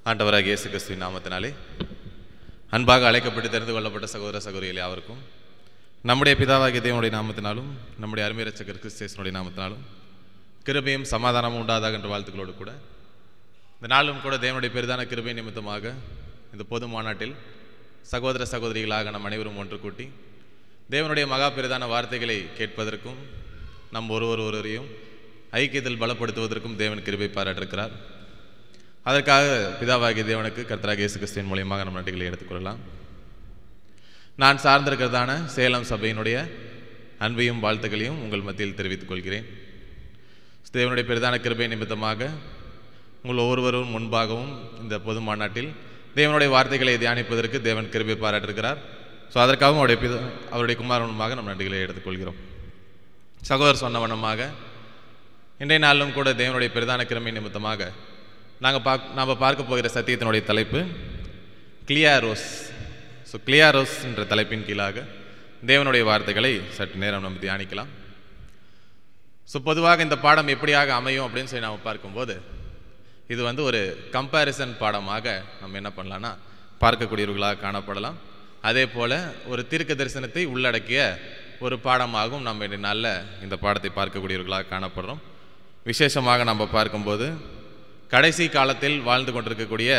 ஆண்டவராகிய இயேசு கிறிஸ்துவின் நாமத்தினாலே அன்பாக அழைக்கப்பட்டு தெரிந்து கொள்ளப்பட்ட சகோதர சகோதரிகளே யாவருக்கும் நம்முடைய பிதாவாகிய தேவனுடைய நாமத்தினாலும் நம்முடைய அருமை இரட்சகர் கிறிஸ்து நாமத்தினாலும் கிருபையும் சமாதானமும் உண்டாதாக என்ற வாழ்த்துக்களோடு கூட இந்த நாளும் கூட தேவனுடைய பெரிதான கிருபை நிமித்தமாக இந்த பொது மாநாட்டில் சகோதர சகோதரிகளாக நம் அனைவரும் ஒன்று கூட்டி தேவனுடைய மகா பெரிதான வார்த்தைகளை கேட்பதற்கும் நம் ஒருவரையும் ஐக்கியத்தில் பலப்படுத்துவதற்கும் தேவன் கிருபை பாராட்டிருக்கிறார். அதற்காக பிதாவாகிய தேவனுக்கு கர்த்தராகிய இயேசு கிறிஸ்துவின் மூலமாக நம் நன்றிகளை எடுத்துக்கொள்ளலாம். நான் சார்ந்திருக்கிறதான சேலம் சபையினுடைய அன்பையும் வாழ்த்துக்களையும் உங்கள் மத்தியில் தெரிவித்துக் கொள்கிறேன். தேவனுடைய பெரிதான கிருபை நிமித்தமாக உங்கள் ஒவ்வொருவரும் முன்பாகவும் இந்த பொது மாநாட்டில் தேவனுடைய வார்த்தைகளை தியானிப்பதற்கு தேவன் கிருபை பாராட்டிருக்கிறார். ஸோ அதற்காகவும் அவருடைய குமாரனுமாக நம் நன்றிகளை எடுத்துக்கொள்கிறோம். சகோதரர் சொன்ன வண்ணமாக இன்றைய நாளிலும் கூட தேவனுடைய பெரிதான கிருபை நிமித்தமாக நாம் பார்க்க போகிற சத்தியத்தினுடைய தலைப்பு கிளியாரோஸ். ஸோ கிளியாரோஸ் என்ற தலைப்பின் கீழாக தேவனுடைய வார்த்தைகளை சற்று நேரம் நம்ம தியானிக்கலாம். ஸோ பொதுவாக இந்த பாடம் எப்படியாக அமையும் அப்படின்னு சொல்லி நாம் பார்க்கும்போது இது ஒரு கம்பேரிசன் பாடமாக நம்ம என்ன பண்ணலான்னா பார்க்கக்கூடியவர்களாக காணப்படலாம். அதே போல் ஒரு தீர்க்க தரிசனத்தை உள்ளடக்கிய ஒரு பாடமாகவும் நம்ம இன்றைய நாளில் இந்த பாடத்தை பார்க்கக்கூடியவர்களாக காணப்படுறோம். விசேஷமாக நம்ம பார்க்கும்போது கடைசி காலத்தில் வாழ்ந்து கொண்டிருக்கக்கூடிய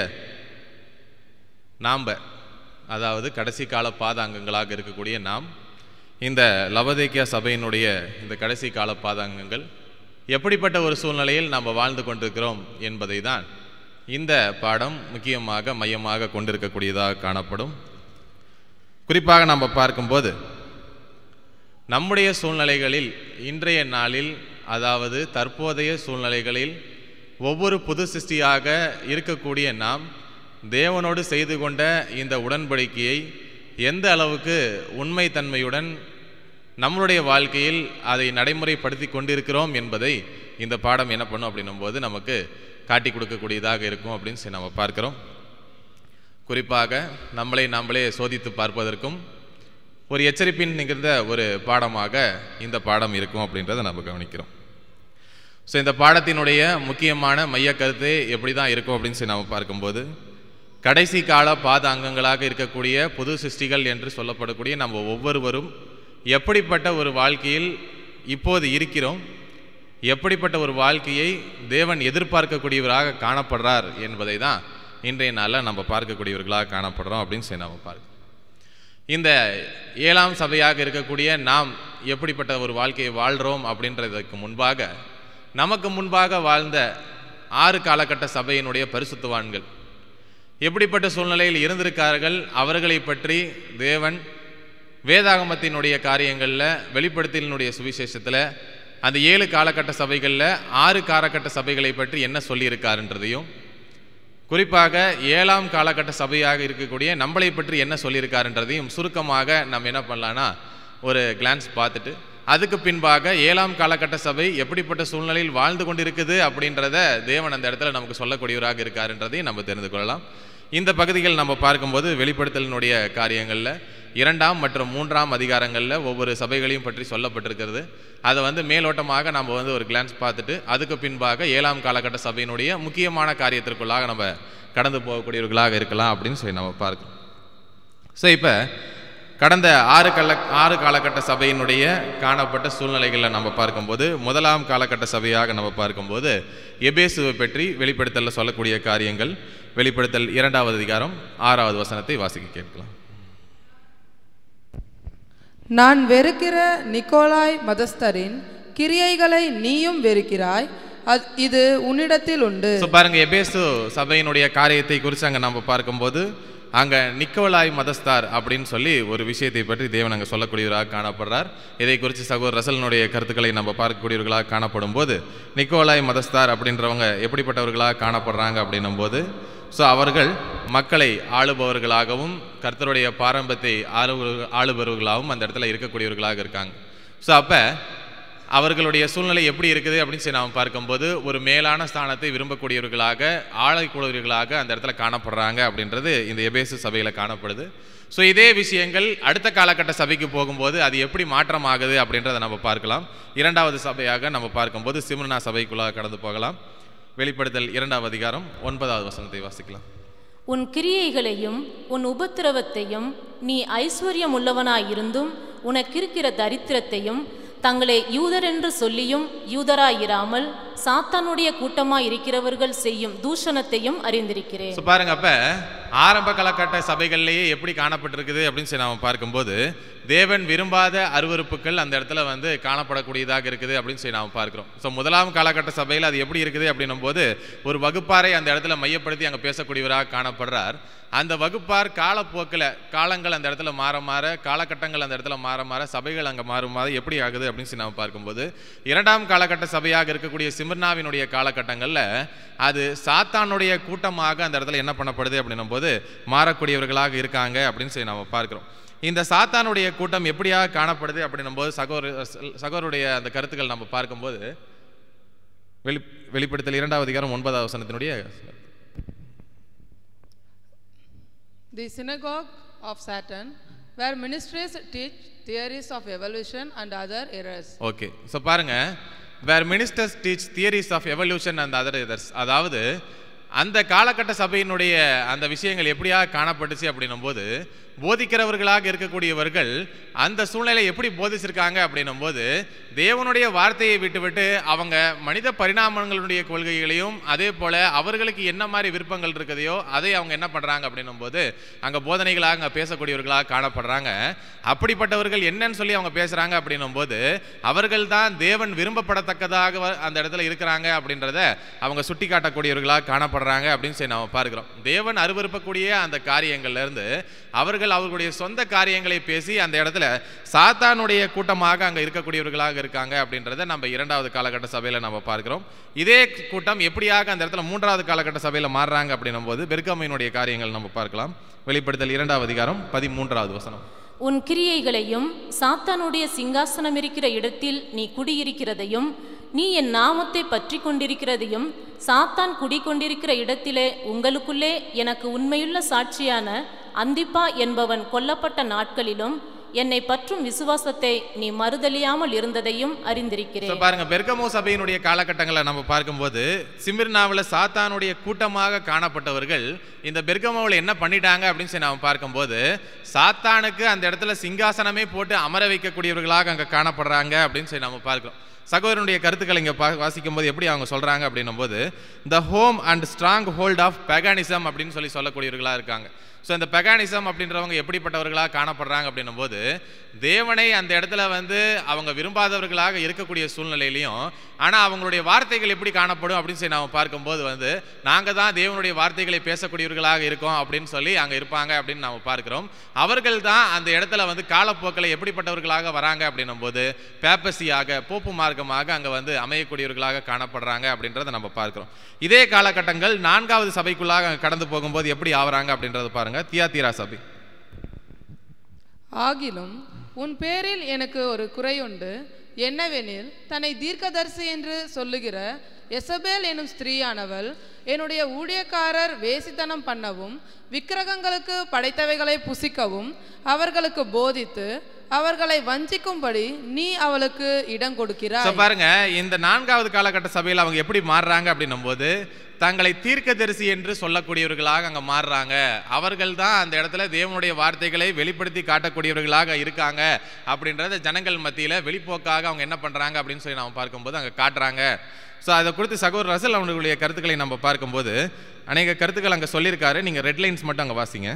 நாம், அதாவது கடைசி கால பாதாங்கங்களாக இருக்கக்கூடிய நாம், இந்த லவோதிக்கேயா சபையினுடைய இந்த கடைசி கால பாதாங்கங்கள் எப்படிப்பட்ட ஒரு சூழ்நிலையில் நாம் வாழ்ந்து கொண்டிருக்கிறோம் என்பதை தான் இந்த பாடம் முக்கியமாக மையமாக கொண்டிருக்கக்கூடியதாக காணப்படும். குறிப்பாக நாம் பார்க்கும்போது நம்முடைய சூழ்நிலைகளில் இன்றைய நாளில், அதாவது தற்போதைய சூழ்நிலைகளில் ஒவ்வொரு புது சிருஷ்டியாக இருக்கக்கூடிய நாம் தேவனோடு செய்து கொண்ட இந்த உடன்படிக்கையை எந்த அளவுக்கு உண்மைத்தன்மையுடன் நம்மளுடைய வாழ்க்கையில் அதை நடைமுறைப்படுத்தி கொண்டிருக்கிறோம் என்பதை இந்த பாடம் என்ன பண்ணும் அப்படின்னும் போது நமக்கு காட்டி கொடுக்கக்கூடியதாக இருக்கும் அப்படின்னு சொல்லி நம்ம பார்க்கிறோம். குறிப்பாக நாமளே சோதித்து பார்ப்பதற்கும் ஒரு எச்சரிப்பின் நிகழ்ந்த ஒரு பாடமாக இந்த பாடம் இருக்கும் அப்படின்றத நம்ம கவனிக்கிறோம். ஸோ இந்த பாடத்தினுடைய முக்கியமான மைய கருத்து எப்படி தான் இருக்கும் அப்படின்னு சொல்லி நாம் பார்க்கும்போது கடைசி கால பாத அங்கங்களாக இருக்கக்கூடிய புது சிருஷ்டிகள் என்று சொல்லப்படக்கூடிய நம்ம ஒவ்வொருவரும் எப்படிப்பட்ட ஒரு வாழ்க்கையில் இப்போது இருக்கிறோம், எப்படிப்பட்ட ஒரு வாழ்க்கையை தேவன் எதிர்பார்க்கக்கூடியவராக காணப்படுறார் என்பதை தான் இன்றைய நாளில் நம்ம பார்க்கக்கூடியவர்களாக காணப்படுறோம் அப்படின்னு சொல்லி நாம் பார்க்கிறோம். இந்த 7ஆம் சபையாக இருக்கக்கூடிய நாம் எப்படிப்பட்ட ஒரு வாழ்க்கையை வாழ்கிறோம் அப்படின்றதுக்கு முன்பாக நமக்கு முன்பாக வாழ்ந்த 6 காலகட்ட சபையினுடைய பரிசுத்தவான்கள் எப்படிப்பட்ட சூழ்நிலையில் இருந்திருக்கார்கள், அவர்களை பற்றி தேவன் வேதாகமத்தினுடைய காரியங்களில், வெளிப்படுத்தலினுடைய சுவிசேஷத்தில் அந்த 7 காலகட்ட சபைகளில் 6 காலகட்ட சபைகளை பற்றி என்ன சொல்லியிருக்காருன்றதையும், குறிப்பாக 7ஆம் காலகட்ட சபையாக இருக்கக்கூடிய நம்மளை பற்றி என்ன சொல்லியிருக்காருன்றதையும் சுருக்கமாக நம்ம என்ன பண்ணலான்னா ஒரு கிளான்ஸ் பார்த்துட்டு அதுக்கு பின்பாக 7ஆம் காலகட்ட சபை எப்படிப்பட்ட சூழ்நிலையில் வாழ்ந்து கொண்டிருக்குது அப்படின்றத தேவன் அந்த இடத்துல நமக்கு சொல்லக்கூடியவராக இருக்காருன்றதையும் நம்ம தெரிந்து கொள்ளலாம். இந்த பகுதிகள் நம்ம பார்க்கும்போது வெளிப்படுத்தலினுடைய காரியங்களில் 2ஆம் மற்றும் 3ஆம் அதிகாரங்களில் ஒவ்வொரு சபைகளையும் பற்றி சொல்லப்பட்டிருக்கிறது. அதை மேலோட்டமாக நம்ம ஒரு கிளான்ஸ் பார்த்துட்டு அதுக்கு பின்பாக 7ஆம் காலகட்ட சபையினுடைய முக்கியமான காரியத்திற்குள்ளாக நம்ம கடந்து போகக்கூடியவர்களாக இருக்கலாம் அப்படின்னு சொல்லி நம்ம பார்க்கிறோம். ஸோ இப்போ கடந்த 6 காலகட்ட சபையினுடைய காணப்பட்ட சூழ்நிலைகளில் நம்ம பார்க்கும்போது 1ஆம் காலகட்ட சபையாக நம்ம பார்க்கும்போது எபேசுவை பற்றி வெளிப்படுத்தலில் சொல்லக்கூடிய காரியங்கள், வெளிப்படுத்தல் 2ஆவது அதிகாரம் 6ஆவது வசனத்தை வாசிக்க கேட்கலாம். நான் வெறுக்கிற நிக்கோலாய் மதஸ்தரின் கிரியைகளை நீயும் வெறுக்கிறாய், இது உன்னிடத்தில் உண்டு. பாருங்க, எபேசு சபையினுடைய காரியத்தை குறித்து அங்கே நம்ம பார்க்கும்போது அங்கே நிக்கோலாய் மதஸ்தார் அப்படின்னு சொல்லி ஒரு விஷயத்தை பற்றி தேவன் அங்கே சொல்லக்கூடியவராக காணப்படுறார். இதை குறித்து சகோதரர் ரசலினுடைய கருத்துக்களை நம்ம பார்க்கக்கூடியவர்களாக காணப்படும் போது நிக்கோலாய் மதஸ்தார் அப்படின்றவங்க எப்படிப்பட்டவர்களாக காணப்படுறாங்க அப்படின்னும் போது அவர்கள் மக்களை ஆளுபவர்களாகவும் கர்த்தருடைய பாரம்பரியத்தை ஆளுபவர்களாகவும் அந்த இடத்துல இருக்கக்கூடியவர்களாக இருக்காங்க. அப்போ அவர்களுடைய சூழ்நிலை எப்படி இருக்குது அப்படின்னு சொல்லி நாம் பார்க்கும்போது ஒரு மேலான ஸ்தானத்தை விரும்பக்கூடியவர்களாக, ஆளக்கூடியவர்களாக அந்த இடத்துல காணப்படுறாங்க அப்படின்றது இந்த எபேசு சபையில் காணப்படுது. இதே விஷயங்கள் அடுத்த காலகட்ட சபைக்கு போகும்போது அது எப்படி மாற்றமாகுது அப்படின்றத நம்ம பார்க்கலாம். 2ஆவது சபையாக நம்ம பார்க்கும்போது சிம்னா சபைக்குள்ளாக கடந்து போகலாம். வெளிப்படுத்தல் 2ஆம் அதிகாரம் 9ஆவது வசனத்தை வாசிக்கலாம். உன் கிரியைகளையும் உன் உபத்திரவத்தையும் நீ ஐஸ்வர்யம் உள்ளவனாயிருந்தும் உனக்கிருக்கிற தரித்திரத்தையும் தங்களை யூதர் என்று சொல்லியும் யூதராயிராமல் சாத்தானுடைய கூட்டமாய் இருக்கிறவர்கள் செய்யும் தூஷணத்தையும் அறிந்திருக்கிறேன். பாருங்க, அப்ப ஆரம்ப காலகட்ட சபைகள்லேயே எப்படி காணப்பட்டிருக்குது அப்படின்னு சொல்லி நாம பார்க்கும்போது தேவன் விரும்பாத அருவருப்புகள் அந்த இடத்துல வந்து காணப்படக்கூடியதாக இருக்குது அப்படின்னு சொல்லி நாம் பார்க்கிறோம். ஸோ முதலாம் காலகட்ட சபையில் அது எப்படி இருக்குது அப்படின்னும் போது ஒரு வகுப்பாரை அந்த இடத்துல மையப்படுத்தி அங்கே பேசக்கூடியவராக காணப்படுறார். அந்த வகுப்பார் காலப்போக்கில் காலங்கள் அந்த இடத்துல மாற மாற காலகட்டங்கள் அந்த இடத்துல மாற மாற சபைகள் அங்கே மாறுமாறு எப்படி ஆகுது அப்படின்னு சொல்லி நாம் பார்க்கும்போது இரண்டாம் காலகட்ட சபையாக இருக்கக்கூடிய சிமிர்னாவினுடைய காலகட்டங்களில் அது சாத்தானுடைய கூட்டமாக அந்த இடத்துல என்ன பண்ணப்படுது அப்படின்னும் போது மாறக்கூடியவர்களாக இருக்காங்க அப்படின்னு சொல்லி நாம் பார்க்கிறோம். இந்த சாத்தானுடைய கூட்டம் எப்படியாக காணப்படுது அப்படின்னும் போது சகோருடைய அந்த கருத்துக்கள் நம்ம பார்க்கும்போது வெளிப்படுத்தல் 2வது அதிகாரம் 9வது வசனத்தினுடைய The synagogue of Satan, where ministers teach theories of evolution and other errors. Okay, so பாருங்க, where ministers teach theories of evolution and other errors. அதாவது அந்த காலகட்ட சபையினுடைய அந்த விஷயங்கள் எப்படியாக காணப்பட்டுச்சு அப்படின்னும் போது போதிக்கிறவர்களாக இருக்கக்கூடியவர்கள் அந்த சூழ்நிலை எப்படி போதிச்சிருக்காங்க அப்படின்னும் போது தேவனுடைய வார்த்தையை விட்டுவிட்டு அவங்க மனித பரிணாமங்களுடைய கொள்கைகளையும் அதே போல அவர்களுக்கு என்ன மாதிரி விருப்பங்கள் இருக்குதையோ அதை அவங்க என்ன பண்றாங்க அப்படின்னும் போது அங்க போதனைகளாக அங்கே பேசக்கூடியவர்களாக காணப்படுறாங்க. அப்படிப்பட்டவர்கள் என்னன்னு சொல்லி அவங்க பேசுறாங்க அப்படின்னும் போது அவர்கள் தான் தேவன் விரும்பப்படத்தக்கதாக அந்த இடத்துல இருக்கிறாங்க அப்படின்றத அவங்க சுட்டி காட்டக்கூடியவர்களாக காணப்படுறாங்க அப்படின்னு சொல்லி நாம பார்க்கிறோம். தேவன் அருவருப்பக்கூடிய அந்த காரியங்கள்ல இருந்து அவர்கள் அவர்களுடைய சொந்த காரியங்களை பேசி அந்த இடத்துல சாத்தானுடைய கூட்டமாக அங்க இருக்கக்கூடியவர்களாக இருக்காங்க அப்படின்றத நம்ம 2வது காலகட்ட சபையில நம்ம பார்க்கிறோம். இதே கூட்டம் எப்படியாக அந்த இடத்துல 3வது காலகட்ட சபையில மாறுறாங்க அப்படின்னும் போது பெர்காமினுடைய காரியங்கள் நம்ம பார்க்கலாம். வெளிப்படுத்தல் 2வது அதிகாரம் 13வது வசனம். உன் கிரியைகளையும் சாத்தானுடைய சிங்காசனம் இருக்கிற இடத்தில் நீ குடியிருக்கிறதையும் நீ என் நாமத்தை பற்றி கொண்டிருக்கிறதையும் சாத்தான் குடிக்கொண்டிருக்கிற இடத்திலே உங்களுக்குள்ளே எனக்கு உண்மையுள்ள சாட்சியான அந்திப்பா என்பவன் கொல்லப்பட்ட நாட்களிலும் என்னை பற்றும் விசுவாசத்தை நீ மறுதலியாமல் இருந்ததையும் அறிந்திருக்கிறேன். பாருங்க, பெர்கமோ சபையினுடைய காலகட்டங்களை நம்ம பார்க்கும்போது சிமிர்னாவில் சாத்தானுடைய கூட்டமாக காணப்பட்டவர்கள் இந்த பெர்கமோவில் என்ன பண்ணிட்டாங்க அப்படின்னு சொல்லி நாம பார்க்கும்போது சாத்தானுக்கு அந்த இடத்துல சிங்காசனமே போட்டு அமர வைக்கக்கூடியவர்களாக அங்கே காணப்படுறாங்க அப்படின்னு சொல்லி நம்ம பார்க்கிறோம். சகோதரனுடைய கருத்துக்களை இங்கே வாசிக்கும் போது எப்படி அவங்க சொல்றாங்க அப்படின்னும் போது the home and stronghold of paganism அப்படின்னு சொல்லக்கூடியவர்களாக இருக்காங்க. ஸோ இந்த பெகானிசம் அப்படின்றவங்க எப்படிப்பட்டவர்களாக காணப்படுறாங்க அப்படின்னும் போது தேவனை அந்த இடத்துல வந்து அவங்க விரும்பாதவர்களாக இருக்கக்கூடிய சூழ்நிலையிலையும் ஆனால் அவங்களுடைய வார்த்தைகள் எப்படி காணப்படும் அப்படின்னு சொல்லி நாம் பார்க்கும்போது வந்து நாங்கள் தான் தேவனுடைய வார்த்தைகளை பேசக்கூடியவர்களாக இருக்கோம் அப்படின்னு சொல்லி அங்கே இருப்பாங்க அப்படின்னு நாம் பார்க்கிறோம். அவர்கள் தான் அந்த இடத்துல வந்து காலப்போக்கில் எப்படிப்பட்டவர்களாக வராங்க அப்படின்னும் போது பேப்பசியாக போப்பு மார்க்கமாக அங்கே வந்து அமையக்கூடியவர்களாக காணப்படுறாங்க அப்படின்றத நம்ம பார்க்கிறோம். இதே காலகட்டங்கள் 4வது சபைக்குள்ளாக கடந்து போகும்போது எப்படி ஆவறாங்க அப்படின்றத பாருங்க. தியாத்தீரா சபை. ஆகிலும் உன் பேரில் எனக்கு ஒரு குறையுண்டு, என்னவெனில் தன்னை தீர்க்கதரிசி என்று சொல்லுகிற எசபேல் எனும் ஸ்திரீயானவள் என்னுடைய ஊழியக்காரர் வேசித்தனம் பண்ணவும் விக்கிரகங்களுக்கு படைத்தவைகளை புசிக்கவும் அவர்களுக்கு போதித்து அவர்களை வஞ்சிக்கும்படி நீ அவளுக்கு இடம் கொடுக்கிறாய். பாருங்க, இந்த 4வது காலகட்ட சபையில் அவங்க எப்படி மாறுறாங்க அப்படின்னும் போது தங்களை தீர்க்கதரிசி என்று சொல்லக்கூடியவர்களாக அங்கே மாறுறாங்க. அவர்கள் தான் அந்த இடத்துல தேவனுடைய வார்த்தைகளை வெளிப்படுத்தி காட்டக்கூடியவர்களாக இருக்காங்க அப்படின்றத ஜனங்கள் மத்தியில் வெளிப்போக்காக அவங்க என்ன பண்ணுறாங்க அப்படின்னு சொல்லி நம்ம பார்க்கும்போது அங்கே காட்டுறாங்க. ஸோ அதை குறித்து சகோதரர் ரசல் அவர்களுடைய கருத்துக்களை நம்ம பார்க்கும்போது அநேக கருத்துக்கள் அங்கே சொல்லியிருக்காரு. நீங்கள் ரெட் லைன்ஸ் மட்டும் அங்கே வாசிங்க.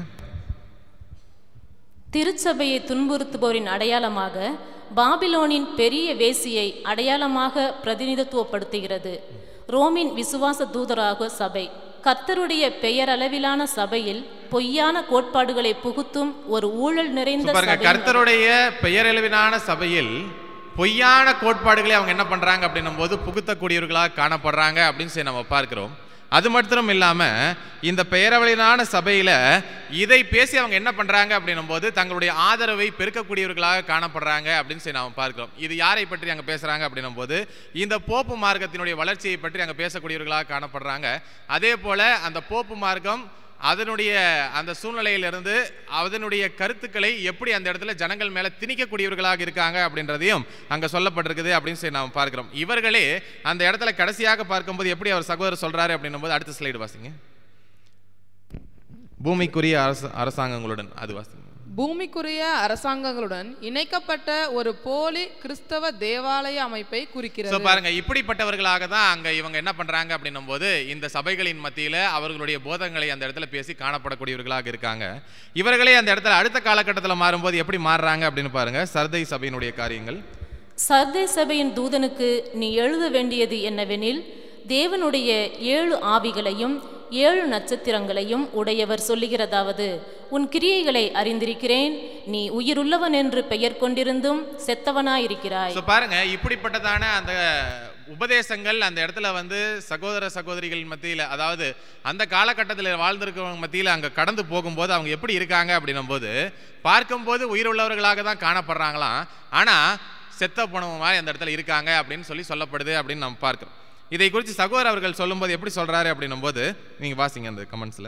திருச்சபையை துன்புறுத்துபவரின் அடையாளமாக பாபிலோனின் பெரிய வேசியை அடையாளமாக பிரதிநிதித்துவப்படுத்துகிறது. ரோமின் விசுவாச தூதராக சபை கர்த்தருடைய பெயரளவிலான சபையில் பொய்யான கோட்பாடுகளை புகுத்தும் ஒரு ஊழல் நிறைந்த கர்த்தருடைய பெயரளவிலான சபையில் பொய்யான கோட்பாடுகளை அவங்க என்ன பண்றாங்க அப்படின்னும் போது புகுத்தக்கூடியவர்களாக காணப்படுறாங்க அப்படின்னு சொல்லி நம்ம பார்க்கிறோம். அது மட்டும் இல்லாம இந்த பெயரளவிலான சபையில இதை பேசி அவங்க என்ன பண்றாங்க அப்படின்னும் போது தங்களுடைய ஆதரவை பெருக்கக்கூடியவர்களாக காணப்படுறாங்க அப்படின்னு சொல்லி நாம பார்க்கிறோம். இது யாரை பற்றி அங்க பேசுறாங்க அப்படின்னும் போது இந்த போப்பு மார்க்கத்தினுடைய வளர்ச்சியை பற்றி அங்க பேசக்கூடியவர்களாக காணப்படுறாங்க. அதே போல அந்த போப்பு மார்க்கம் அதனுடைய அந்த சூழ்நிலையிலிருந்து அதனுடைய கருத்துக்களை எப்படி அந்த இடத்துல ஜனங்கள் மேல திணிக்கக்கூடியவர்களாக இருக்காங்க அப்படின்றதையும் அங்க சொல்லப்பட்டிருக்குது அப்படின்னு சொல்லி நாம் பார்க்கிறோம். இவர்களே அந்த இடத்துல கடைசியாக பார்க்கும்போது எப்படி அவர் சகோதரர் சொல்றாரு அப்படின்னும் போது அடுத்த ஸ்லைடு வாசிங்க. பூமிக்குரிய அரசாங்கங்களுடன் அது வாசிங்க. பூமிக்குரிய அரசாங்கங்களுடன் இணைக்கப்பட்ட ஒரு போலி கிறிஸ்தவ தேவாலய அமைப்பை குறிக்கிறது. பாருங்க, இப்படிப்பட்டவர்களாக தான் அங்க இவங்க என்ன பண்றாங்க அப்படின்னும் போது இந்த சபைகளின் மத்தியில அவர்களுடைய போதங்களை அந்த இடத்துல பேசி காணப்படக்கூடியவர்களாக இருக்காங்க. இவர்களே அந்த இடத்துல அடுத்த காலகட்டத்தில் மாறும்போது எப்படி மாறுறாங்க அப்படின்னு பாருங்க. சர்தை சபையினுடைய காரியங்கள். சர்தை சபையின் தூதனுக்கு நீ எழுத வேண்டியது என்னவெனில், தேவனுடைய 7 ஆவிகளையும் 7 நட்சத்திரங்களையும் உடையவர் சொல்லுகிறதாவது, உன் கிரியைகளை அறிந்திருக்கிறேன், நீ உயிருள்ளவன் என்று பெயர் கொண்டிருந்தும் செத்தவனாயிருக்கிறாய். பாருங்க, இப்படிப்பட்டதான அந்த உபதேசங்கள் அந்த இடத்துல வந்து சகோதர சகோதரிகள் மத்தியில், அதாவது அந்த காலகட்டத்தில் வாழ்ந்திருக்கிறவங்க மத்தியில் அங்கே கடந்து போகும்போது அவங்க எப்படி இருக்காங்க அப்படின்னும் போது பார்க்கும்போது உயிருள்ளவர்களாக தான் காணப்படுறாங்களாம். ஆனால் செத்த போனவங்க மாதிரி அந்த இடத்துல இருக்காங்க அப்படின்னு சொல்லப்படுது அப்படின்னு நம்ம பார்க்கிறோம். இதை குறித்து சகோதரர் அவர்கள் சொல்லும்போது எப்படி சொல்றாரு அப்படின்னும் போது நீங்க வாசிங்க அந்த கமெண்ட்ஸ்ல.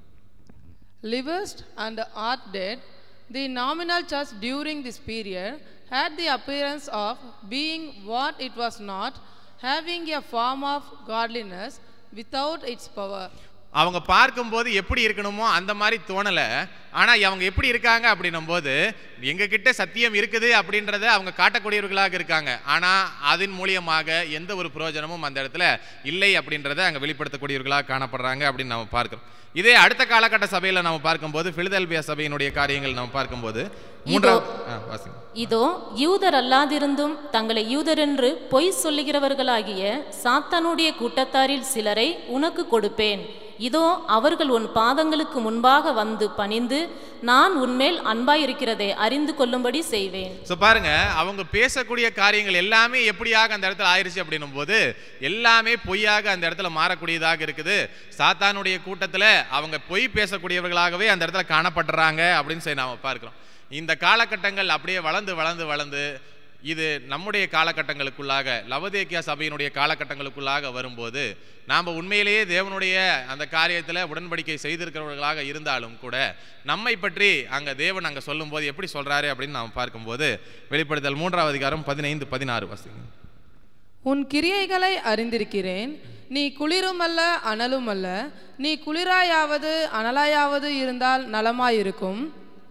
Livest and art dead, the nominal church during this period had the appearance of being what it was not, having a form of godliness without its power. அவங்க பார்க்கும்போது எப்படி இருக்கணுமோ அந்த மாதிரி தோணலை. ஆனால் அவங்க எப்படி இருக்காங்க அப்படின்னும் போது எங்ககிட்ட சத்தியம் இருக்குது அப்படின்றத அவங்க காட்டக்கூடியவர்களாக இருக்காங்க. ஆனால் அதன் மூலியமாக எந்த ஒரு பிரயோஜனமும் அந்த இடத்துல இல்லை அப்படின்றத அங்கே வெளிப்படுத்தக்கூடியவர்களாக காணப்படுறாங்க அப்படின்னு நம்ம பார்க்கிறோம். இதே அடுத்த காலகட்ட சபையில் நம்ம பார்க்கும்போது பிலதெல்பியா சபையினுடைய காரியங்கள் நம்ம பார்க்கும்போது இதோ யூதர் அல்லாதிருந்தும் தங்களை யூதர் என்று பொய் சொல்லுகிறவர்களாகிய சாத்தானுடைய கூட்டத்தாரில் சிலரை உனக்கு கொடுப்பேன். இதோ அவர்கள் உன் பாதங்களுக்கு முன்பாக வந்து பணிந்து நான் உன்மேல் அன்பாயிருக்கிறதை அறிந்து கொள்ளும்படி செய்வேன். பாருங்க, அவங்க பேசக்கூடிய காரியங்கள் எல்லாமே எப்படியாக அந்த இடத்துல ஆயிருச்சு அப்படின்னும் போது எல்லாமே பொய்யாக அந்த இடத்துல மாறக்கூடியதாக இருக்குது. சாத்தானுடைய கூட்டத்துல அவங்க பொய் பேசக்கூடியவர்களாகவே அந்த இடத்துல காணப்படுறாங்க அப்படின்னு சொல்லி நாம பார்க்கிறோம். இந்த காலகட்டங்கள் அப்படியே வளர்ந்து வளர்ந்து வளர்ந்து இது நம்முடைய காலகட்டங்களுக்குள்ளாக லவோதிக்கேயா சபையினுடைய காலகட்டங்களுக்குள்ளாக வரும்போது நாம் உண்மையிலேயே தேவனுடைய அந்த காரியத்தில் உடன்படிக்கை செய்திருக்கிறவர்களாக இருந்தாலும் கூட நம்மை பற்றி அங்கே தேவன் அங்கே சொல்லும்போது எப்படி சொல்கிறாரு அப்படின்னு நாம் பார்க்கும்போது வெளிப்படுத்தல் 3ஆம் அதிகாரம் 15-16 வாசிங்க. உன் கிரியைகளை அறிந்திருக்கிறேன், நீ குளிருமல்ல அனலுமல்ல, நீ குளிராயாவது அனலாயாவது இருந்தால் நலமாயிருக்கும்.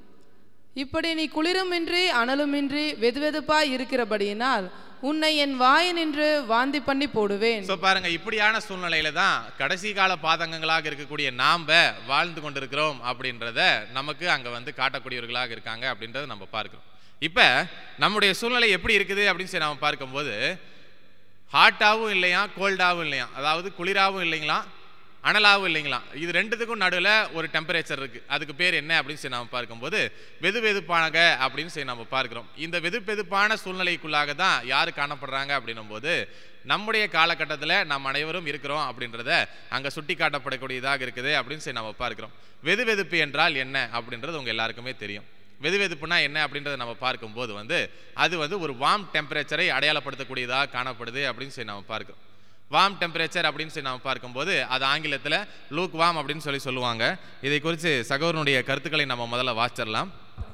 இப்படி நீ குளிருமின்றி அனலுமின்றி வெதுவெதுப்பாய் இருக்கிறபடியினால் உன்னை என் வாயினின்று வாந்தி பண்ணி போடுவேன். பாருங்க, இப்படியான சூழ்நிலையில தான் கடைசி கால பாதகங்களாக இருக்கக்கூடிய நாம வாழ்ந்து கொண்டிருக்கிறோம் அப்படின்றத நமக்கு அங்க வந்து காட்டக்கூடியவர்களாக இருக்காங்க அப்படின்றத நம்ம பார்க்கிறோம். இப்ப நம்முடைய சூழ்நிலை எப்படி இருக்குது அப்படின்னு சொல்லி நம்ம பார்க்கும்போது ஹாட்டாவும் இல்லையா கோல்டாவும் இல்லையா, அதாவது குளிராவும் இல்லைங்களா அனலாவும் இல்லைங்களா, இது ரெண்டுத்துக்கும் நடுவில் ஒரு டெம்பரேச்சர் இருக்குது. அதுக்கு பேர் என்ன அப்படின்னு சொல்லி நம்ம பார்க்கும்போது வெதுவெதுப்பானக அப்படின்னு சொல்லி நம்ம பார்க்குறோம். இந்த வெதுவெதுப்பான சூழ்நிலைக்குள்ளாக தான் யார் காணப்படுறாங்க அப்படின்னும் போது நம்முடைய காலகட்டத்தில் நாம் அனைவரும் இருக்கிறோம் அப்படின்றத அங்கே சுட்டி காட்டப்படக்கூடியதாக இருக்குது அப்படின்னு சொல்லி நம்ம பார்க்குறோம். வெதுவெதுப்பு என்றால் என்ன அப்படின்றது உங்கள் எல்லாருக்குமே தெரியும். வெதுவெதுப்புனா என்ன அப்படின்றத நம்ம பார்க்கும்போது வந்து அது வந்து ஒரு வார்ம் டெம்பரேச்சரை அடையாளப்படுத்தக்கூடியதாக காணப்படுது அப்படின்னு சொல்லி நம்ம பார்க்குறோம். வார்ம் டெம்பரேச்சர் அப்படின்னு சொல்லி நம்ம பார்க்கும்போது அது ஆங்கிலத்தில் லூக் வார்ம் அப்படின்னு சொல்லுவாங்க. இதை குறித்து சகோதரனுடைய கருத்துக்களை நம்ம முதல்ல வாசிச்சிடலாம்.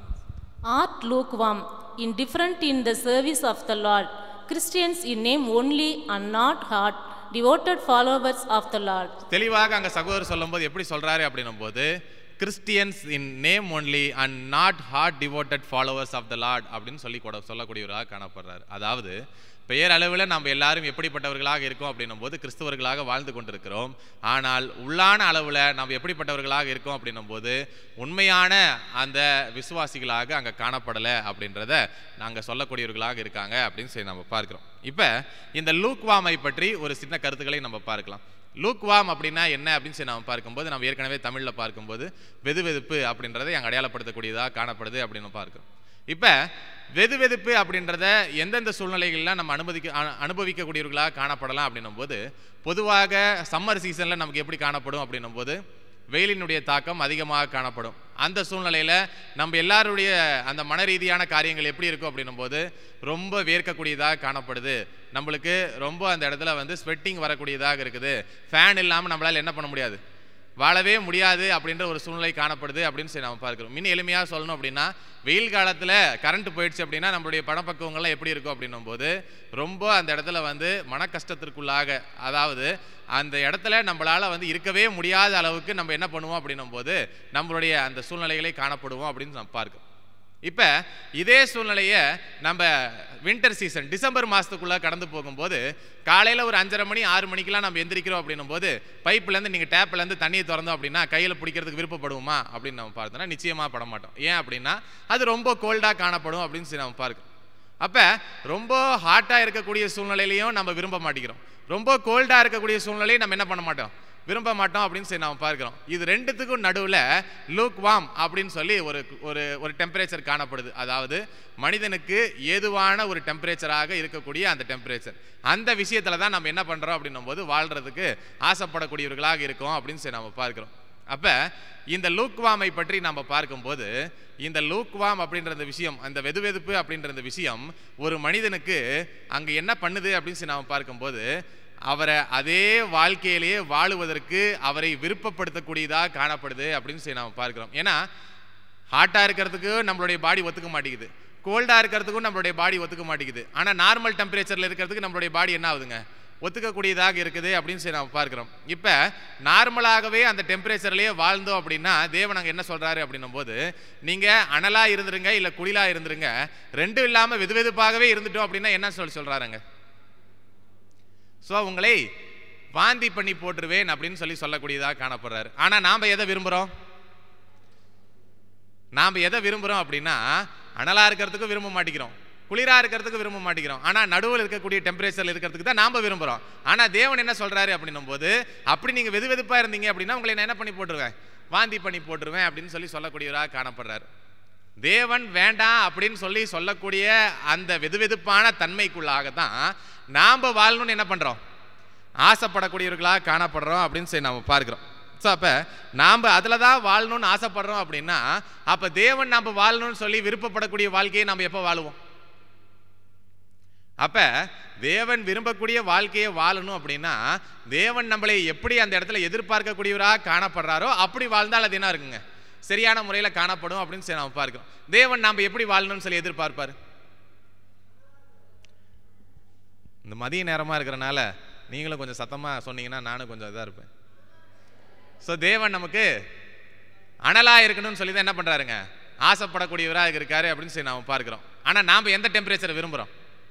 Art lukewarm, indifferent in the service of the Lord, Christians in name only and not heart, devoted followers of the Lord. தெளிவாக அங்கே சகோதரர் சொல்லும்போது எப்படி சொல்றாரு அப்படின்னும் போது Christians in name only and not heart devoted followers of the Lord அப்படின்னு சொல்லக்கூடியவராக காணப்படுறாரு. அதாவது பெயர் அளவில் நம்ம எல்லாரும் எப்படிப்பட்டவர்களாக இருக்கோம் அப்படின்னும் போது கிறிஸ்தவர்களாக வாழ்ந்து கொண்டிருக்கிறோம். ஆனால் உள்ளான அளவில் நம்ம எப்படிப்பட்டவர்களாக இருக்கோம் அப்படின்னும் போது உண்மையான அந்த விசுவாசிகளாக அங்கே காணப்படலை அப்படின்றத நாங்கள் சொல்லக்கூடியவர்களாக இருக்காங்க அப்படின்னு சொல்லி நம்ம பார்க்கிறோம். இப்போ இந்த லூக்வாமை பற்றி ஒரு சின்ன கருத்துக்களை நம்ம பார்க்கலாம். லூக்வாம் அப்படின்னா என்ன அப்படின்னு சொல்லி நம்ம பார்க்கும்போது நம்ம ஏற்கனவே தமிழில் பார்க்கும்போது வெதுவெதுப்பு அப்படின்றத அங்கே அடையாளப்படுத்தக்கூடியதாக காணப்படுது அப்படின்னு பார்க்கிறோம். இப்போ வெதுவெதுப்பு அப்படின்றத எந்தெந்த சூழ்நிலைகள்லாம் நம்ம அனுபவிக்கக்கூடியவர்களாக காணப்படலாம் அப்படின்னும் போது பொதுவாக சம்மர் சீசனில் நமக்கு எப்படி காணப்படும் அப்படின்னும் போது வெயிலினுடைய தாக்கம் அதிகமாக காணப்படும். அந்த சூழ்நிலையில் நம்ம எல்லாருடைய அந்த மன ரீதியான காரியங்கள் எப்படி இருக்கும் அப்படின்னும் போது ரொம்ப வேர்க்கக்கூடியதாக காணப்படுது. நம்மளுக்கு ரொம்ப அந்த இடத்துல வந்து ஸ்வெட்டிங் வரக்கூடியதாக இருக்குது. ஃபேன் இல்லாமல் நம்மளால் என்ன பண்ண முடியாது, வாழவே முடியாது அப்படின்ற ஒரு சூழ்நிலை காணப்படுது அப்படின்னு சொல்லி நம்ம பார்க்கிறோம். இன்னும் எளிமையாக சொல்லணும் அப்படின்னா, வெயில் காலத்தில் கரண்ட் போயிடுச்சு அப்படின்னா நம்மளுடைய பணப்பக்குவங்கள்லாம் எப்படி இருக்கும் அப்படின்னும் போது ரொம்ப அந்த இடத்துல வந்து மன கஷ்டத்திற்குள்ளாக, அதாவது அந்த இடத்துல நம்மளால் வந்து இருக்கவே முடியாத அளவுக்கு நம்ம என்ன பண்ணுவோம் அப்படின்னும் போது நம்மளுடைய அந்த சூழ்நிலைகளை காணப்படுவோம் அப்படின்னு நம்ம பார்க்கிறோம். இப்போ இதே சூழ்நிலையை நம்ம வின்டர் சீசன் டிசம்பர் மாதத்துக்குள்ளே கடந்து போகும்போது காலையில் ஒரு 5:30 மணி 6 மணிக்கெலாம் நம்ம எந்திரிக்கிறோம் அப்படின்னும் போது பைப்புலேருந்து நீங்கள் டேப்லேருந்து தண்ணியை திறந்தோம் அப்படின்னா கையில் பிடிக்கிறதுக்கு விருப்பப்படுவோமா அப்படின்னு நம்ம பார்த்தோன்னா நிச்சயமாக பட மாட்டோம். ஏன் அப்படின்னா அது ரொம்ப கோல்டாக காணப்படும் அப்படின்னு சொல்லி நம்ம பார்க்கிறோம். அப்போ ரொம்ப ஹாட்டாக இருக்கக்கூடிய சூழ்நிலையிலையும் நம்ம விரும்ப மாட்டேங்கிறோம், ரொம்ப கோல்டாக இருக்கக்கூடிய சூழ்நிலையும் நம்ம என்ன பண்ண மாட்டோம், விரும்ப மாட்டோம் அப்படின்னு சொல்லி நாம் பார்க்கிறோம். இது ரெண்டுத்துக்கும் நடுவில் லூக் வார்ம் அப்படின்னு சொல்லி ஒரு டெம்பரேச்சர் காணப்படுது. அதாவது மனிதனுக்கு ஏதுவான ஒரு டெம்பரேச்சராக இருக்கக்கூடிய அந்த டெம்பரேச்சர், அந்த விஷயத்தில் தான் நம்ம என்ன பண்ணுறோம் அப்படின்னும் போது வாழ்கிறதுக்கு ஆசைப்படக்கூடியவர்களாக இருக்கோம் அப்படின்னு சொல்லி நம்ம பார்க்கிறோம். அப்போ இந்த லூக் வார்மை பற்றி நம்ம பார்க்கும்போது இந்த லூக் வார்ம் அப்படின்ற விஷயம், அந்த வெதுவெதுப்பு அப்படின்ற விஷயம் ஒரு மனிதனுக்கு அங்கே என்ன பண்ணுது அப்படின்னு சொல்லி நாம் பார்க்கும்போது அவரை அதே வாழ்க்கையிலேயே வாழுவதற்கு அவரை விருப்பப்படுத்தக்கூடியதாக காணப்படுது அப்படின்னு சொல்லி நாம் பார்க்கிறோம். ஏன்னா ஹாட்டாக இருக்கிறதுக்கு நம்மளுடைய பாடி ஒத்துக்க மாட்டேங்குது, கோல்டாக இருக்கிறதுக்கும் நம்மளுடைய பாடி ஒத்துக்க மாட்டேங்குது. ஆனால் நார்மல் டெம்பரேச்சரில் இருக்கிறதுக்கு நம்மளுடைய பாடி என்ன ஆகுதுங்க, ஒத்துக்கக்கூடியதாக இருக்குது அப்படின்னு சொல்லி நாம் பார்க்கிறோம். இப்போ நார்மலாகவே அந்த டெம்பரேச்சர்லேயே வாழ்ந்தோம் அப்படின்னா தேவன் அங்கே என்ன சொல்கிறாரு அப்படின்னும் போது நீங்கள் அனலாக இருந்துருங்க இல்லை குளிலாக இருந்துருங்க, ரெண்டும் இல்லாமல் வெதுவெதுப்பாகவே இருந்துட்டோம் அப்படின்னா என்ன சொல்கிறாருங்க, ஸோ உங்களை வாந்தி பண்ணி போட்டுருவேன் அப்படின்னு சொல்லக்கூடியதாக காணப்படுறாரு. ஆனால் நாம் எதை விரும்புகிறோம், நாம் எதை விரும்புகிறோம் அப்படின்னா அனலாக இருக்கிறதுக்கும் விரும்ப மாட்டேங்கிறோம், குளிராக இருக்கிறதுக்கு விரும்ப மாட்டேங்கிறோம். ஆனால் நடுவில் இருக்கக்கூடிய டெம்பரேச்சரில் இருக்கிறதுக்கு தான் நாம் விரும்புகிறோம். ஆனால் தேவன் என்ன சொல்கிறாரு அப்படின்னும் போது அப்படி நீங்கள் வெதுவெதுப்பாக இருந்தீங்க அப்படின்னா உங்களை நான் என்ன பண்ணி போட்டுருவேன், வாந்தி பண்ணி போட்டுருவேன் அப்படின்னு சொல்லக்கூடியவராக காணப்படுறாரு. தேவன் வேண்டாம் அப்படின்னு சொல்லக்கூடிய அந்த வெதுவெதுப்பான தன்மைக்குள்ளாக தான் நாம் வாழணும்னு என்ன பண்ணுறோம், ஆசைப்படக்கூடியவர்களாக காணப்படுறோம் அப்படின்னு சொல்லி நாம் பார்க்குறோம். ஸோ அப்போ நாம் அதில் தான் வாழணும்னு ஆசைப்படுறோம் அப்படின்னா அப்போ தேவன் நாம் வாழணும்னு சொல்லி விருப்பப்படக்கூடிய வாழ்க்கையை நாம் எப்போ வாழுவோம்? அப்போ தேவன் விரும்பக்கூடிய வாழ்க்கையை வாழணும் அப்படின்னா தேவன் நம்மளை எப்படி அந்த இடத்துல எதிர்பார்க்கக்கூடியவராக காணப்படுறாரோ அப்படி வாழ்ந்தால் அது என்ன இருக்குங்க, சரியான முறையில் காணப்படும் அப்படின்னு சொல்லி நாம் பார்க்கிறோம். தேவன் நாம் எப்படி வாழணும்னு சொல்லி எதிர்பார்ப்பார்? இந்த மதிய நேரமாக இருக்கிறனால நீங்களும் கொஞ்சம் சத்தமாக சொன்னீங்கன்னா நானும் கொஞ்சம் இதாக இருப்பேன். ஸோ தேவன் நமக்கு அனலாக இருக்கணும்னு சொல்லி தான் என்ன பண்ணுறாருங்க, ஆசைப்படக்கூடியவராக இருக்காரு அப்படின்னு சொல்லி நாம் பார்க்கிறோம். ஆனால் நாம் எந்த டெம்பரேச்சரை விரும்புகிறோம்,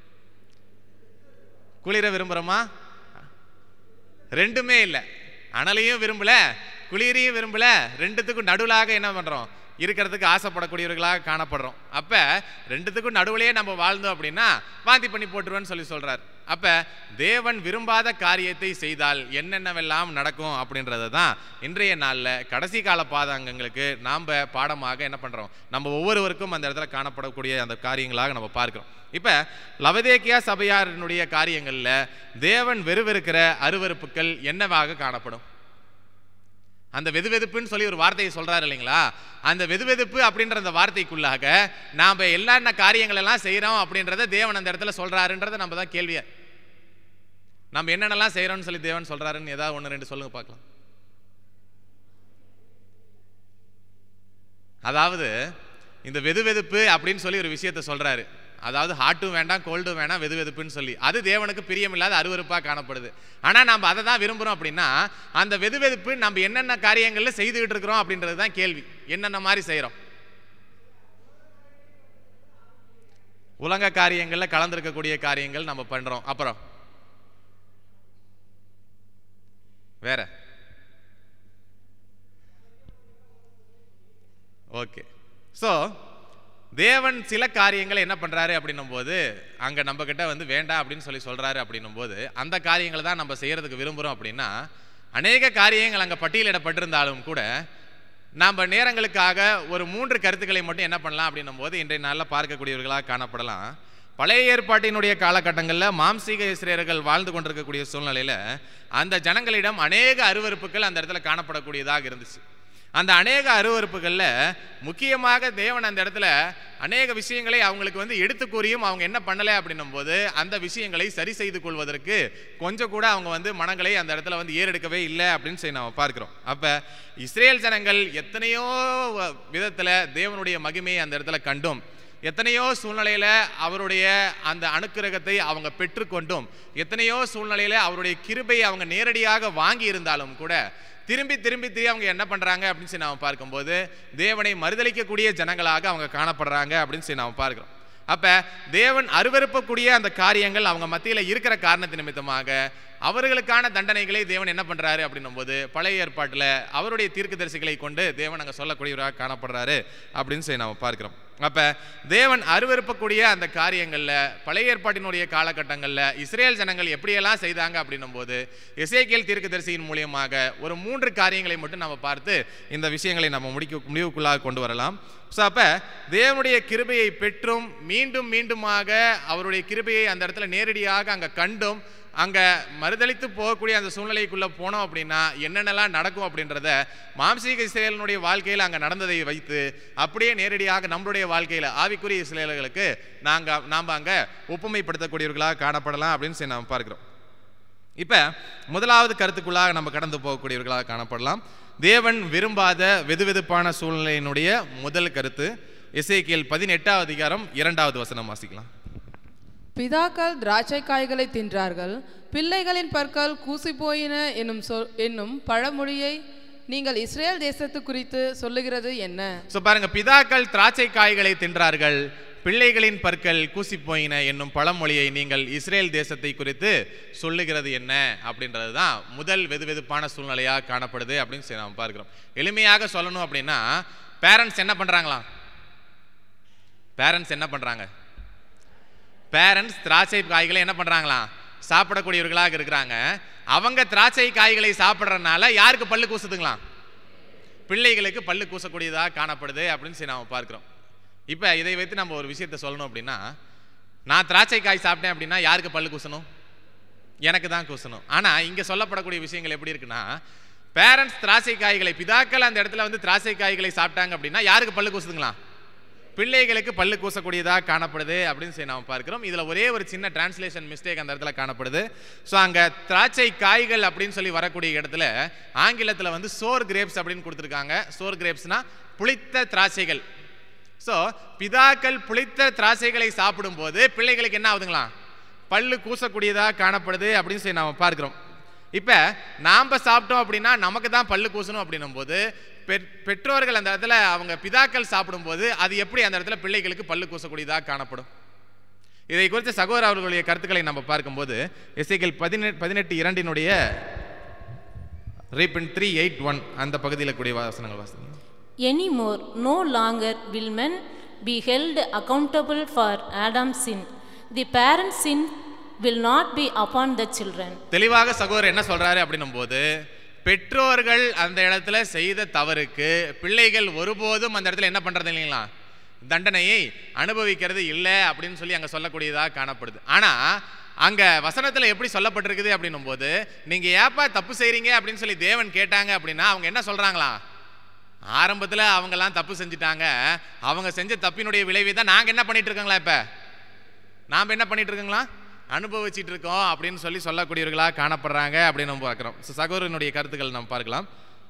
குளிரை விரும்புகிறோமா? ரெண்டுமே இல்லை, அனலையும் விரும்பலை குளிரையும் விரும்பலை, ரெண்டுத்துக்கும் நடுவுலாக என்ன பண்ணுறோம், இருக்கிறதுக்கு ஆசைப்படக்கூடியவர்களாக காணப்படுறோம். அப்போ ரெண்டுத்துக்கும் நடுவுலையே நம்ம வாழ்ந்தோம் அப்படின்னா வாந்தி பண்ணி போட்டுருவேன்னு சொல்கிறார். அப்போ தேவன் விரும்பாத காரியத்தை செய்தால் என்னென்னவெல்லாம் நடக்கும் அப்படின்றத தான் இன்றைய நாளில் கடைசி கால பாதாங்கங்களுக்கு நாம் பாடமாக என்ன பண்ணுறோம், நம்ம ஒவ்வொருவருக்கும் அந்த இடத்துல காணப்படக்கூடிய அந்த காரியங்களாக நம்ம பார்க்கிறோம். இப்போ லவதேக்கியா சபையாரினுடைய காரியங்களில் தேவன் வெறுவெறுக்கிற அருவருப்புகள் என்னவாக காணப்படும்? அந்த வெதுவெதுப்புன்னு சொல்லி ஒரு வார்த்தையை சொல்றாரு இல்லைங்களா, அந்த வெதுவெதுப்பு அப்படின்ற அந்த வார்த்தைக்குள்ளாக நாம் எல்லா காரியங்கள் எல்லாம் செய்கிறோம் அப்படின்றத தேவன் அந்த இடத்துல சொல்றாருன்றத நம்ம தான் கேள்வியா, நம்ம என்னென்னலாம் செய்கிறோம்னு சொல்லி தேவன் சொல்றாருன்னு ஏதாவது 1-2 சொல்லுங்க பார்க்கலாம். அதாவது இந்த வெதுவெதுப்பு அப்படின்னு சொல்லி ஒரு விஷயத்த சொல்றாரு, அதாவது ஹாட்டும் வேண்டாம் கோல்டும் வேண்டாம் வெதுவெதுப்புன்னு சொல்லி, அது தேவனுக்கு பிரியமில்லாத அருவருப்பாக காணப்படுது. ஆனால் நம்ம அதை தான் விரும்புகிறோம் அப்படின்னா அந்த வெதுவெதுப்பு நம்ம என்னென்ன காரியங்களில் செய்துக்கிட்டு இருக்கிறோம் அப்படின்றது தான் கேள்வி. என்னென்ன மாதிரி செய்கிறோம்? உலக காரியங்களில் கலந்துருக்கக்கூடிய காரியங்கள் நம்ம பண்ணுறோம். அப்புறம் வேற ஓகே. ஸோ தேவன் சில காரியங்களை என்ன பண்ணுறாரு அப்படின்னும் போது அங்கே நம்மக்கிட்ட வந்து வேண்டாம் அப்படின்னு சொல்கிறாரு அப்படின்னும் போது அந்த காரியங்களை தான் நம்ம செய்கிறதுக்கு விரும்புகிறோம். அப்படின்னா அநேக காரியங்கள் அங்கே பட்டியலிடப்பட்டிருந்தாலும் கூட நம்ம நேரங்களுக்காக ஒரு 3 கருத்துக்களை மட்டும் என்ன பண்ணலாம் அப்படின்னும் போது இன்றைய நாளில் பார்க்கக்கூடியவர்களாக காணப்படலாம். பழைய ஏற்பாட்டினுடைய காலகட்டங்களில் மாம்சீக இஸ்ரேலர்கள் வாழ்ந்து கொண்டிருக்கக்கூடிய சூழ்நிலையில் அந்த ஜனங்களிடம் அநேக அருவருப்புகள் அந்த இடத்துல காணப்படக்கூடியதாக இருந்துச்சு. அந்த அநேக அருவருப்புகளில் முக்கியமாக தேவன் அந்த இடத்துல அநேக விஷயங்களை அவங்களுக்கு வந்து எடுத்து கூறியும் அவங்க என்ன பண்ணலை அப்படின்னும் போது அந்த விஷயங்களை சரி செய்து கொள்வதற்கு கொஞ்சம் கூட அவங்க வந்து மனங்களை அந்த இடத்துல வந்து ஏறெடுக்கவே இல்லை அப்படின்னு சொல்லி நம்ம பார்க்கிறோம். அப்போ இஸ்ரேல் ஜனங்கள் எத்தனையோ விதத்தில் தேவனுடைய மகிமையை அந்த இடத்துல கண்டும், எத்தனையோ சூழ்நிலையில் அவருடைய அந்த அனுக்கிரகத்தை அவங்க பெற்றுக்கொண்டும், எத்தனையோ சூழ்நிலையில் அவருடைய கிருபையை அவங்க நேரடியாக வாங்கி இருந்தாலும் கூட திரும்பி அவங்க என்ன பண்ணுறாங்க அப்படின்னு சொல்லி நாம் பார்க்கும்போது தேவனை மறுதலிக்கக்கூடிய ஜனங்களாக அவங்க காணப்படுறாங்க அப்படின்னு சொல்லி நாம் பார்க்கிறோம். அப்போ தேவன் அருவருப்பக்கூடிய அந்த காரியங்கள் அவங்க மத்தியில் இருக்கிற காரணத்தின் நிமித்தமாக அவர்களுக்கான தண்டனைகளை தேவன் என்ன பண்ணுறாரு அப்படின்னும் போது பழைய ஏற்பாட்டில் அவருடைய தீர்க்கதரிசிகளை கொண்டு தேவன் அங்கே சொல்லக்கூடியவராக காணப்படுறாரு அப்படின்னு சொல்லி நாம் பார்க்கிறோம். அப்போ தேவன் அருவருப்பக்கூடிய அந்த காரியங்களில் பழைய ஏற்பாட்டினுடைய காலகட்டங்களில் இஸ்ரேல் ஜனங்கள் எப்படியெல்லாம் செய்தாங்க அப்படின்னும் போது எசேக்கியேல் தீர்க்கதரிசியின் மூலியமாக ஒரு 3 காரியங்களை மட்டும் நம்ம பார்த்து இந்த விஷயங்களை நம்ம முடிவுக்குள்ளாக கொண்டு வரலாம். ஸோ அப்போ தேவனுடைய கிருபையை பெற்றும் மீண்டுமாக அவருடைய கிருபையை அந்த இடத்துல நேரடியாக அங்கே கண்டும் அங்கே மறுதளித்து போகக்கூடிய அந்த சூழ்நிலைக்குள்ளே போனோம் அப்படின்னா என்னென்னலாம் நடக்கும் அப்படின்றத மாம்சீக இஸ்ரேலினுடைய வாழ்க்கையில் அங்கே நடந்ததை வைத்து அப்படியே நேரடியாக நம்மளுடைய வாழ்க்கையில் ஆவிக்குரிய இஸ்ரேலர்களுக்கு நாம் அங்கே ஒப்புமைப்படுத்தக்கூடியவர்களாக காணப்படலாம் அப்படின்னு சொல்லி நாம் பார்க்கிறோம். இப்போ முதலாவது கருத்துக்குள்ளாக நம்ம கடந்து போகக்கூடியவர்களாக காணப்படலாம். தேவன் விரும்பாத வெதுவெதுப்பான சூழ்நிலையினுடைய முதல் கருத்து எசேக்கியேல் 18ஆம் அதிகாரம் 2வது வசனம் வாசிக்கலாம். பிதாக்கள் திராட்சை காய்களை தின்றார்கள், பிள்ளைகளின் பற்கள் கூசி போயின என்னும் பழமொழியை நீங்கள் இஸ்ரேல் தேசத்து குறித்து சொல்லுகிறது என்ன? ஸோ பாருங்க, பிதாக்கள் திராட்சை காய்களை தின்றார்கள், பிள்ளைகளின் பற்கள் கூசி போயின என்னும் பழமொழியை நீங்கள் இஸ்ரேல் தேசத்தை குறித்து சொல்லுகிறது என்ன அப்படின்றது தான் முதல் வெதுவெதுப்பான சூழ்நிலையாக காணப்படுது அப்படின்னு சொல்லி நாம் பார்க்கிறோம். எளிமையாக சொல்லணும் அப்படின்னா பேரண்ட்ஸ் என்ன பண்ணுறாங்களாம்? பேரண்ட்ஸ் திராட்சை காய்களை என்ன பண்ணுறாங்களாம்? சாப்பிடக்கூடியவர்களாக இருக்கிறாங்க. அவங்க திராட்சை காய்களை சாப்பிட்றதுனால யாருக்கு பல்லு கூசுதுங்களாம்? பிள்ளைகளுக்கு பல்லு கூசக்கூடியதாக காணப்படுது அப்படின்னு சொல்லி நாம் பார்க்கிறோம். இப்போ இதை வைத்து நம்ம ஒரு விஷயத்தை சொல்லணும் அப்படின்னா, நான் திராட்சை காய் சாப்பிட்டேன் அப்படின்னா யாருக்கு பல்லு கூசணும்? எனக்கு தான் கூசணும். ஆனால் இங்கே சொல்லப்படக்கூடிய விஷயங்கள் எப்படி இருக்குன்னா, பேரண்ட்ஸ் திராட்சை காய்களை, பிதாக்கள் அந்த இடத்துல வந்து திராட்சை காய்களை சாப்பிட்டாங்க அப்படின்னா யாருக்கு பல்லு கூசுதுங்களாம்? பிள்ளைகளுக்கு பல்லு கூசக்கூடியதாக காணப்படுது அப்படின்னு சொல்லி நாம் பார்க்கிறோம். இதில் ஒரே ஒரு சின்ன டிரான்ஸ்லேஷன் மிஸ்டேக் அந்த இடத்துல காணப்படுது. ஸோ அங்கே திராட்சை காய்கள் அப்படின்னு சொல்லி வரக்கூடிய இடத்துல ஆங்கிலத்தில் வந்து சோர் கிரேப்ஸ் அப்படின்னு கொடுத்துருக்காங்க. சோர் கிரேப்ஸ்னா புளித்த திராட்சைகள். ஸோ பிதாக்கள் புளித்த திராட்சைகளை சாப்பிடும்போது பிள்ளைகளுக்கு என்ன ஆகுதுங்களா? பல்லு கூசக்கூடியதாக காணப்படுது அப்படின்னு சொல்லி நாம் பார்க்கிறோம். இப்போ நாம் சாப்பிட்டோம் அப்படின்னா நமக்கு தான் பல்லு கூசணும் அப்படின்னும் போது பெற்றோர்கள் அந்த இடத்துல அவங்க பிதாக்கள் சாப்பிடும்போது அது எப்படி அந்த இடத்துல பிள்ளைகளுக்கு பல்லு கூசக்கூடியதாக காணப்படும்? இதை குறித்து சகோதரர் அவர்களுடைய கருத்துக்களை நம்ம பார்க்கும்போது எசேக்கியேல் 18:2 ரீபின் 3:8-1 அந்த பகுதியில் கூடிய வசனங்கள் வாசிங்க. Anymore no longer will men be held accountable for Adam's sin. The parents' sin will not be upon the children. தெளிவாக சகோதரர் என்ன சொல்றாரு அப்படின்னும் போது பெற்றோர்கள் அந்த இடத்துல செய்த தவறுக்கு பிள்ளைகள் ஒருபோதும் அந்த இடத்துல என்ன பண்றது இல்லைங்களா? தண்டனையை அனுபவிக்கிறது இல்லை அப்படின்னு சொல்லி அங்கே சொல்லக்கூடியதாக காணப்படுது. ஆனால் அங்கே வசனத்தில் எப்படி சொல்லப்பட்டிருக்குது அப்படின்னும் போது நீங்க ஏப்பா தப்பு செய்றீங்க அப்படின்னு சொல்லி தேவன் கேட்டாங்க அப்படின்னா அவங்க என்ன சொல்றாங்களா? ஆரம்பத்தில் அவங்கெல்லாம் தப்பு செஞ்சுட்டாங்க, அவங்க செஞ்ச தப்பினுடைய விளைவை தான் நாங்கள் என்ன பண்ணிட்டு இருக்கோங்களா? இப்போ நாம் என்ன பண்ணிட்டு இருக்கோங்களா? அனுபவிச்சுட்டு இருக்கோம் அப்படின்னு சொல்லி சொல்லக்கூடியவர்களாக காணப்படுறாங்க அப்படின்னு நம்ம பார்க்குறோம். ஸோ சகோதரனுடைய கருத்துக்கள் நம்ம பார்க்கலாம்.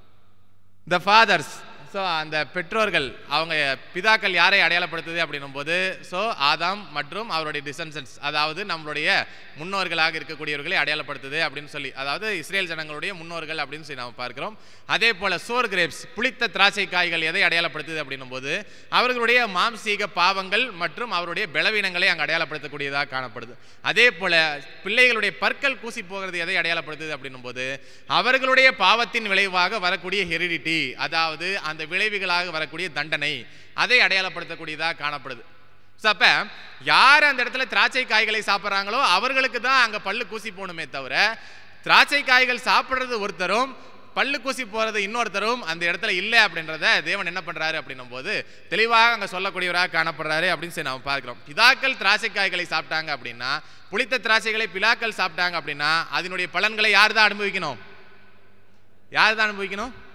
த ஃபாதர்ஸ், ஸோ அந்த பெற்றோர்கள் அவங்க பிதாக்கள் யாரை அடையாளப்படுத்துது அப்படின்னும் போது ஸோ ஆதாம் மற்றும் அவருடைய டிசென்சன்ஸ், அதாவது நம்மளுடைய முன்னோர்களாக இருக்கக்கூடியவர்களை அடையாளப்படுத்துது அப்படின்னு சொல்லி, அதாவது இஸ்ரேல் ஜனங்களுடைய முன்னோர்கள் அப்படின்னு சொல்லி நாம் பார்க்கிறோம். அதே போல் சோர் கிரேப்ஸ் புளித்த திராட்சை காய்கள் எதை அடையாளப்படுத்துது அப்படின்னும் போது அவர்களுடைய மாம்சீக பாவங்கள் மற்றும் அவருடைய பலவீனங்களை அங்கே அடையாளப்படுத்தக்கூடியதாக காணப்படுது. அதே போல் பிள்ளைகளுடைய பற்கள் கூசி போகிறது எதை அடையாளப்படுத்துது அப்படின்னும் போது அவர்களுடைய பாவத்தின் விளைவாக வரக்கூடிய ஹெரிடிட்டி, அதாவது அந்த விளைவுகளாக வரக்கூடிய தண்டனை, அதை அடையாளப்படுத்தக்கூடியதாக காணப்படுது. அப்ப யார் அந்த இடத்துல திராட்சை காய்களை சாப்பிட்றாங்களோ அவர்களுக்கு தான் அங்க பல்லு கூசி போகணுமே தவிர திராட்சை காய்கள் சாப்பிட்றது ஒருத்தரும் பல்லு கூசி போறது இன்னொருத்தரும் அந்த இடத்துல இல்லை அப்படின்றத தேவன் என்ன பண்றாரு அப்படின்னும் போது தெளிவாக அங்க சொல்லக்கூடியவராக காணப்படுறாரு அப்படின்னு சொல்லி நாம் பார்க்கிறோம். பிதாக்கள் திராட்சை காய்களை சாப்பிட்டாங்க அப்படின்னா, புளித்த திராட்சைகளை பிதாக்கள் சாப்பிட்டாங்க அப்படின்னா அதனுடைய பலன்களை யார் தான் அனுபவிக்கணும்? யார் தான் அனுபவிக்கணும்?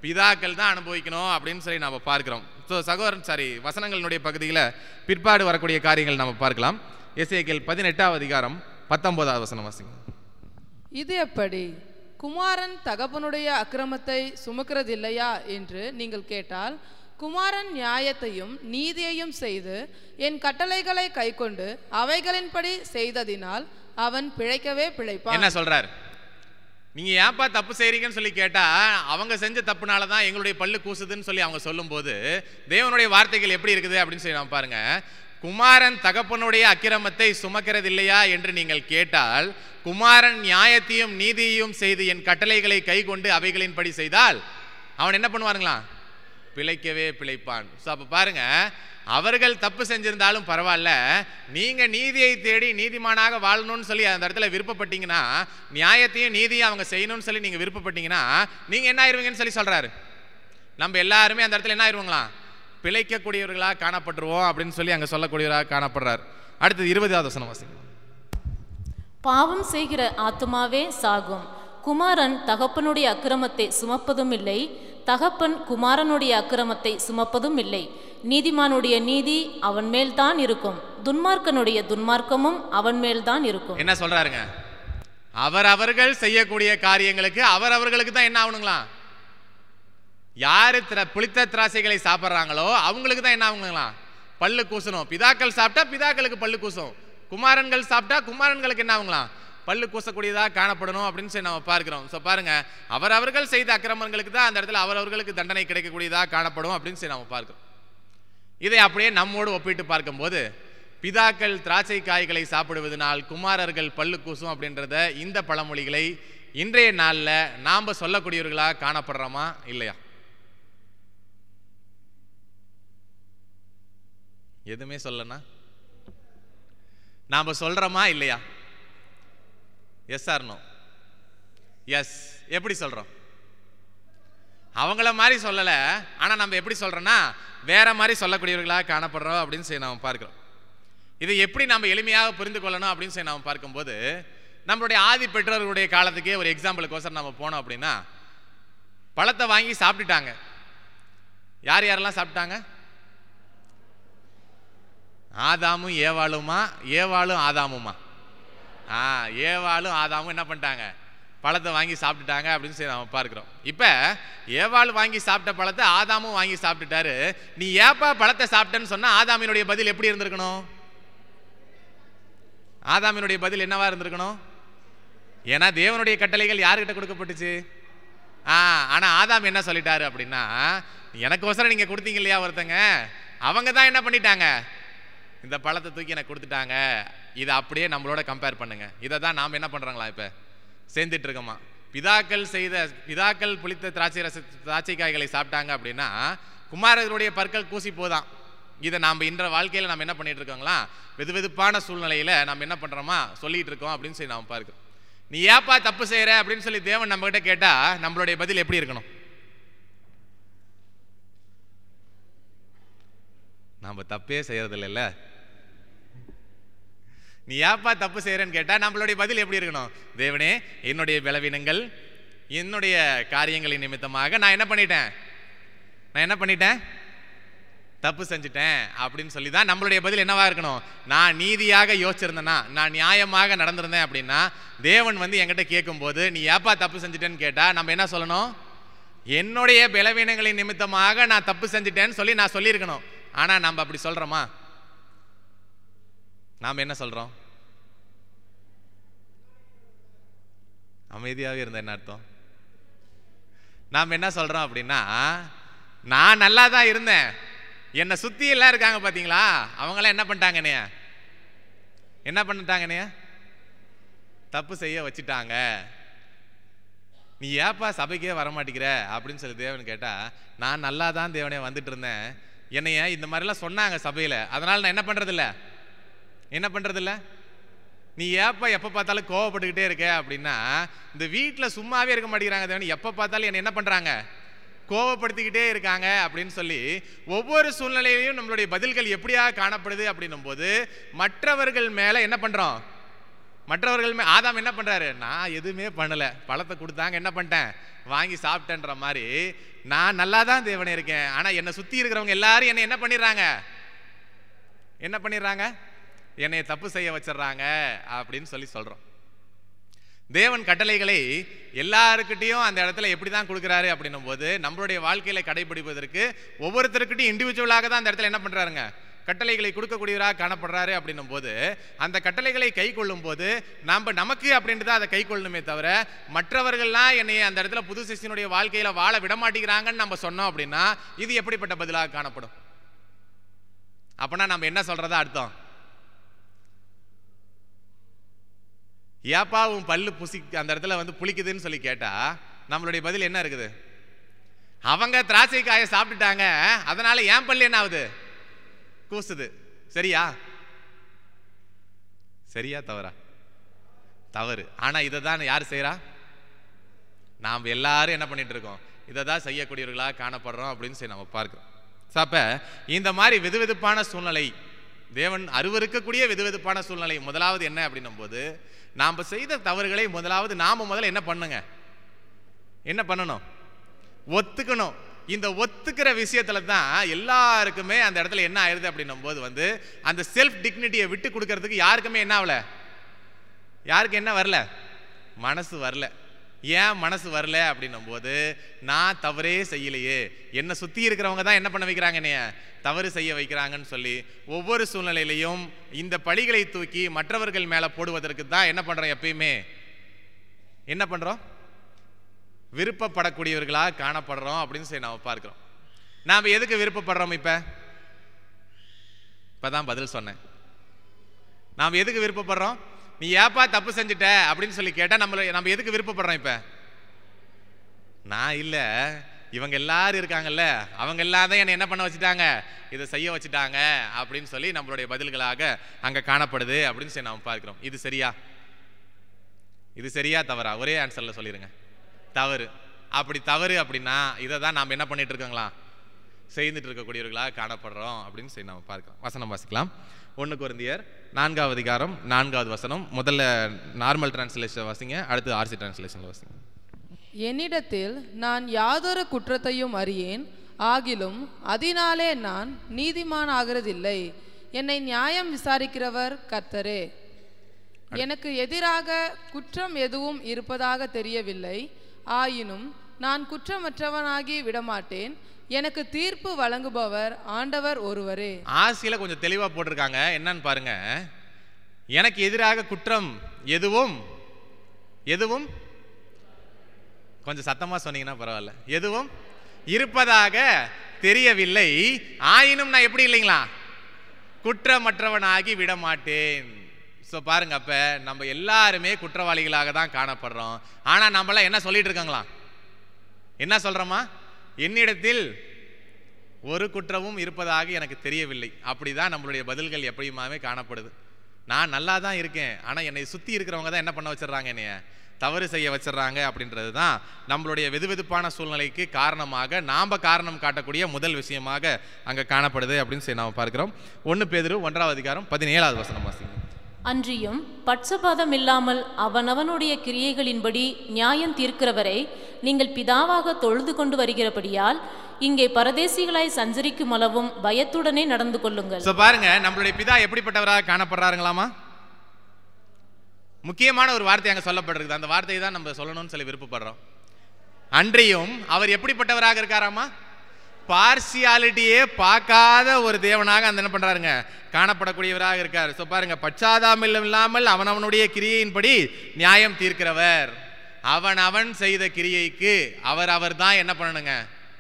பிதாக்கள் தான் அனுபவிக்கணும் அப்படின்னு சொல்லி நாம் பார்க்கிறோம். ஸோ வசனங்களினுடைய பகுதியில் பிற்பாடு வரக்கூடிய காரியங்கள் நாம் பார்க்கலாம். எசேக்கியேல் 18ஆம் அதிகாரம் 19ஆவது வசனம் வாசிங்க. இது எப்படி? குமாரன் தகப்பனுடைய அக்கிரமத்தை சுமக்கிறதில்லையா என்று நீங்கள் கேட்டால், குமாரன் நியாயத்தையும் நீதியையும் செய்து என் கட்டளைகளை கைக்கொண்டு அவைகளின்படி செய்ததினால் அவன் பிழைக்கவே பிழைப்பான். என்ன சொல்றார்? நீங்க ஏப்பா தப்பு செய்றீங்கன்னு சொல்லி கேட்டா, அவங்க செஞ்ச தப்புனால தான் எங்களுடைய பல்லு கூசுதுன்னு சொல்லி அவங்க சொல்லும்போது தேவனுடைய வார்த்தைகள் எப்படி இருக்குது அப்படின்னு சொல்லி நாம் பாருங்க. குமாரன் தகப்பனுடைய அக்கிரமத்தை சுமக்கிறது இல்லையா என்று நீங்கள் கேட்டால், குமாரன் நியாயத்தையும் நீதியையும் செய்து என் கட்டளைகளை கை கொண்டு அவைகளின்படி செய்தால் அவன் என்ன பண்ணுவாருங்களா? பிழைக்கவே பிழைப்பான். ஸோ அப்போ பாருங்க, அவர்கள் தப்பு செஞ்சிருந்தாலும் பரவாயில்ல, நீங்க நீதியை தேடி நீதிமானாக வாழணும்னு சொல்லி அந்த இடத்துல விருப்பப்பட்டீங்கன்னா, நியாயத்தையும் நீதியும் அவங்க செய்யணும்னு சொல்லி நீங்க விருப்பப்பட்டீங்கன்னா நீங்க என்ன ஆயிருவீங்கன்னு சொல்லி சொல்றாரு. நம்ம எல்லாருமே அந்த இடத்துல என்ன ஆயிருவாங்களா? பிழைக்கக்கூடியவர்களாக காணப்பட்டுருவோம் அப்படின்னு சொல்லி அங்க சொல்லக்கூடியவராக காணப்படுறார். அடுத்தது 20ஆவது வசனம் வாசிங்க. பாவம் செய்கிற ஆத்துமாவே சாகும். குமாரன் தகப்பனுடைய அக்கிரமத்தை சுமப்பதும் இல்லை, தகப்பன் குமாரனுடைய அக்கிரமத்தை சுமப்பதும் இல்லை. நீதிமானுடைய நீதி அவன் மேல் தான் இருக்கும், துன்மார்க்கனுடைய துன்மார்க்கமும் அவன் மேல் தான் இருக்கும். என்ன சொல்றாருங்க? அவர்கள் செய்யக்கூடிய காரியங்களுக்கு அவர்களுக்கு தான் என்ன ஆகணுங்களா? யாரு புளித்த திராட்சைகளை சாப்பிட்றாங்களோ அவங்களுக்கு தான் என்ன ஆகுங்களா? பல்லு கூசணும். பிதாக்கள் சாப்பிட்டா பிதாக்களுக்கு பல்லு கூசும், குமாரன்கள் சாப்பிட்டா குமாரன்களுக்கு என்ன ஆகுங்களா? பல்லு கூசக்கூடியதாக காணப்படணும் அப்படின்னு சொல்லி நம்ம பார்க்கிறோம். ஸோ பாருங்க, அவர்கள் செய்த அக்கிரமங்களுக்கு தான் அந்த இடத்துல அவர்களுக்கு தண்டனை கிடைக்கக்கூடியதாக காணப்படும் அப்படின்னு சொல்லி நம்ம பார்க்கிறோம். இதை அப்படியே நம்மோடு ஒப்பிட்டு பார்க்கும்போது, பிதாக்கள் திராட்சை காய்களை சாப்பிடுவதனால் குமாரர்கள் பல்லு கூசும் அப்படின்றத இந்த பழமொழிகளை இன்றைய நாளில் நாம் சொல்லக்கூடியவர்களாக காணப்படுறோமா இல்லையா? எதுவுமே சொல்லனா நாம் சொல்றோமா இல்லையா? Yes or no? எஸ். எப்படி சொல்றோம்? அவங்கள மாதிரி சொல்லலை, ஆனால் நம்ம எப்படி சொல்றோம்னா வேற மாதிரி சொல்லக்கூடியவர்களாக காணப்படுறோம் அப்படின்னு சொல்லி நாம் பார்க்கிறோம். இதை எப்படி நம்ம எளிமையாக புரிந்து கொள்ளணும் அப்படின்னு சொல்லி நாம் பார்க்கும்போது, நம்மளுடைய ஆதி பெற்றோர்களுடைய காலத்துக்கே ஒரு எக்ஸாம்பிளுக்கோசரம் நம்ம போனோம் அப்படின்னா, பழத்தை வாங்கி சாப்பிட்டுட்டாங்க. யார் யாரெல்லாம் சாப்பிட்டாங்க? ஆதாமும் ஏவாளுமா? ஏவாளும் ஆதாமுமா? ஏவாளும் ஆதாமும் என்ன பண்ணிட்டாங்க? பழத்தை வாங்கி சாப்பிட்டுட்டாங்க அப்படின்னு சொல்லி நம்ம பார்க்கிறோம். இப்ப ஏவாள் வாங்கி சாப்பிட்ட பழத்தை ஆதாமும் வாங்கி சாப்பிட்டுட்டாரு. நீ ஏப்பா பழத்தை சாப்பிட்டேன்னு சொன்னா ஆதாமினுடைய பதில் எப்படி இருந்திருக்கணும்? ஆதாமினுடைய பதில் என்னவா இருந்திருக்கணும்? ஏன்னா தேவனுடைய கட்டளைகள் யாருக்கிட்ட கொடுக்கப்பட்டுச்சு? ஆனா ஆதாம் என்ன சொல்லிட்டாரு அப்படின்னா, எனக்கோசரம் நீங்க கொடுத்தீங்க இல்லையா ஒருத்தங்க, அவங்க தான் என்ன பண்ணிட்டாங்க? இந்த பழத்தை தூக்கி எனக்கு கொடுத்துட்டாங்க. இதை அப்படியே நம்மளோட கம்பேர் பண்ணுங்க. இதை தான் நாம் என்ன பண்றாங்களா இப்ப சேர்ந்துட்டு இருக்கோமா? பிதாக்கள் புளித்த திராட்சை காய்களை சாப்பிட்டாங்க அப்படின்னா குமாரர்களுடைய பற்கள் கூசி போதான். இதை நாம் இன்ற வாழ்க்கையில் நாம் என்ன பண்ணிட்டு இருக்கோங்களா? வெதுவெதுப்பான சூழ்நிலையில நாம் என்ன பண்றோமா சொல்லிட்டு இருக்கோம் அப்படின்னு சொல்லி நாம் பார்க்கிறோம். நீ ஏப்பா தப்பு செய்யற அப்படின்னு சொல்லி தேவன் நம்ம கிட்ட கேட்டா நம்மளுடைய பதில் எப்படி இருக்கணும்? நாம தப்பே செய்யறது இல்லைல்ல. நீ ஏப்பா தப்பு செய்யறேன்னு கேட்டா நம்மளுடைய பதில் எப்படி இருக்கணும்? தேவனே, என்னுடைய பலவீனங்கள், என்னுடைய காரியங்களின் நிமித்தமாக நான் என்ன பண்ணிட்டேன்? தப்பு செஞ்சுட்டேன் அப்படின்னு சொல்லி தான் நம்மளுடைய பதில் என்னவா இருக்கணும்? நான் நீதியாக யோசிச்சிருந்தேன்னா, நான் நியாயமாக நடந்திருந்தேன் அப்படின்னா தேவன் வந்து என்கிட்ட கேட்கும்போது நீ ஏப்பா தப்பு செஞ்சுட்டேன்னு கேட்டா நம்ம என்ன சொல்லணும்? என்னுடைய பலவீனங்களின் நிமித்தமாக நான் தப்பு செஞ்சுட்டேன்னு சொல்லி நான் சொல்லியிருக்கணும். ஆனா நம்ம அப்படி சொல்றோமா? நாம் என்ன சொல்றோம்? அமைதியாகவே இருந்த என்ன அர்த்தம்? நாம் என்ன சொல்றோம் அப்படின்னா, நான் நல்லா தான் இருந்தேன், என்னை சுத்தி எல்லாம் இருக்காங்க பாத்தீங்களா, அவங்களாம் என்ன பண்ணிட்டாங்கன்னே தப்பு செய்ய வச்சுட்டாங்க. நீ ஏப்பா சபைக்கே வரமாட்டேங்கிற அப்படின்னு சொல்லி தேவன் கேட்டா, நான் நல்லா தான் தேவனே வந்துட்டு இருந்தேன், என்னைய இந்த மாதிரிலாம் சொன்னாங்க சபையில, அதனால நான் என்ன பண்றதில்ல? நீ ஏப்பா எப்போ பார்த்தாலும் கோவப்பட்டுக்கிட்டே இருக்க அப்படின்னா, இந்த வீட்டில் சும்மாவே இருக்க மாட்டேங்கிறாங்க தேவன், எப்போ பார்த்தாலும் என்னை என்ன பண்றாங்க? கோவப்படுத்திக்கிட்டே இருக்காங்க அப்படின்னு சொல்லி ஒவ்வொரு சூழ்நிலையிலையும் நம்மளுடைய பதில்கள் எப்படியா காணப்படுது அப்படின்னும் போது மற்றவர்கள் மேல என்ன பண்றோம்? மற்றவர்கள் ஆதாம் என்ன பண்றாரு, நான் எதுவுமே பண்ணல, பழத்தை கொடுத்தாங்க என்ன பண்ணிட்டேன், வாங்கி சாப்பிட்டேன்ற மாதிரி நான் நல்லா தான் தேவனே இருக்கேன், ஆனா என்னை சுத்தி இருக்கிறவங்க எல்லாரும் என்னை என்ன பண்ணிடுறாங்க, என்னை தப்பு செய்ய வச்சிடறாங்க அப்படின்னு சொல்றோம். தேவன் கட்டளைகளை எல்லாருக்கிட்டையும் அந்த இடத்துல எப்படி தான் கொடுக்குறாரு அப்படின்னும் போது நம்மளுடைய வாழ்க்கையில கடைபிடிப்பதற்கு ஒவ்வொருத்தருக்கிட்டையும் இண்டிவிஜுவலாக தான் அந்த இடத்துல என்ன பண்றாருங்க, கட்டளைகளை கொடுக்கக்கூடியவராக காணப்படுறாரு அப்படின்னும் போது அந்த கட்டளைகளை கை கொள்ளும் போது நமக்கு அப்படின்ட்டு தான் அதை கை கொள்ளணுமே தவிர மற்றவர்கள்லாம் என்னைய அந்த இடத்துல புது சிஷ்யனுடைய வாழ்க்கையில வாழ விடமாட்டேங்கிறாங்கன்னு நம்ம சொன்னோம் அப்படின்னா இது எப்படிப்பட்ட பதிலாக காணப்படும்? அப்படின்னா நம்ம என்ன சொல்றதா அர்த்தம்? ஏப்பா உன் பல்லு அந்த இடத்துல புளிக்குதுன்னு சொல்லி கேட்டா நம்மளுடைய பதில் என்ன இருக்குது? அவங்க திராட்சை காயை சாப்பிட்டுட்டாங்க, அதனால என் பல்லு என்ன ஆகுது, கூசுது. சரியா தவறா? தவறு. ஆனா இதை தான் யார் செய்யறா? நாம் எல்லாரும் என்ன பண்ணிட்டு இருக்கோம், இதை தான் செய்யக்கூடியவர்களாக காணப்படுறோம் அப்படின்னு சொல்லி நம்ம பார்க்கிறோம். அப்ப இந்த மாதிரி வெதுவெதுப்பான சூழ்நிலை, தேவன் அருவருக்கக்கூடிய வெதுவெதுப்பான சூழ்நிலை முதலாவது என்ன அப்படின்னும் போது நாம் செய்த தவறுகளை முதலாவது முதல்ல என்ன பண்ணணும், ஒத்துக்கணும். இந்த ஒத்துக்கிற விஷயத்துல தான் எல்லாருக்குமே அந்த இடத்துல என்ன ஆயிருது அப்படின்னும் போது அந்த செல்ஃப் டிக்னிட்டியை விட்டு கொடுக்கறதுக்கு யாருக்குமே என்ன ஆகல, யாருக்கு என்ன வரல, மனசு வரல. ஏன் மனசு வரல அப்படின்னும் போது நான் தவறே செய்யலையே, என்னை சுத்தி இருக்கிறவங்க தான் என்ன பண்ண வைக்கிறாங்க, என்னைய தவறு செய்ய வைக்கிறாங்கன்னு சொல்லி ஒவ்வொரு சூழ்நிலையிலையும் இந்த பழிகளை தூக்கி மற்றவர்கள் மேல போடுவதற்கு தான் என்ன பண்றோம், எப்பயுமே என்ன பண்றோம், விருப்பப்படக்கூடியவர்களாக காணப்படுறோம் அப்படின்னு சொல்லி நாம பார்க்கிறோம். நாம எதுக்கு விருப்பப்படுறோம்? இப்பதான் பதில் சொன்னேன். நாம் எதுக்கு விருப்பப்படுறோம்? நீ ஏப்பா தப்பு செஞ்சுட்ட அப்படின்னு சொல்லி கேட்டா நம்ம எதுக்கு விருப்பப்படுறோம்? இப்ப நான் இல்ல, இவங்க எல்லாரும் இருக்காங்கல்ல, அவங்க எல்லாம் தான் என்ன பண்ண வச்சுட்டாங்க, இதை செய்ய வச்சுட்டாங்க அப்படின்னு சொல்லி நம்மளுடைய பதில்களாக அங்க காணப்படுது அப்படின்னு சொல்லி நாம பார்க்கிறோம். இது சரியா தவறா? ஒரே ஆன்சர்ல சொல்லிருங்க. தவறு. அப்படி தவறு அப்படின்னா இதை தான் நாம் என்ன பண்ணிட்டு இருக்கோங்களா, செய்துட்டு இருக்கக்கூடியவர்களாக காணப்படுறோம் அப்படின்னு சொல்லி நம்ம பார்க்கலாம். வசனம் வாசிக்கலாம். 1 கொரிந்தியர் 4வது அதிகாரம் 4வது வசனம். முதல்ல நார்மல் டிரான்ஸ்லேஷன் வாசிங்க, அடுத்து ஆர்சி டிரான்ஸ்லேஷன் வாசிங்க. என்னிடத்தில் நான் யாதொரு குற்றத்தையும் அறியேன், ஆகிலும் அதனாலே நான் நீதிமான் ஆகிறதில்லை. என்னை நியாயம் விசாரிக்கிறவர் கர்த்தரே. எனக்கு எதிராக குற்றம் எதுவும் இருப்பதாக தெரியவில்லை, ஆயினும் நான் குற்றமற்றவனாகி விடமாட்டேன். எனக்கு தீர்ப்பு வழங்குபவர் ஆண்டவர் ஒருவரே. ஆசியில கொஞ்சம் தெளிவா போட்டிருக்காங்க, என்னன்னு பாருங்க. எனக்கு எதிராக குற்றம் எதுவும் கொஞ்சம் சத்தமா சொன்னீங்கன்னா பரவாயில்ல, எதுவும் இருப்பதாக தெரியவில்லை, ஆயினும் நான் எப்படி இல்லைங்களா, குற்றமற்றவனாகி விடமாட்டேன். ஸோ பாருங்க, அப்ப நம்ம எல்லாருமே குற்றவாளிகளாக தான் காணப்படுறோம். ஆனா நம்மளாம் என்ன சொல்லிட்டு இருக்காங்களா, என்ன சொல்றோமா, என்னிடத்தில் ஒரு குற்றமும் இருப்பதாக எனக்கு தெரியவில்லை. அப்படிதான் நம்மளுடைய பதில்கள் எப்படியுமே காணப்படுது. நான் நல்லா தான் இருக்கேன், ஆனா என்னை சுத்தி இருக்கிறவங்க தான் என்ன பண்ண வச்சிடறாங்க, என்னைய தவறு செய்ய வச்சிடறாங்க. அப்படின்றது தான் நம்மளுடைய வெதுவெதுப்பான சூழ்நிலைக்கு காரணமாக நாம காரணம் காட்டக்கூடிய முதல் விஷயமாக அங்க காணப்படுது அப்படின்னு சொல்லி நாம பார்க்கிறோம். 1 பேதுரு 1வது அதிகாரம் 17வது வசனம் வாசிங்க. அன்றியும் பட்சபாதம் இல்லாமல் அவனவனுடைய கிரியைகளின்படி நியாயம் தீர்க்கிறவரை நீங்கள் பிதாவாக தொழுது கொண்டு வருகிறபடியால் இங்கே பரதேசிகளாய் சஞ்சரிக்கும் அளவும் பயத்துடனே நடந்து கொள்ளுங்கள். பாருங்க, நம்மளுடைய பிதா எப்படிப்பட்டவராக காணப்படுறாருங்களாமா? முக்கியமான ஒரு வார்த்தை அங்க சொல்லப்பட்டிருக்கு. அந்த வார்த்தையை தான் நம்ம சொல்லணும்னு சொல்லி விருப்பப்படுறோம். அன்றியும் அவர் எப்படிப்பட்டவராக இருக்காராமா? பார்சியாலிட்டியே பார்க்காத ஒரு தேவனாக அந்த என்ன பண்றாருங்க, காணப்படக்கூடியவராக இருக்கார். ஸோ பாருங்க, பச்சாதாபம் இல்லாமல் அவனவனுடைய கிரியையின்படி நியாயம் தீர்க்கிறவர். அவன் செய்த கிரியைக்கு அவர் தான் என்ன பண்ணணுங்க,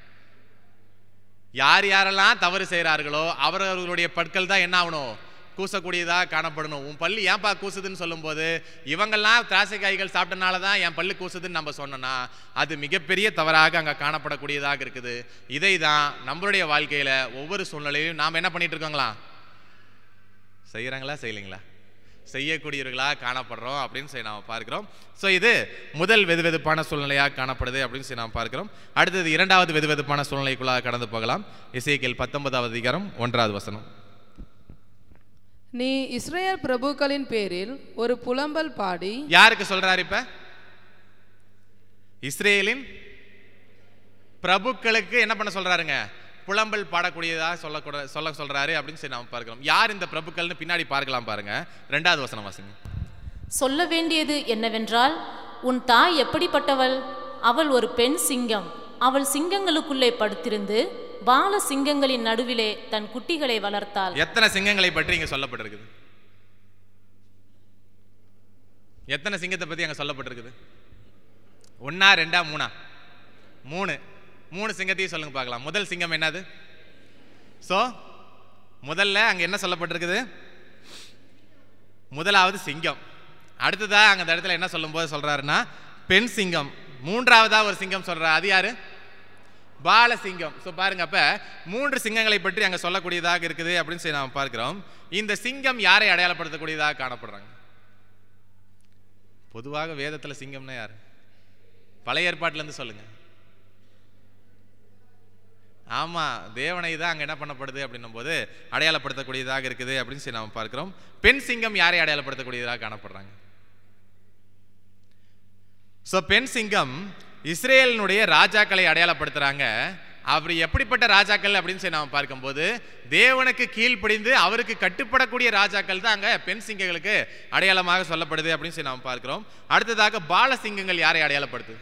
யார் யாரெல்லாம் தவறு செய்கிறார்களோ அவர்களுடைய பற்கள் தான் என்ன ஆகணும், கூசக்கூடியதாக காணப்படணும். உன் பல்லு ஏன்பா கூசுதுன்னு சொல்லும் போது இவங்கெல்லாம் திராட்சை காய்கள் சாப்பிட்டனால தான் என் பல்லு கூசுதுன்னு நம்ம சொன்னோம்னா அது மிகப்பெரிய தவறாக அங்கே காணப்படக்கூடியதாக இருக்குது. இதை தான் நம்மளுடைய வாழ்க்கையில் ஒவ்வொரு சூழ்நிலையும் நாம் என்ன பண்ணிட்டு இருக்கோங்களா, செய்கிறாங்களா செய்யலைங்களா, செய்யக்கூடியவர்களாக காணப்படுறோம் அப்படின்னு சொல்லி நாம் பார்க்கிறோம். ஸோ இது முதல் வெதுவெதுப்பான சூழ்நிலையாக காணப்படுது அப்படின்னு சொல்லி நாம் பார்க்கிறோம். அடுத்தது 2வது வெதுவெதுப்பான சூழ்நிலைக்குள்ளாக கடந்து போகலாம். எசேக்கியேல் 19வது அதிகாரம் 1வது வசனம். நீ இஸ்ரேல் பிரபுக்களின் பேரில் ஒரு புலம்பல் பாடி. யாருக்கு சொல்றாரு இப்ப? இஸ்ரேலின் பிரபுக்களுக்கு என்ன பண்ண சொல்றாருங்க? புலம்பல் பாடக்கூடியதா சொல்ல சொல்றாரு அப்படின்னு சொல்லி நாம் பார்க்கிறோம். யார் இந்த பிரபுக்கள்னு பின்னாடி பார்க்கலாம் பாருங்க. 2வது வசனம் வாசிங்க. சொல்ல வேண்டியது என்னவென்றால், உன் தாய் எப்படிப்பட்டவள்? அவள் ஒரு பெண் சிங்கம். அவள் சிங்கங்களுக்குள்ளே படுத்திருந்து பால சிங்கங்களின் நடுவிலே தன் குட்டிகளை வளர்த்தாள். எத்தனை சிங்கங்களை பற்றி இங்க சொல்லப்பட்டிருக்குது? எத்தனை சிங்கத்தை பத்தி அங்க சொல்லப்பட்டிருக்குது? 1 2 3? 3 சிங்கத்தையும் சொல்லுங்க பார்க்கலாம். முதல் சிங்கம் என்னது? சோ முதல்ல அங்க என்ன சொல்லப்பட்டிருக்குது? முதலாவது சிங்கம். அடுத்ததா அங்க அந்த இடத்துல என்ன சொல்லும்போது சொல்றாருன்னா பெண் சிங்கம். 3வதா ஒரு சிங்கம் சொல்றாரு. அது யாரு? பால சிங்கம். ஸோ பாருங்க, அப்ப 3 சிங்கங்களை பற்றி அங்க சொல்லக்கூடியதாக இருக்குது அப்படின்னு சொல்லி நாம் பார்க்கிறோம். இந்த சிங்கம் யாரை அடையாளப்படுத்தக்கூடியதாக காணப்படுறாங்க? பொதுவாக வேதத்துல சிங்கம்னா யாரு? பழைய ஏற்பாட்டுல இருந்து சொல்லுங்க. ஆமா, தேவனை தான் அங்க என்ன பண்ணப்படுது அப்படின்னும் போது அடையாளப்படுத்தக்கூடியதாக இருக்குது அப்படின்னு சொல்லி நாம் பார்க்கிறோம். பெண் சிங்கம் யாரை அடையாளப்படுத்தக்கூடியதாக காணப்படுறாங்க? சோ பெண் சிங்கம் இஸ்ரேலினுடைய ராஜாக்களை அடையாளப்படுத்துறாங்க. அப்படி எப்படிப்பட்ட ராஜாக்கள் அப்படின்னு சொல்லி நாம் பார்க்கும்போது தேவனுக்கு கீழ்ப்படிந்து அவருக்கு கட்டுப்படக்கூடிய ராஜாக்கள் தான் அங்க பெண் சிங்கங்களுக்கு அடையாளமாக சொல்லப்படுது அப்படின்னு சொல்லி நாம் பார்க்கிறோம். அடுத்ததாக பால சிங்கங்கள் யாரை அடையாளப்படுத்துது?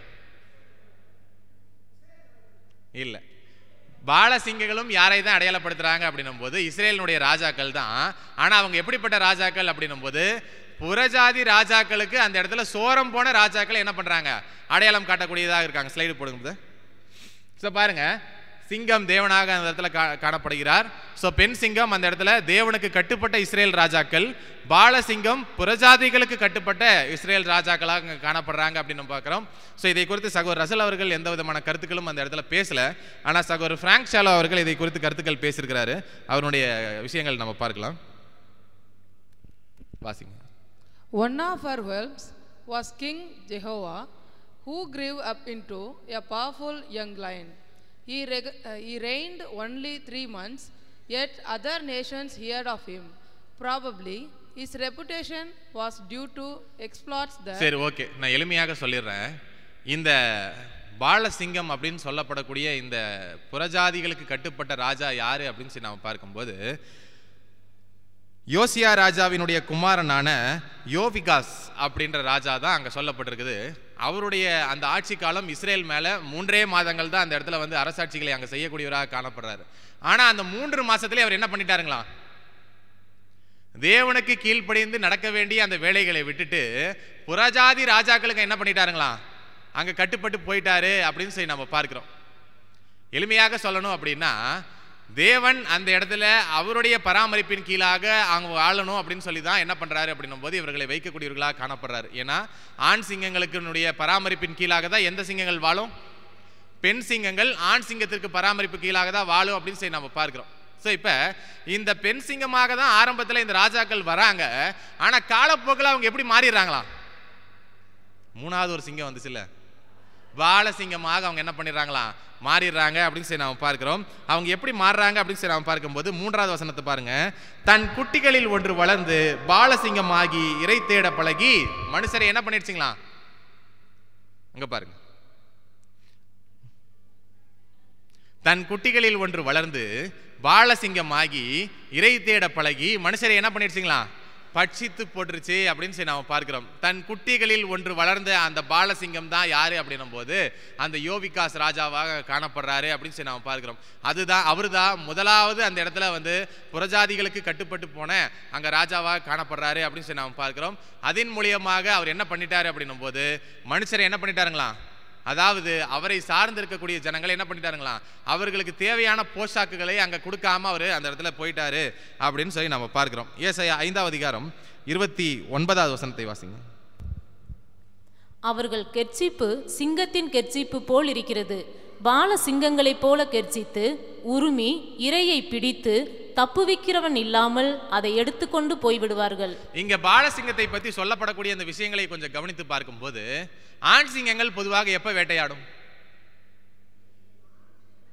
இல்ல, பால சிங்கங்களும் யாரை தான் அடையாளப்படுத்துறாங்க அப்படின்னும் போது இஸ்ரேலினுடைய ராஜாக்கள் தான். ஆனா அவங்க எப்படிப்பட்ட ராஜாக்கள் அப்படின்னும் போது புறஜாதி ராஜாக்களுக்கு அந்த இடத்துல சோரம் போன ராஜாக்கள் என்ன பண்றாங்க? அடையாளம் காட்டக்கூடியதாக இருக்காங்க. ஸ்லைடு போடுங்க. ஸோ பாருங்க, சிங்கம் தேவனாக அந்த இடத்துல காணப்படுகிறார். ஸோ பெண் சிங்கம் அந்த இடத்துல தேவனுக்கு கட்டுப்பட்ட இஸ்ரேல் ராஜாக்கள், பால சிங்கம் புறஜாதிகளுக்கு கட்டுப்பட்ட இஸ்ரேல் ராஜாக்களாக காணப்படுறாங்க அப்படின்னு நம்ம பார்க்குறோம். ஸோ இதை குறித்து சகோதரர் ரசல் அவர்கள் எந்த விதமான கருத்துக்களும் அந்த இடத்துல பேசல. ஆனால் சகோதரர் பிராங்க் ஷாலோ அவர்கள் இதை குறித்து கருத்துக்கள் பேசியிருக்கிறாரு. அவருடைய விஷயங்கள் நம்ம பார்க்கலாம். வாசிங்க. One of our whelps was King Jehovah, who grew up into a powerful young lion. He reigned only 3 months, yet other nations heard of him. Probably his reputation was due to exploits that. சரி, okay, நான் எளிமையாக சொல்லிடுறேன். இந்த பாலசிங்கம் அப்படின்னு சொல்லப்படக்கூடிய இந்த புறஜாதிகளுக்கு கட்டுப்பட்ட ராஜா யாரு அப்படின்னு சொல்லி நாம் பார்க்கும்போது யோசியா ராஜாவினுடைய குமாரனான யோவிகாஸ் அப்படின்ற ராஜா தான் அங்கே சொல்லப்பட்டிருக்குது. அவருடைய அந்த ஆட்சி காலம் இஸ்ரேல் மேலே 3 மாதங்கள் தான் அந்த இடத்துல வந்து அரசாட்சிகளை அங்கே செய்யக்கூடியவராக காணப்படுறாரு. ஆனால் அந்த 3 மாசத்துலேயே அவர் என்ன பண்ணிட்டாருங்களா? தேவனுக்கு கீழ்ப்படிந்து நடக்க வேண்டிய அந்த வேலைகளை விட்டுட்டு புறஜாதி ராஜாக்களுக்கு என்ன பண்ணிட்டாருங்களா? அங்கே கட்டுப்பட்டு போயிட்டாரு அப்படின்னு சொல்லி நம்ம பார்க்கிறோம். எளிமையாக சொல்லணும் அப்படின்னா தேவன் அந்த இடத்துல அவருடைய பராமரிப்பின் கீழாக அவங்க வாழணும் அப்படின்னு சொல்லி தான் என்ன பண்றாரு அப்படின்னும் போது இவர்களை வைக்கக்கூடியவர்களாக காணப்படுறாரு. ஏன்னா ஆண் சிங்கங்களுக்கு பராமரிப்பின் கீழாக தான் எந்த சிங்கங்கள் வாழும்? பெண் சிங்கங்கள் ஆண் சிங்கத்திற்கு பராமரிப்பு கீழாக தான் வாழும் அப்படின்னு சொல்லி நம்ம பார்க்கிறோம். ஸோ இப்போ இந்த பெண் சிங்கமாக தான் ஆரம்பத்தில் இந்த ராஜாக்கள் வராங்க. ஆனால் காலப்போக்கில் அவங்க எப்படி மாறிடுறாங்களா? 3வது ஒரு சிங்கம் வந்துச்சு இல்ல, பால சிங்கமாக அவங்க என்ன பண்ணிடுறாங்களா? மாறிடுறாங்க அப்படின்னு சொல்லி நாம் பார்க்கிறோம். அவங்க எப்படி மாறுறாங்க அப்படின்னு சொல்லி நாம் பார்க்கும்போது 3வது வசனத்தை பாருங்க. தன் குட்டிகளில் ஒன்று வளர்ந்து பாலசிங்கமாகி இறை தேட பழகி மனுஷரை என்ன பண்ணிடுச்சுங்களா? அங்க பாருங்க, தன் குட்டிகளில் ஒன்று வளர்ந்து பாலசிங்கமாகி இறை தேட பழகி மனுஷரை என்ன பண்ணிடுச்சுங்களா? பட்சித்து போட்டுருச்சு அப்படின்னு சொல்லி நாம பார்க்கிறோம். தன் குட்டிகளில் ஒன்று வளர்ந்த அந்த பாலசிங்கம் தான் யாரு அப்படின்னும் போது அந்த யோவிகாஸ் ராஜாவாக காணப்படுறாரு அப்படின்னு சொல்லி நாம பார்க்கிறோம். அதுதான் அவரு தான் முதலாவது அந்த இடத்துல வந்து புறஜாதிகளுக்கு கட்டுப்பட்டு போன அங்க ராஜாவாக காணப்படுறாரு அப்படின்னு சொல்லி நாம பார்க்கிறோம். அதன் மூலியமாக அவர் என்ன பண்ணிட்டாரு அப்படின்னும் போது மனுஷரை என்ன பண்ணிட்டாருங்களா? அதாவது அவரை சார்ந்து இருக்கக்கூடிய ஜனங்களை என்ன பண்ணிட்டாருங்களா? அவர்களுக்கு தேவையான போஷாக்குகளை அங்க கொடுக்காம அவரு அந்த இடத்துல போயிட்டாரு அப்படின்னு சொல்லி நம்ம பார்க்கிறோம். ஏசாயா 5வது அதிகாரம் 29வது வசனத்தை வாசிங்க. அவர்கள் கெர்ச்சிப்பு சிங்கத்தின் கெர்ச்சிப்பு போல் இருக்கிறது. பால சிங்கங்களைப் போல கெர்ச்சித்து உருமி இரையை பிடித்து தப்புவிக்கிறவன் இல்லாமல் அதை எடுத்துக்கொண்டு போய்விடுவார்கள். இங்க பாலசிங்கத்தை பற்றி சொல்லப்படக்கூடிய அந்த விஷயங்களை கொஞ்சம் கவனித்து பார்க்கும்போது ஆண் சிங்கங்கள் பொதுவாக எப்ப வேட்டையாடும்?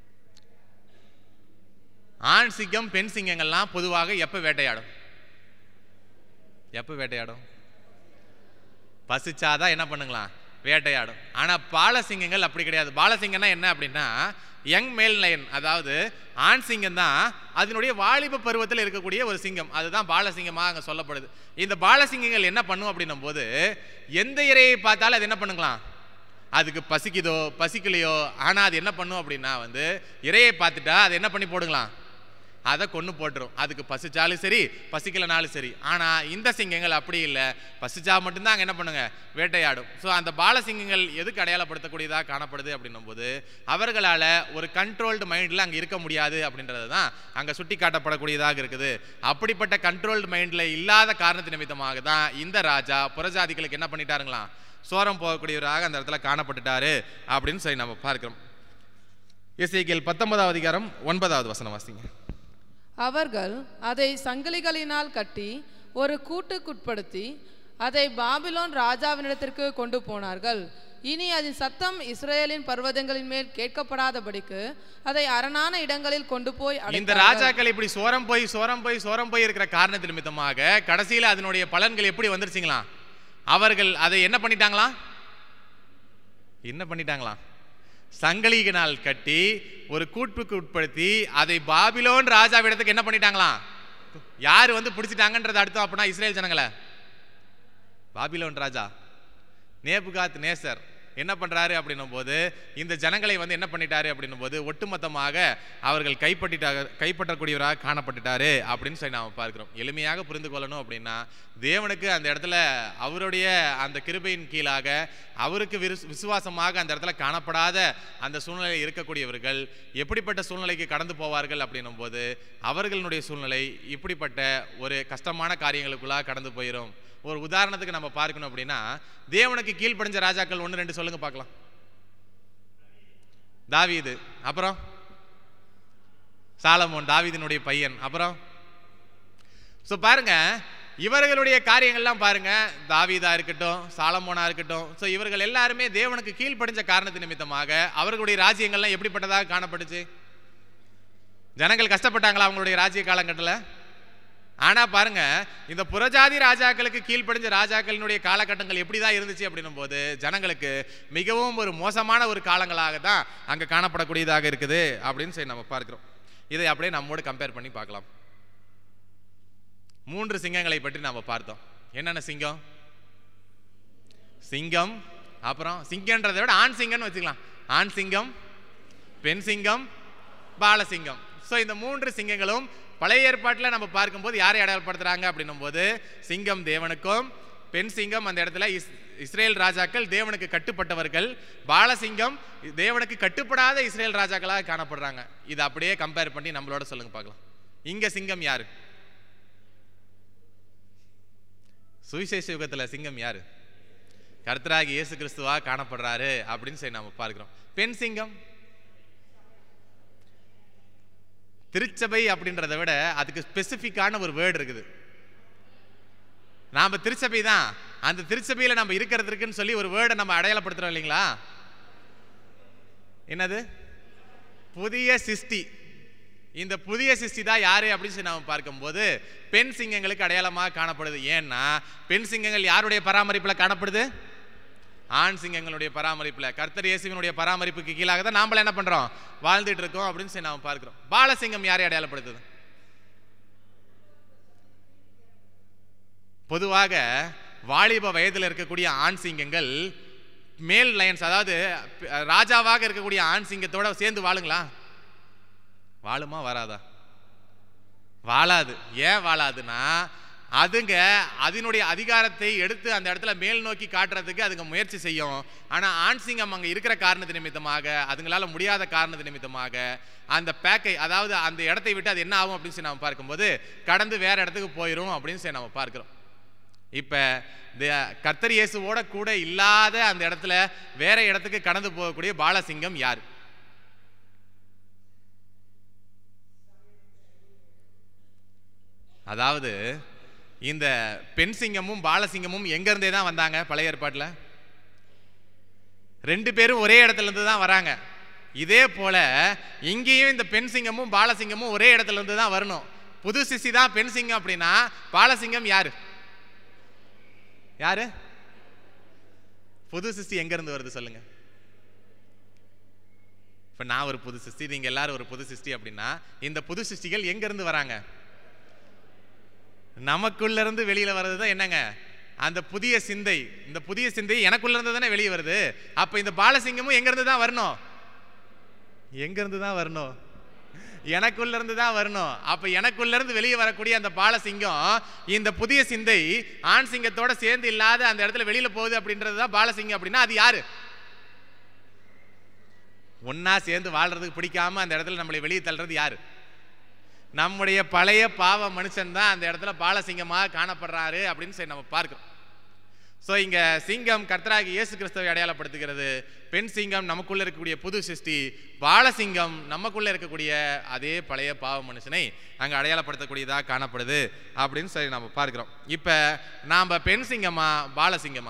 ஆண் சிங்கம் பெண் சிங்கங்கள்லாம் பொதுவாக எப்ப வேட்டையாடும்? எப்போ வேட்டையாடும்? பசிச்சாதான் என்ன பண்ணுங்களாம்? வேட்டையாடும். ஆனால் பாலசிங்கங்கள் அப்படி கிடையாது. பாலசிங்கம்னா என்ன அப்படின்னா யங் மேல் லயன், அதாவது ஆண் சிங்கம் தான் அதனுடைய வாலிப பருவத்தில் இருக்கக்கூடிய ஒரு சிங்கம். அதுதான் பாலசிங்கமாக அங்கே சொல்லப்படுது. இந்த பாலசிங்கங்கள் என்ன பண்ணும் அப்படின்னும் போது எந்த இரையை பார்த்தாலும் அது என்ன பண்ணுங்களாம்? அதுக்கு பசிக்குதோ பசிக்கலையோ, ஆனால் அது என்ன பண்ணும் அப்படின்னா இரையை பார்த்துட்டா அது என்ன பண்ணி போடுங்களாம்? அதை கொண்டு போட்டுரும். அதுக்கு பசிச்சாலும் சரி பசிக்கலனாலும் சரி. ஆனால் இந்த சிங்கங்கள் அப்படி இல்லை, பசிச்சா மட்டும்தான் அங்கே என்ன பண்ணுங்க? வேட்டையாடும். ஸோ அந்த பாலசிங்கங்கள் எதுக்கு அடையாளப்படுத்தக்கூடியதாக காணப்படுது அப்படின்னும் போது அவர்களால் ஒரு கண்ட்ரோல்டு மைண்டில் அங்கே இருக்க முடியாது அப்படின்றது தான் அங்கே சுட்டி காட்டப்படக்கூடியதாக இருக்குது. அப்படிப்பட்ட கண்ட்ரோல்டு மைண்டில் இல்லாத காரணத்து நிமித்தமாக தான் இந்த ராஜா புறஜாதிகளுக்கு என்ன பண்ணிட்டாருங்களாம்? சோரம் போகக்கூடியவராக அந்த இடத்துல காணப்பட்டுட்டாரு அப்படின்னு சொல்லி நம்ம பார்க்கிறோம். எசேக்கியேல் 19வது அதிகாரம் 9வது வசனம் வாசிங்க. அவர்கள் அதை சங்கிலிகளினால் கட்டி ஒரு கூட்டுக்குட்படுத்தி அதை பாபிலோன் ராஜாவினிடத்திற்கு கொண்டு போனார்கள். இனி அதன் சத்தம் இஸ்ரேலின் பர்வதங்களின் மேல் கேட்கப்படாதபடிக்கு அதை அரணான இடங்களில் கொண்டு போய் இந்த ராஜாக்கள் இப்படி சோரம் போய் இருக்கிற காரணத்தின் நிமித்தமாக கடைசியில் அதனுடைய பலன்கள் எப்படி வந்துருச்சுங்களா? அவர்கள் அதை என்ன பண்ணிட்டாங்களாம்? சங்கிலியினால் கட்டி ஒரு கூட்டுக்கு உட்படுத்தி அதை பாபிலோன் ராஜாவிடத்துக்கு என்ன பண்ணிட்டாங்களாம்? யார் பிடிச்சிட்டாங்கன்றது அர்த்தம் அப்படின்னா இஸ்ரேல் ஜனங்களை பாபிலோன் ராஜா நேபுகாத் நேசர் என்ன பண்றாரு அப்படின்னும் போது இந்த ஜனங்களை என்ன பண்ணிட்டாரு அப்படின்னும் போது ஒட்டுமொத்தமாக அவர்கள் கைப்பற்றக்கூடியவராக காணப்பட்டுட்டாரு அப்படின்னு சொல்லி நாம் பார்க்கிறோம். எளிமையாக புரிந்து கொள்ளணும் அப்படின்னா தேவனுக்கு அந்த இடத்துல அவருடைய அந்த கிருபையின் கீழாக அவருக்கு விசுவாசமாக அந்த இடத்துல காணப்படாத அந்த சூழ்நிலையில் இருக்கக்கூடியவர்கள் எப்படிப்பட்ட சூழ்நிலைக்கு கடந்து போவார்கள் அப்படின்னும் போது அவர்களுடைய சூழ்நிலை இப்படிப்பட்ட ஒரு கஷ்டமான காரியங்களுக்குள்ளாக கடந்து போயிடும். ஒரு உதாரணத்துக்கு நம்ம பார்க்கணும் அப்படின்னா தேவனுக்கு கீழ்ப்படிஞ்ச ராஜாக்கள் 1-2 சொல்லுங்க பார்க்கலாம். தாவீது, அப்புறம் சாலமோன், தாவீதினுடைய பையன். அப்புறம் பாருங்க இவர்களுடைய காரியங்கள்லாம் பாருங்க, தாவீதா இருக்கட்டும் சாலமோனா இருக்கட்டும், இவர்கள் எல்லாருமே தேவனுக்கு கீழ்ப்படிஞ்ச காரணத்தின் நிமித்தமாக அவர்களுடைய ராஜ்யங்கள்லாம் எப்படிப்பட்டதாக காணப்பட்டுச்சு? ஜனங்கள் கஷ்டப்பட்டாங்களா அவங்களுடைய ராஜ்ய காலகட்டத்தில்? ஆனா பாருங்க இந்த புறஜாதி ராஜாக்களுக்கு கீழ்ப்படிஞ்ச ராஜாக்களினுடைய காலகட்டங்கள் எப்படிதான் இருந்துச்சு அப்படின்னும் போது ஜனங்களுக்கு மிகவும் ஒரு மோசமான ஒரு காலங்களாக தான் அங்க காணப்படக்கூடியதாக இருக்குது அப்படின்னு சொல்லி நம்ம பார்க்கிறோம். இதை அப்படியே நம்மோடு கம்பேர் பண்ணி பார்க்கலாம். 3 சிங்கங்களை பற்றி நாம பார்த்தோம். என்னென்ன சிங்கம்? சிங்கம், அப்புறம் சிங்கன்றதை விட ஆண் சிங்கம்னு வச்சுக்கலாம். ஆண் சிங்கம், பெண் சிங்கம், பாலசிங்கம். இந்த 3 சிங்கங்களும் பழைய ஏற்பாட்டில் நம்ம பார்க்கும்போது யாரை அடையாளப்படுத்துறாங்க அப்படின்னும் போது சிங்கம் தேவனுக்கும், பெண் சிங்கம் அந்த இடத்துல இஸ்ரேல் ராஜாக்கள் தேவனுக்கு கட்டுப்பட்டவர்கள், பாலசிங்கம் தேவனுக்கு கட்டுப்படாத இஸ்ரேல் ராஜாக்களாக காணப்படுறாங்க. இதை அப்படியே கம்பேர் பண்ணி நம்மளோட சொல்லுங்க பார்க்கலாம். இங்க சிங்கம் யாரு? சுவிசேஷ யுகத்தில் சிங்கம் யாரு? கர்த்தராகி இயேசு கிறிஸ்துவா காணப்படுறாரு அப்படின்னு சொல்லி நம்ம பார்க்கிறோம். பெண் சிங்கம் திருச்சபை அப்படின்றத விட அதுக்கு ஸ்பெசிஃபிக்கான ஒரு வேர்டு இருக்குது. நாம திருச்சபை தான், அந்த திருச்சபையில நம்ம இருக்கிறதுக்குன்னு சொல்லி ஒரு வேர்டை நம்ம அடையாளப்படுத்துறோம் இல்லைங்களா? என்னது? புதிய சிருஷ்டி. இந்த புதிய சிருஷ்டி தான் யாரு அப்படின்னு சொல்லி நாம பார்க்கும்போது பெண் சிங்கங்களுக்கு அடையாளமாக காணப்படுது. ஏன்னா பெண் சிங்கங்கள் யாருடைய பராமரிப்பில் காணப்படுது? ஆண் சிங்கங்களுடைய பராமரிப்பில், கர்த்தர் இயேசுவினுடைய பராமரிப்புக்கு கீழாக தான் நாமள என்ன பண்றோம்? வாழ்ந்துட்டு இருக்கோம் அப்படின்னு சொல்லி நாம பார்க்கிறோம். பாலசிங்கம் யாரை அடையாளப்படுத்துது? பொதுவாக வாலிப வயதில் இருக்கக்கூடிய ஆண் சிங்கங்கள் மேல் லயன்ஸ், அதாவது ராஜாவாக இருக்கக்கூடிய ஆண் சிங்கத்தோட சேர்ந்து வாழுங்களா? வாழுமா வராதா? வாழாது. ஏன் வாழாதுன்னா அதுங்க அதனுடைய அதிகாரத்தை எடுத்து அந்த இடத்துல மேல் நோக்கி காட்டுறதுக்கு அதுங்க முயற்சி செய்யும். ஆனா ஆண் சிங்கம் அங்க இருக்கிற காரணத்து நிமித்தமாக, அதுங்களால முடியாத காரணத்து நிமித்தமாக அந்த பேக்கை, அதாவது அந்த இடத்தை விட்டு அது என்ன ஆகும் அப்படின்னு சொல்லி நம்ம பார்க்கும்போது கடந்து வேற இடத்துக்கு போயிடும் அப்படின்னு சொல்லி நம்ம பார்க்கிறோம். இப்ப கர்த்தர் இயேசுவோட கூட இல்லாத அந்த இடத்துல வேற இடத்துக்கு கடந்து போகக்கூடிய பாலசிங்கம் யார்? அதாவது இந்த பெண் சிங்கமும் பாலசிங்கமும் எங்க இருந்தே தான் வந்தாங்க? பழைய ஏற்பாட்டில் 2 பேரும் ஒரே இடத்துல இருந்து தான் வராங்க. இதே போல இங்கேயும் இந்த பெண் சிங்கமும் பாலசிங்கமும் ஒரே இடத்துல இருந்து தான் வரணும். புது சிசி தான் பெண் சிங்கம் அப்படின்னா பாலசிங்கம் யாரு? யாரு? புது சிருஷ்டி எங்க இருந்து வருது சொல்லுங்க. இப்ப நான் ஒரு புது சிருஷ்டி, நீங்க எல்லாரும் ஒரு புது சிருஷ்டி அப்படின்னா இந்த புது சிருஷ்டிகள் எங்க இருந்து வராங்க? நமக்குள்ள இருந்து வெளியில வர்றதுதான் என்னங்க? அந்த புதிய சிந்தை. இந்த புதிய சிந்தை எனக்குள்ள இருந்து தானே வெளியே வருது. அப்ப இந்த பாலசிங்கமும் எங்க இருந்து தான் வரணும்? எங்க இருந்து தான் வரணும்? எனக்குள்ள இருந்து தான் வரணும். அப்ப எனக்குள்ள இருந்து வெளியே வரக்கூடிய அந்த பாலசிங்கம் இந்த புதிய சிந்தை ஆண் சிங்கத்தோட சேர்ந்து இல்லாத அந்த இடத்துல வெளியில போகுது அப்படின்றதுதான் பாலசிங்கம். அப்படின்னா அது யாரு? ஒன்னா சேர்ந்து வாழ்றதுக்கு பிடிக்காம அந்த இடத்துல நம்மளை வெளியே தள்ளுறது யாரு? நம்முடைய பழைய பாவ மனுஷன் தான் அந்த இடத்துல பாலசிங்கமாக காணப்படுறாரு அப்படின்னு சொல்லி நம்ம பார்க்கிறோம். ஸோ இங்க சிங்கம் கர்த்தராகிய இயேசு கிறிஸ்துவை அடையாளப்படுத்துகிறது. பெண் சிங்கம் நமக்குள்ள இருக்கக்கூடிய புது சிருஷ்டி, பாலசிங்கம் நமக்குள்ள இருக்கக்கூடிய அதே பழைய பாவ மனுஷனை அங்க அடையாளப்படுத்தக்கூடியதாக காணப்படுது அப்படின்னு சொல்லி நம்ம பார்க்கிறோம். இப்ப நாம பெண் சிங்கமா பாலசிங்கமா?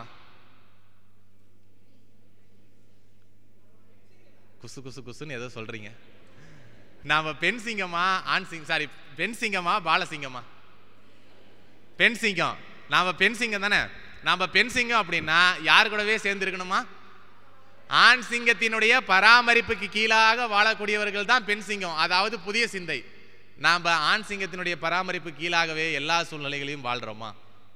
குசு குசு குசுன்னு ஏதோ சொல்றீங்க. நாம பெண் சிங்கமா பெண் சிங்கமா பாலசிங்கமா? பெண் சிங்கம். நாம பெண் சிங்கம் தானே. நாம பெண் சிங்கம் அப்படின்னா யார் கூடவே சேர்ந்து இருக்கணுமா? ஆண் சிங்கத்தினுடைய பராமரிப்புக்கு கீழாக வாழக்கூடியவர்கள் தான் பெண் சிங்கம். அதாவது புதிய சிந்தை. நாம ஆண் சிங்கத்தினுடைய பராமரிப்பு கீழாகவே எல்லா சூழ்நிலைகளையும் வாழ்றோமா?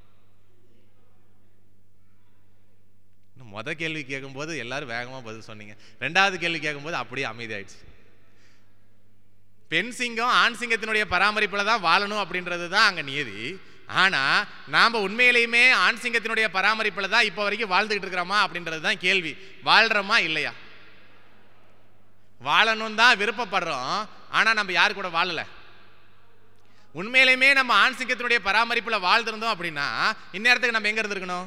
முத கேள்வி கேட்கும்போது எல்லாரும் வேகமா பதில் சொன்னீங்க. ரெண்டாவது கேள்வி கேட்கும்போது அப்படியே அமைதியாயிடுச்சு. பெண் சிங்கம் ஆண் சிங்கத்தினுடைய பராமரிப்புல தான் வாழணும் அப்படின்றது தான் அங்க நியதி. ஆனா நாம உண்மையிலேயுமே ஆண் சிங்கத்தினுடைய பராமரிப்புல தான் இப்ப வரைக்கும் வாழ்ந்துகிட்டு இருக்கிறோமா அப்படின்றது தான் கேள்வி. வாழ்றோமா இல்லையா? வாழணும் தான் விருப்பப்படுறோம். ஆனா நம்ம யாரு கூட வாழல. உண்மையிலேயுமே நம்ம ஆண் சிங்கத்தினுடைய பராமரிப்புல வாழ்ந்திருந்தோம் அப்படின்னா இந்நேரத்துக்கு நம்ம எங்க இருந்திருக்கணும்?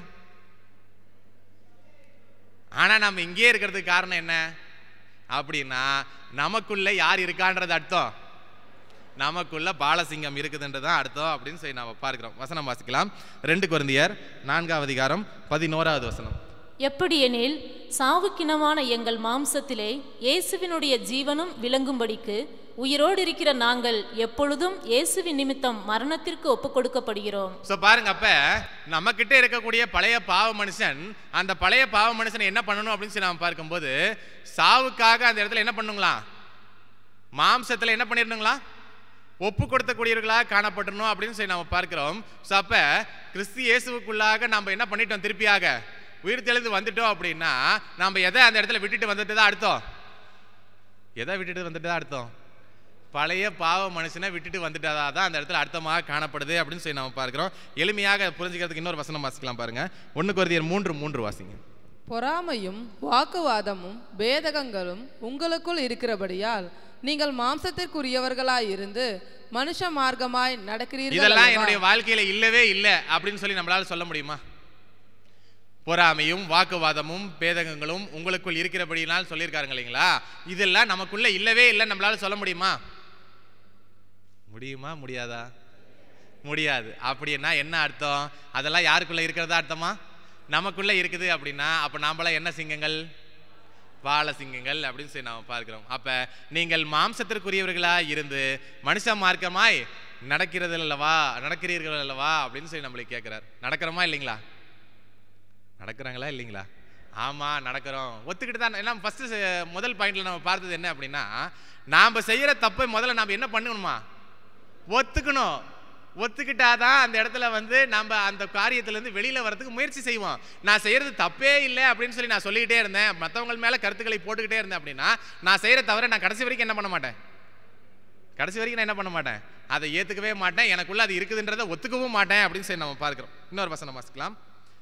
ஆனா நம்ம இங்கே இருக்கிறதுக்கு காரணம் என்ன அப்படின்னா நமக்குள்ள யார் இருக்கான்றது அர்த்தம். நமக்குள்ள பாலசிங்கம் இருக்குதுன்றதான் அர்த்தம் அப்படின்னு சொல்லி நாம பார்க்கிறோம். வசனம் வாசிக்கலாம். 2 கொரிந்தியர் 4ஆம் அதிகாரம் 11ஆவது வசனம். எப்படியெனில் சாவுக்கினமான எங்கள் மாம்சத்திலே இயேசுவினுடைய ஜீவனும் விளங்கும்படிக்கு உயிரோடு இருக்கிற நாங்கள் எப்பொழுதும் இயேசுவின் நிமித்தம் மரணத்திற்கு ஒப்புக் கொடுக்கப்படுகிறோம். சோ பாருங்க, அப்ப நம்ம கிட்ட இருக்கக்கூடிய பழைய பாவ மனுஷன், அந்த பழைய பாவ மனுஷனை என்ன பண்ணணும் அப்படின்னு சொல்லி நாம பார்க்கும்போது சாவுக்காக அந்த இடத்துல என்ன பண்ணுங்களா? மாம்சத்துல என்ன பண்ணிடணுங்களா? ஒப்பு கொடுத்தக்கூடியவர்களாக காணப்படணும் அப்படின்னு சொல்லி நாம பார்க்கிறோம். ஸோ அப்ப கிறிஸ்து இயேசுவுக்குள்ளாக நம்ம என்ன பண்ணிட்டோம்? திருப்பியாக உயிர் தெளிந்து வந்துட்டோம் அப்படின்னா நம்ம எதை அந்த இடத்துல விட்டுட்டு வந்துட்டு தான் அர்த்தம்? எதை விட்டுட்டு வந்துட்டு தான் அர்த்தம்? பழைய பாவ மனுஷனை விட்டுட்டு வந்துட்டதா தான் அந்த இடத்துல அர்த்தமாக காணப்படுது அப்படின்னு சொல்லி நம்ம பார்க்கிறோம். எளிமையாக புரிஞ்சுக்கிறதுக்கு இன்னொரு வசனம் வாசிக்கலாம் பாருங்க. 1 கொரிந்தியர் 3:3 வாசிங்க. பொறாமையும் வாக்குவாதமும் பேதகங்களும் உங்களுக்குள் இருக்கிறபடியால் நீங்கள் மாம்சத்திற்குரியவர்களாய் இருந்து மனுஷ மார்க்கமாய் நடக்கிறீர்கள். இதெல்லாம் என்னுடைய வாழ்க்கையில இல்லவே இல்லை அப்படின்னு சொல்லி நம்மளால சொல்ல முடியுமா? பொறாமையும் வாக்குவாதமும் பேதகங்களும் உங்களுக்குள் இருக்கிறபடினால் சொல்லியிருக்காருங்க இல்லைங்களா? இதெல்லாம் நமக்குள்ள இல்லவே இல்லை நம்மளால சொல்ல முடியுமா? முடியுமா? முடியாதா? முடியாது. அப்படின்னா என்ன அர்த்தம்? அதெல்லாம் யாருக்குள்ள இருக்கிறதா அர்த்தமா? நமக்குள்ள இருக்குது அப்படின்னா அப்ப நாமெல்லாம் என்ன சிங்கங்கள்? பாலசிங்கங்கள் அப்படின்னு சொல்லி நாம பார்க்கிறோம். அப்ப நீங்கள் மாம்சத்திற்குரியவர்களா இருந்து மனுஷ மார்க்கமாய் நடக்கிறீர்கள் அல்லவா அப்படின்னு சொல்லி நம்மளை கேட்கிறார். நடக்கிறோமா இல்லைங்களா? நடக்கிறாங்களா இல்லைங்களா? ஆமா நடக்கிறோம். ஒத்துக்கிட்டு தான். ஏன்னா ஃபர்ஸ்ட் முதல் பாயிண்ட்ல நம்ம பார்த்தது என்ன அப்படின்னா நாம செய்யற தப்பை முதல்ல நாம என்ன பண்ணணுமா? ஒத்துக்கணும். ஒத்துக்கிட்டாதான் அந்த இடத்துல நம்ம அந்த காரியத்திலேருந்து வெளியில வரதுக்கு முயற்சி செய்வோம். நான் செய்யறது தப்பே இல்லை அப்படின்னு சொல்லி நான் சொல்லிக்கிட்டே இருந்தேன், மற்றவங்க மேல கருத்துக்களை போட்டுக்கிட்டே இருந்தேன் அப்படின்னா நான் செய்யற தவிர நான் கடைசி வரைக்கும் என்ன பண்ண மாட்டேன்? கடைசி வரைக்கும் நான் என்ன பண்ண மாட்டேன்? அதை ஏத்துக்கவே மாட்டேன். எனக்குள்ள அது இருக்குதுன்றதை ஒத்துக்கவும் மாட்டேன் அப்படின்னு சொல்லி நம்ம பார்க்கிறோம். இன்னொரு வசனம் வாசிக்கலாம்.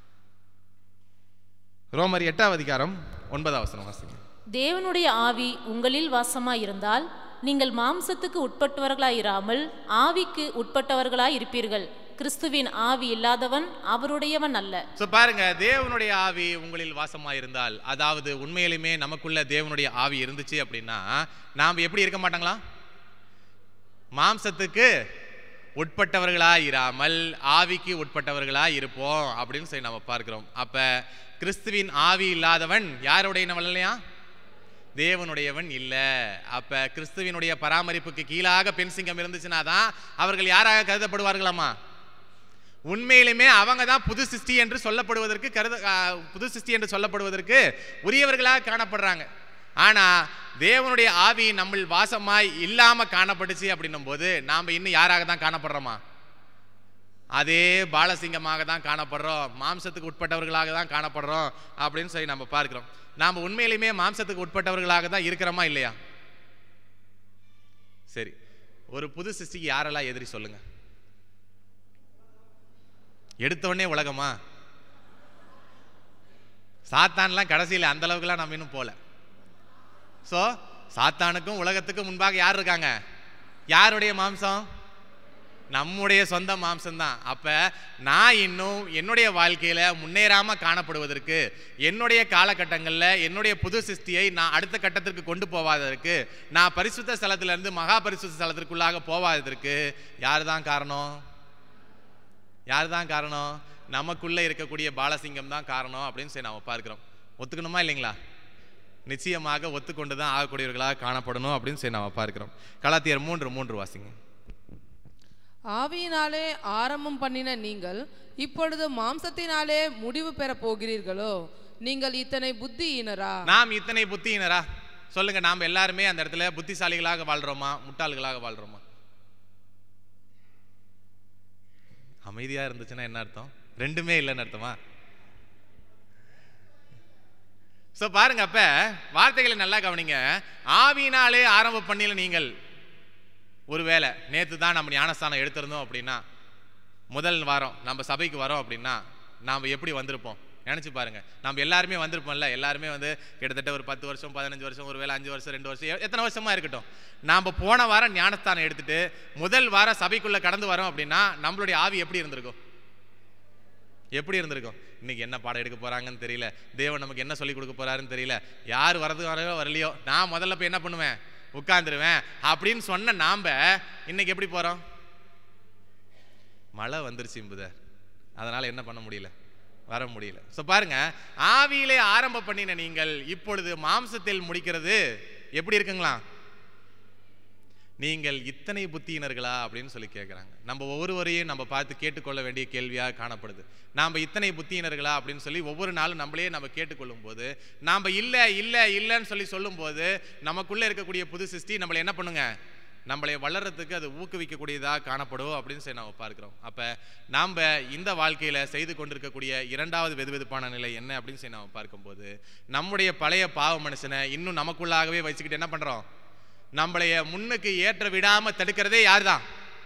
ரோமர் 8ஆம் அதிகாரம் 9ஆம் வசனம் வாசிங்க. தேவனுடைய ஆவி உங்களில் வாசமாயிருந்தால் நீங்கள் மாம்சத்துக்கு உட்பட்டவர்களாயிராமல் ஆவிக்கு உட்பட்டவர்களாய் இருப்பீர்கள். கிறிஸ்துவின் ஆவி இல்லாதவன் அவருடையவன் அல்ல. சோ பாருங்க, தேவனுடைய ஆவி உங்களில் வாசமாயிருந்தால், அதாவது உண்மையிலுமே நமக்குள்ள தேவனுடைய ஆவி இருந்துச்சு அப்படின்னா நாம் எப்படி இருக்க மாட்டாங்களா? மாம்சத்துக்கு உட்பட்டவர்களாயிராமல் ஆவிக்கு உட்பட்டவர்களாய் இருப்போம் அப்படின்னு சொல்லி நம்ம பார்க்கிறோம். அப்ப கிறிஸ்துவின் ஆவி இல்லாதவன் யாருடையவன் இல்லையா? தேவனுடையவன் இல்ல. அப்ப கிறிஸ்துவினுடைய பராமரிப்புக்கு கீழாக பெண் சிங்கம் இருந்துச்சுன்னா தான் அவர்கள் யாராக கருதப்படுவார்களாமா? உண்மையிலுமே அவங்க தான் புது சிருஷ்டி என்று சொல்லப்படுவதற்கு புது சிருஷ்டி என்று சொல்லப்படுவதற்கு உரியவர்களாக காணப்படுறாங்க. ஆனா தேவனுடைய ஆவி நம்ம வாசமாய் இல்லாம காணப்பட்டுச்சு அப்படின்னும் போது நாம இன்னும் யாராக தான் காணப்படுறோமா? அதே பாலசிங்கமாக தான் காணப்படுறோம், மாம்சத்துக்கு உட்பட்டவர்களாக தான் காணப்படுறோம் அப்படின்னு சொல்லி நம்ம பார்க்கிறோம். நாம உண்மையிலுமே மாம்சத்துக்கு உட்பட்டவர்களாக தான் இருக்கிறோமா இல்லையா? சரி, ஒரு புது சிருஷ்டிக்கு யாரெல்லாம் எதிரி சொல்லுங்க. எடுத்தோடனே உலகமா? சாத்தான்லாம் கடைசியில் அந்த அளவுக்குலாம் நம்ம இன்னும் போல. சோ சாத்தானுக்கும் உலகத்துக்கும் முன்பாக யார் இருக்காங்க? யாருடைய மாம்சம்? நம்முடைய சொந்த மாம்சம் தான். அப்ப நான் இன்னும் என்னுடைய வாழ்க்கையில முன்னேறாம காணப்படுவதற்கு, என்னுடைய காலகட்டங்களில் என்னுடைய புது சிருஷ்டியை நான் அடுத்த கட்டத்திற்கு கொண்டு போவாததற்கு, நான் பரிசுத்த ஸ்தலத்திலிருந்து மகா பரிசுத்த ஸ்தலத்திற்குள்ளாக போவாததற்கு யார் தான் காரணம்? யார் தான் காரணம்? நமக்குள்ள இருக்கக்கூடிய பாலசிங்கம் தான் காரணம் அப்படின்னு சொல்லி நாம பார்க்கிறோம். ஒத்துக்கணுமா இல்லைங்களா? நிச்சயமாக ஒத்துக்கொண்டு தான் ஆகக்கூடியவர்களாக காணப்படணும் அப்படின்னு சொல்லி நாம பார்க்கிறோம். கலாத்தியர் 3:3 வாசிங்க. ஆவியினாலே ஆரம்பம் பண்ணின நீங்கள் இப்பொழுது மாம்சத்தினாலே முடிவு பெற போகிறீர்களோ? நீங்கள் இத்தனை புத்தியினரா? நாம் இத்தனை புத்தியினரா? சொல்லுங்க, நாம் எல்லாருமே அந்த இடத்துல புத்திசாலிகளாக வாழ்றோமா, முட்டாள்களாக வாழ்றோமா? அமைதியா இருந்துச்சுன்னா என்ன அர்த்தம்? ரெண்டுமே இல்லைன்னு அர்த்தமா? சோ பாருங்க, அப்ப வார்த்தைகளை நல்லா கவனிங்க. ஆவியினாலே ஆரம்பம் பண்ணில நீங்கள், ஒருவேளை நேற்று தான் நம்ம ஞானஸ்தானம் எடுத்திருந்தோம் அப்படின்னா, முதல் வாரம் நம்ம சபைக்கு வரோம் அப்படின்னா நாம் எப்படி வந்திருப்போம் நினச்சி பாருங்க. நம்ம எல்லாருமே வந்திருப்போம்ல. எல்லாருமே கிட்டத்தட்ட ஒரு 10 வருஷம் 15 வருஷம், ஒருவேளை 5 வருஷம் 2 வருஷம் எத்தனை வருஷமா இருக்கட்டும், நாம் போன வாரம் ஞானஸ்தானம் எடுத்துட்டு முதல் வாரம் சபைக்குள்ள கடந்து வரோம் அப்படின்னா நம்மளுடைய ஆவி எப்படி இருந்திருக்கும்? எப்படி இருந்திருக்கும்? இன்னைக்கு என்ன பாடம் எடுக்க போறாங்கன்னு தெரியல, தேவன் நமக்கு என்ன சொல்லி கொடுக்க போறாருன்னு தெரியல, யார் வரலையோ நான் முதல்ல போய் என்ன பண்ணுவேன், உட்கார்ந்துருவேன் அப்படின்னு சொன்ன நாம இன்னைக்கு எப்படி போறோம்? மழை வந்துருச்சு புதர், அதனால என்ன பண்ண முடியல, வர முடியல. சோ பாருங்க, ஆவியிலே ஆரம்ப பண்ணின நீங்கள் இப்பொழுது மாம்சத்தில் முடிக்கிறது எப்படி இருக்குங்களா? நீங்கள் இத்தனை புத்தியினர்களா அப்படின்னு சொல்லி கேட்குறாங்க. நம்ம ஒவ்வொருவரையும் நம்ம பார்த்து கேட்டுக்கொள்ள வேண்டிய கேள்வியாக காணப்படுது. நாம் இத்தனை புத்தியினர்களா அப்படின்னு சொல்லி ஒவ்வொரு நாளும் நம்மளே நம்ம கேட்டுக்கொள்ளும் போது, நாம் இல்லை இல்லை இல்லைன்னு சொல்லி சொல்லும்போது நமக்குள்ளே இருக்கக்கூடிய புது சிருஷ்டி நம்மளை என்ன பண்ணுங்க, நம்மளை வளர்றதுக்கு அது ஊக்குவிக்கக்கூடியதாக காணப்படும் அப்படின்னு சொல்லி நம்ம பார்க்கிறோம். அப்போ நாம் இந்த வாழ்க்கையில் செய்து கொண்டிருக்கக்கூடிய இரண்டாவது வெதுவெதுப்பான நிலை என்ன அப்படின்னு சொல்லி நம்ம பார்க்கும்போது, நம்முடைய பழைய பாவ மனுஷனை இன்னும் நமக்குள்ளாகவே வச்சுக்கிட்டு என்ன பண்ணுறோம், நம்மளைய முன்னுக்கு ஏற்ற விடாம தடுக்கிறதே யார் தான்?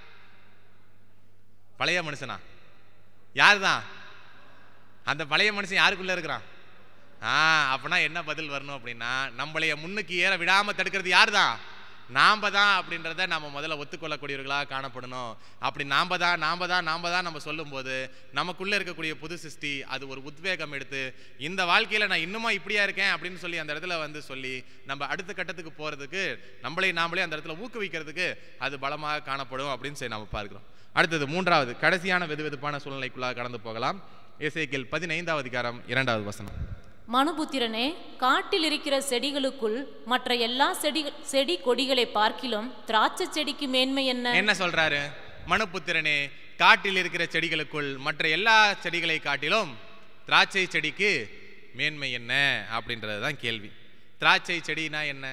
பழைய மனுஷனா? யார் தான்? அந்த பழைய மனுஷன் யாருக்குள்ள இருக்கிறான்? அப்படின்னா என்ன பதில் வரணும் அப்படின்னா, நம்மளைய முன்னுக்கு ஏற விடாம தடுக்கிறது யார் தான்? நாம தான் அப்படின்றத நம்ம முதல்ல ஒத்துக்கொள்ளக்கூடியவர்களாக காணப்படணும். அப்படி நாம தான் நம்ம சொல்லும் போது நமக்குள்ள இருக்கக்கூடிய புது சிருஷ்டி அது ஒரு உத்வேகம் எடுத்து, இந்த வாழ்க்கையில நான் இன்னுமா இப்படியா இருக்கேன் அப்படின்னு சொல்லி அந்த இடத்துல சொல்லி நம்ம அடுத்த கட்டத்துக்கு போறதுக்கு நாமளே அந்த இடத்துல ஊக்குவிக்கிறதுக்கு அது பலமாக காணப்படும் அப்படின்னு சொல்லி நம்ம பார்க்கிறோம். அடுத்தது மூன்றாவது கடைசியான வெதுவெதுப்பான சூழ்நிலைக்குள்ளாக கடந்து போகலாம். எசேக்கியேல் 15வது அதிகாரம் 2வது வசனம். மனுபுத்திரனே, காட்டில் இருக்கிற செடிகளுக்குள் மற்ற எல்லா செடி கொடிகளை பார்க்கிலும் திராட்சை செடிக்கு மேன்மை என்ன? என்ன சொல்றாரு? மனுபுத்திரனே, காட்டில் இருக்கிற செடிகளுக்குள் மற்ற எல்லா செடிகளை காட்டிலும் திராட்சை செடிக்கு மேன்மை என்ன அப்படின்றதுதான் கேள்வி. திராட்சை செடினா என்ன?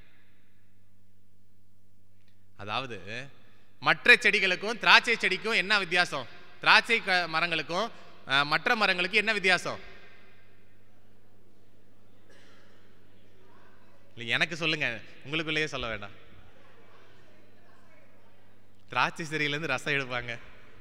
அதாவது மற்ற செடிகளுக்கும் திராட்சை செடிக்கும் என்ன வித்தியாசம்? திராட்சை மரங்களுக்கும் மற்ற மரங்களுக்கு என்ன வித்தியாசம்? இல்லை, எனக்கு சொல்லுங்க, உங்களுக்குள்ளேயே சொல்ல வேண்டாம். திராட்சை செடியிலேருந்து ரசம் எடுப்பாங்க.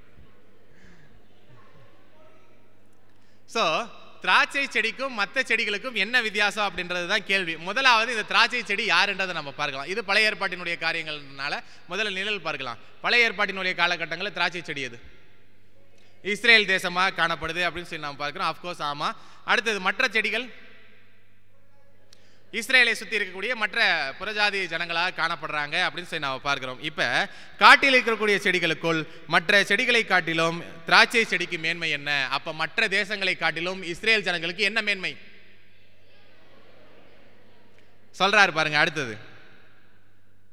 ஸோ திராட்சை செடிக்கும் மற்ற செடிகளுக்கும் என்ன வித்தியாசம் அப்படின்றது தான் கேள்வி. முதலாவது இந்த திராட்சை செடி யாருன்றதை நம்ம பார்க்கலாம். இது பழைய ஏற்பாட்டினுடைய காரியங்கள்னால முதல்ல நிழல் பார்க்கலாம். பழைய ஏற்பாட்டினுடைய காலகட்டங்களில் திராட்சை செடி எது? இஸ்ரேல் தேசமாக காணப்படுது அப்படின்னு சொல்லி நாம் பார்க்கிறோம். ஆஃப்கோர்ஸ் ஆமாம். அடுத்தது மற்ற செடிகள் இஸ்ரேலை சுற்றி இருக்கக்கூடிய மற்ற புறஜாதி ஜனங்களாக காணப்படுறாங்க அப்படின்னு சொல்லி நாம் பார்க்கிறோம். இப்போ காட்டில் இருக்கக்கூடிய செடிகளுக்குள் மற்ற செடிகளை காட்டிலும் திராட்சை செடிக்கு மேன்மை என்ன? அப்போ மற்ற தேசங்களை காட்டிலும் இஸ்ரேல் ஜனங்களுக்கு என்ன மேன்மை சொல்றாரு பாருங்க. அடுத்தது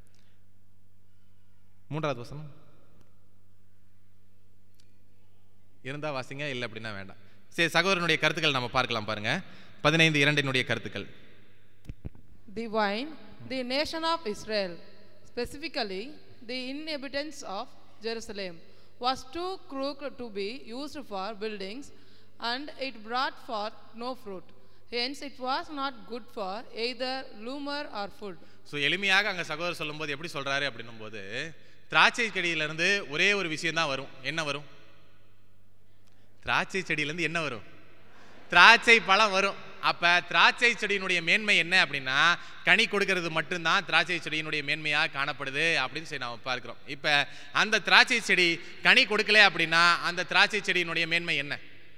3வது வசனம். இருந்தால் வாசிங்க, இல்லை அப்படின்னா வேண்டாம். சரி, சகோதரனுடைய கருத்துக்கள் நம்ம பார்க்கலாம் பாருங்க. 15:2 கருத்துக்கள். The vine, the nation of Israel, specifically the inhabitants of Jerusalem, was too crooked to be used for buildings, and it brought forth no fruit. Hence it was not good for either lumber or food. So எளிமையாக அங்கே சகோதரர் சொல்லும்போது எப்படி சொல்கிறாரு அப்படின்னும் போது, திராட்சை செடியிலேருந்து ஒரே ஒரு விஷயம் தான் வரும். என்ன வரும்? திராட்சை செடியிலேருந்து என்ன வரும்? திராட்சை பழம் வரும். அப்போ திராட்சை செடியினுடைய மேன்மை என்ன அப்படின்னா, கனி கொடுக்கறது மட்டும்தான் திராட்சை செடியினுடைய மேன்மையாக காணப்படுது அப்படின்னு சொல்லி நாம் பார்க்கிறோம். இப்போ அந்த திராட்சை செடி கனி கொடுக்கல அப்படின்னா அந்த திராட்சை செடியினுடைய மேன்மை என்ன?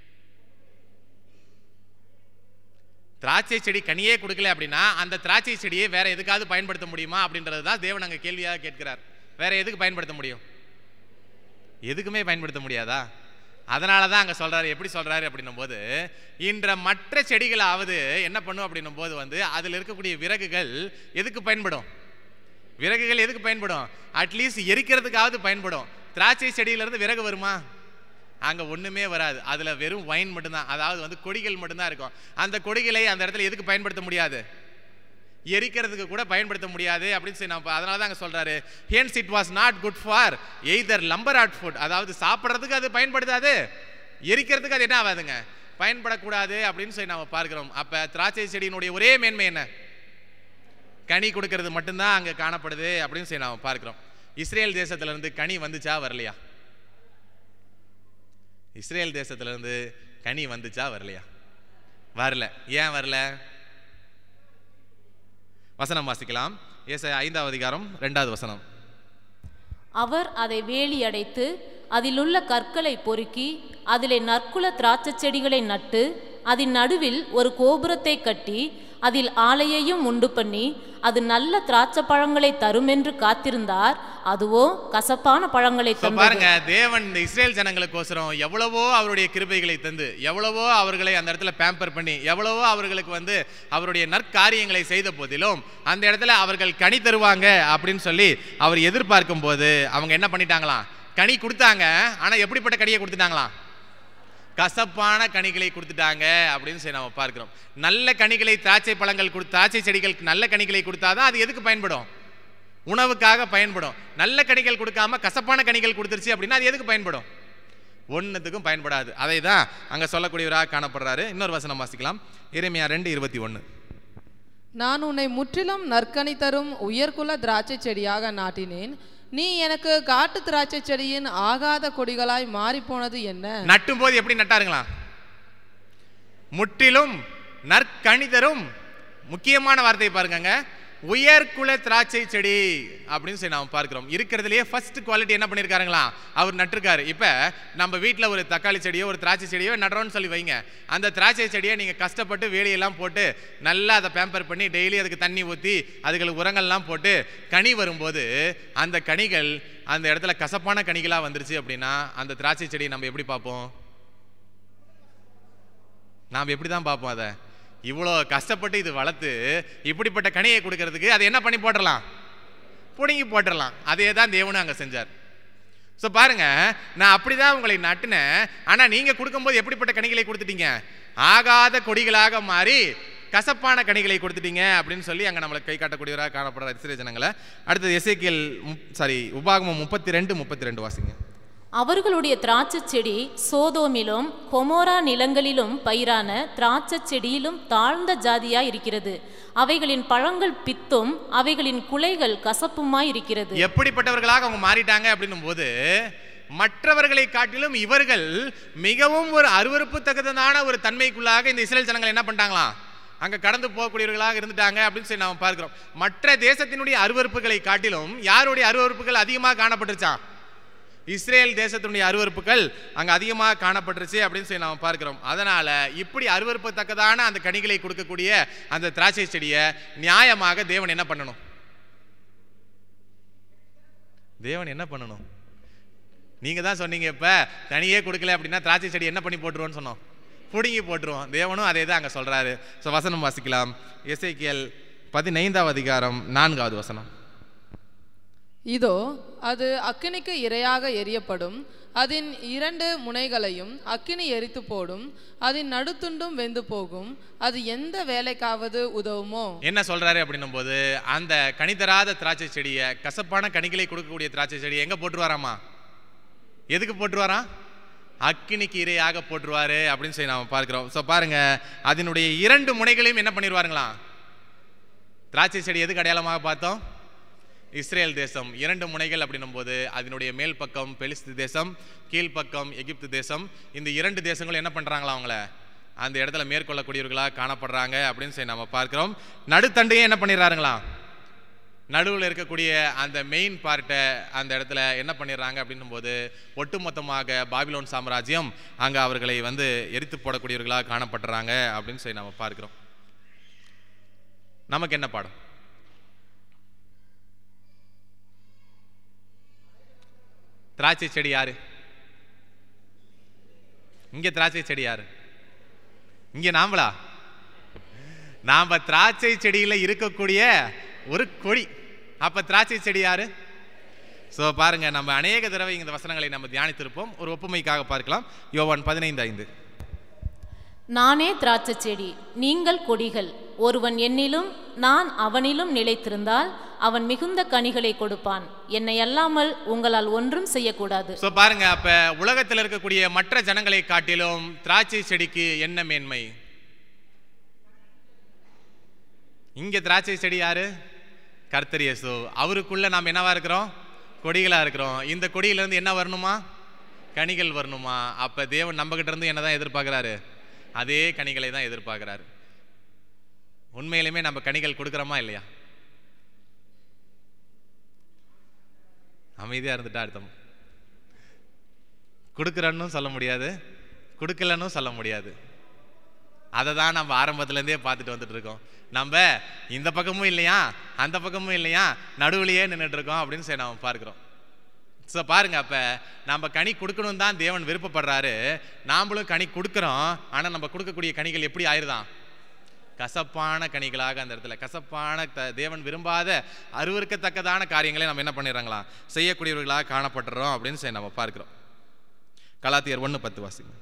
திராட்சை செடி கனியே கொடுக்கல அப்படின்னா அந்த திராட்சை செடியை வேற எதுக்காவது பயன்படுத்த முடியுமா அப்படின்றது தான் தேவன் அங்கே கேள்வியாக கேட்கிறார். வேற எதுக்கு பயன்படுத்த முடியும்? எதுக்குமே பயன்படுத்த முடியாதா? அதனால தான் அங்கே சொல்றாரு. எப்படி சொல்றாரு அப்படின்னும் போது, இன்ற மற்ற செடிகளாவது என்ன பண்ணும் அப்படின்னும் போது அதில் இருக்கக்கூடிய விறகுகள் எதுக்கு பயன்படும்? விறகுகள் எதுக்கு பயன்படும்? அட்லீஸ்ட் எரிக்கிறதுக்காவது பயன்படும். திராட்சை செடியிலிருந்து விறகு வருமா? அங்கே ஒன்றுமே வராது. அதில் வெறும் வைன் மட்டும்தான், அதாவது கொடிகள் மட்டும்தான் இருக்கும். அந்த கொடிகளை அந்த இடத்துல எதுக்கு பயன்படுத்த முடியாது? எரிக்கிறதுக்கு கூட பயன்படுத்த முடியாது அப்படின்னு சொல்லி நம்ம அதனால தான் அங்கே சொல்றாரு, hence it was not good for either lumber or food. அதாவது சாப்பிட்றதுக்கு அது பயன்படுத்தாது, எரிக்கிறதுக்கு அது என்ன ஆகாதுங்க, பயன்படக்கூடாது அப்படின்னு சொல்லி நம்ம பார்க்கிறோம். அப்போ திராட்சை செடியினுடைய ஒரே மேன்மை என்ன? கனி கொடுக்கறது மட்டும்தான் அங்கே காணப்படுது அப்படின்னு சொல்லி நம்ம பார்க்கிறோம். இஸ்ரேல் தேசத்திலிருந்து கனி வந்துச்சா வரலையா? இஸ்ரேல் தேசத்திலிருந்து கனி வந்துச்சா வரலையா? வரல. ஏன் வரல? வசனம் வாசிக்கலாம். ஏசாயா 5:2. அவர் அதை வேலி அடைத்து அதிலுள்ள கற்களை பொறுக்கி அதிலே நற்குல திராட்சை செடிகளை நட்டு அதன் நடுவில் ஒரு கோபுரத்தை கட்டி அதில் ஆலையையும் உண்டு பண்ணி அது நல்ல திராட்சை பழங்களை தரும் என்று காத்திருந்தார். அதுவோ கசப்பான பழங்களை தந்தது. பாருங்க, தேவன் இந்த இஸ்ரேல் ஜனங்களுக்கோசரம் எவ்வளவோ அவருடைய கிருபைகளை தந்து, எவ்வளவோ அவர்களை அந்த இடத்துல பேம்பர் பண்ணி, எவ்வளவோ அவர்களுக்கு அவருடைய நற்காரியங்களை செய்த போதிலும் அந்த இடத்துல அவர்கள் கனி தருவாங்க அப்படின்னு சொல்லி அவர் எதிர்பார்க்கும் போது அவங்க என்ன பண்ணிட்டாங்களாம்? கனி கொடுத்தாங்க. ஆனா எப்படிப்பட்ட கனியை கொடுத்துட்டாங்களாம்? கசப்பான கனிகளை கொடுத்துட்டாங்க அப்படின்னு சொல்லி நம்ம பார்க்கிறோம். நல்ல கனிகளை திராட்சை பழங்கள் திராட்சை செடிகள் நல்ல கனிகளை கொடுத்தாதான் அது எதுக்கு பயன்படும்? உணவுக்காக பயன்படும். நல்ல கனிகள் கொடுக்காம கசப்பான கனிகள் கொடுத்துருச்சு அப்படின்னா அது எதுக்கு பயன்படும்? ஒன்னுத்துக்கும் பயன்படாது. அதை தான் அங்க சொல்லக்கூடியவராக காணப்படுறாரு. இன்னொரு வசனம் வாசிக்கலாம். எரேமியா 2:21. நான் உன்னை முற்றிலும் நற்கனி தரும் உயர்குல திராட்சை செடியாக நாட்டினேன். நீ எனக்கு காட்டு திராட்சை செடியின் ஆகாத கொடிகளாய் மாறி போனது என்ன? நட்டும் போது எப்படி நட்டாருங்களா? முற்றிலும் நற்கனி தரும். முக்கியமான வார்த்தை பாருங்க, உயர்குல திராட்சை செடி அப்படின்னு சொல்லி நாம் பார்க்கிறோம். இருக்கிறதுலேயே ஃபர்ஸ்ட் குவாலிட்டி என்ன பண்ணியிருக்காருங்களா? அவர் நட்டிருக்காரு. இப்போ நம்ம வீட்டில் ஒரு தக்காளி செடியோ ஒரு திராட்சை செடியோ நடுறோன்னு சொல்லி வைங்க. அந்த திராட்சை செடியை நீங்கள் கஷ்டப்பட்டு வேலியெல்லாம் போட்டு நல்லா அதை பேம்பர் பண்ணி டெய்லி அதுக்கு தண்ணி ஊற்றி அதுகளுக்கு உரங்கள்லாம் போட்டு கனி வரும்போது அந்த கனிகள் அந்த இடத்துல கசப்பான கனிகளாக வந்துருச்சு அப்படின்னா அந்த திராட்சை செடியை நம்ம எப்படி பார்ப்போம்? நாம் எப்படி தான் பார்ப்போம்? அதை இவ்வளோ கஷ்டப்பட்டு இது வளர்த்து இப்படிப்பட்ட கனியை கொடுக்கறதுக்கு அதை என்ன பண்ணி போட்டுடலாம்? பிடுங்கி போட்டுடலாம். அதே தான் தேவனும் அங்கே செஞ்சார். ஸோ பாருங்க, நான் அப்படிதான் உங்களை நட்டினேன். ஆனால் நீங்கள் கொடுக்கும்போது எப்படிப்பட்ட கனிகளை கொடுத்துட்டீங்க? ஆகாத கொடிகளாக மாறி கசப்பான கனிகளை கொடுத்துட்டீங்க அப்படின்னு சொல்லி அங்கே நம்மளை கை காட்டக்கூடியவராக காணப்படுற இஸ்ரேல் ஜனங்களை. அடுத்தது உபாகமம் 32 வாசிங்க. அவர்களுடைய திராட்சை செடி சோதோமிலும் கொமோரா நிலங்களிலும் பயிரான திராட்சை செடியிலும் தாழ்ந்த ஜாதியாய் இருக்கிறது. அவைகளின் பழங்கள் பித்தும் அவைகளின் குலைகள் கசப்புமாய் இருக்கிறது. எப்படிப்பட்டவர்களாக அவங்க மாறிட்டாங்க அப்படின்னும் போது மற்றவர்களை காட்டிலும் இவர்கள் மிகவும் ஒரு அருவருப்பு தகுந்ததான ஒரு தன்மைக்குள்ளாக இந்த இஸ்ரேல் ஜனங்கள் என்ன பண்ணிட்டாங்களாம்? அங்க கடந்து போகக்கூடியவர்களாக இருந்துட்டாங்க அப்படின்னு சொல்லி நாம பார்க்கிறோம். மற்ற தேசத்தினுடைய அருவருப்புகளை காட்டிலும் யாருடைய அருவருப்புகள் அதிகமாக காணப்பட்டுருச்சா? இஸ்ரேல் தேசத்தினுடைய அருவருப்புகள் அங்க அதிகமாக காணப்பட்டுருச்சு அப்படின்னு சொல்லி நாம பார்க்கிறோம். அதனால இப்படி அருவருப்பத்தக்கதான அந்த கனிகளை கொடுக்கக்கூடிய அந்த திராட்சை செடியை நியாயமாக தேவன் என்ன பண்ணணும்? தேவன் என்ன பண்ணணும்? நீங்க தான் சொன்னீங்க, இப்ப தனியே கொடுக்கல அப்படின்னா திராட்சை செடி என்ன பண்ணி போட்டுருவோன்னு சொன்னோம், பிடுங்கி போட்டுருவோம். தேவனும் அதே தான் அங்க சொல்றாரு. வசனம் வாசிக்கலாம். எசேக்கியேல் 15 4 வசனம். இதோ அது அக்கினிக்கு இரையாக எரியப்படும், அதன் 2 முனைகளையும் அக்கினி எரித்து போடும், அதன் நடுத்துண்டும் வெந்து போகும், அது எந்த வேலைக்காவது உதவுமோ? என்ன சொல்றாரு அப்படின்னும் போது, அந்த கனி தராத திராட்சை செடியை, கசப்பான கனிகளை கொடுக்கக்கூடிய திராட்சை செடியை எங்க போட்டுருவாராமா? எதுக்கு போட்டுருவாராம்? அக்கினிக்கு இரையாக போட்டுருவாரு அப்படின்னு சொல்லி நாம பார்க்கிறோம். ஸோ பாருங்க, அதனுடைய 2 முனைகளையும் என்ன பண்ணிடுவாருங்களாம்? திராட்சை செடி எதுக்கு அடையாளமாக பார்த்தோம்? இஸ்ரேல் தேசம். 2 முனைகள் அப்படின்னும் போது அதனுடைய மேல் பக்கம் பெலிஸ்து தேசம், கீழ்ப்பக்கம் எகிப்து தேசம். இந்த 2 தேசங்களும் என்ன பண்றாங்களா? அவங்கள அந்த இடத்துல மேற்கொள்ளக்கூடியவர்களாக காணப்படுறாங்க அப்படின்னு சொல்லி நம்ம பார்க்கிறோம். நடுத்தண்டையே என்ன பண்ணிடுறாருங்களா? நடுவில் இருக்கக்கூடிய அந்த மெயின் பார்ட்டை அந்த இடத்துல என்ன பண்ணிடுறாங்க அப்படின்னும் போது ஒட்டுமொத்தமாக பாபிலோன் சாம்ராஜ்யம் அங்கே அவர்களை வந்து எரித்து போடக்கூடியவர்களாக காணப்படுறாங்க அப்படின்னு சொல்லி நம்ம பார்க்கிறோம். நமக்கு என்ன பாடம்? திராட்சை செடி யாரு? இங்க திராட்சை செடி யாரு? இங்க நாமளா? நாம திராட்சை செடியில இருக்கக்கூடிய ஒரு கொடி. அப்ப திராட்சை செடி யாரு? சோ பாருங்க, நம்ம அநேக தடவை இந்த வசனங்களை நம்ம தியானித்திருப்போம். ஒரு ஒப்புமைக்காக பார்க்கலாம். யோவான் 15:5. நானே திராட்சை செடி, நீங்கள் கொடிகள். ஒருவன் என்னிலும் நான் அவனிலும் நிலைத்திருந்தால் அவன் மிகுந்த கனிகளை கொடுப்பான். என்னை அல்லாமல் உங்களால் ஒன்றும் செய்யக்கூடாது. சோ பாருங்க, அப்ப உலகத்தில் இருக்கக்கூடிய மற்ற ஜனங்களை காட்டிலும் திராட்சை செடிக்கு என்ன மேன்மை? இங்க திராட்சை செடி யாரு? கர்த்தர் இயேசு. அவருக்குள்ள நாம் என்னவா இருக்கிறோம்? கொடிகளா இருக்கிறோம். இந்த கொடியில இருந்து என்ன வரணுமா? கனிகள் வரணுமா? அப்ப தேவன் நம்ம கிட்ட இருந்து என்னதான் எதிர்பார்க்கிறாரு? அதே கனிகளை தான் எதிர்பார்க்கிறாரு. உண்மையிலுமே நம்ம கனிகள் கொடுக்கிறோமா இல்லையா? அமைதியா இருந்துட்டா அர்த்தம். கொடுக்கிறன்னு சொல்ல முடியாது, கொடுக்கலன்னு சொல்ல முடியாது. அதை தான் நம்ம ஆரம்பத்திலேருந்தே பார்த்துட்டு வந்துட்டு இருக்கோம். நம்ம இந்த பக்கமும் இல்லையா, அந்த பக்கமும் இல்லையா, நடுவுலையே நின்றுட்டு இருக்கோம் அப்படின்னு சொல்லி நம்ம பார்க்கிறோம். ஸோ பாருங்க, அப்ப நம்ம கனி கொடுக்கணும் தான் தேவன் விருப்பப்படுறாரு. நாமளும் கனி கொடுக்குறோம். ஆனால் நம்ம கொடுக்கக்கூடிய கனிகள் எப்படி ஆயிருதான்? கசப்பான கனிகளாக அந்த இடத்துல கசப்பான தேவன் விரும்பாத அருவருக்கத்தக்கதான காரியங்களை நம்ம என்ன பண்ணிடுறாங்களா? செய்யக்கூடியவர்களாக காணப்படுறோம் அப்படின்னு சொல்லி நம்ம பார்க்கிறோம். கலாத்தியர் 1:10 வாசிங்க.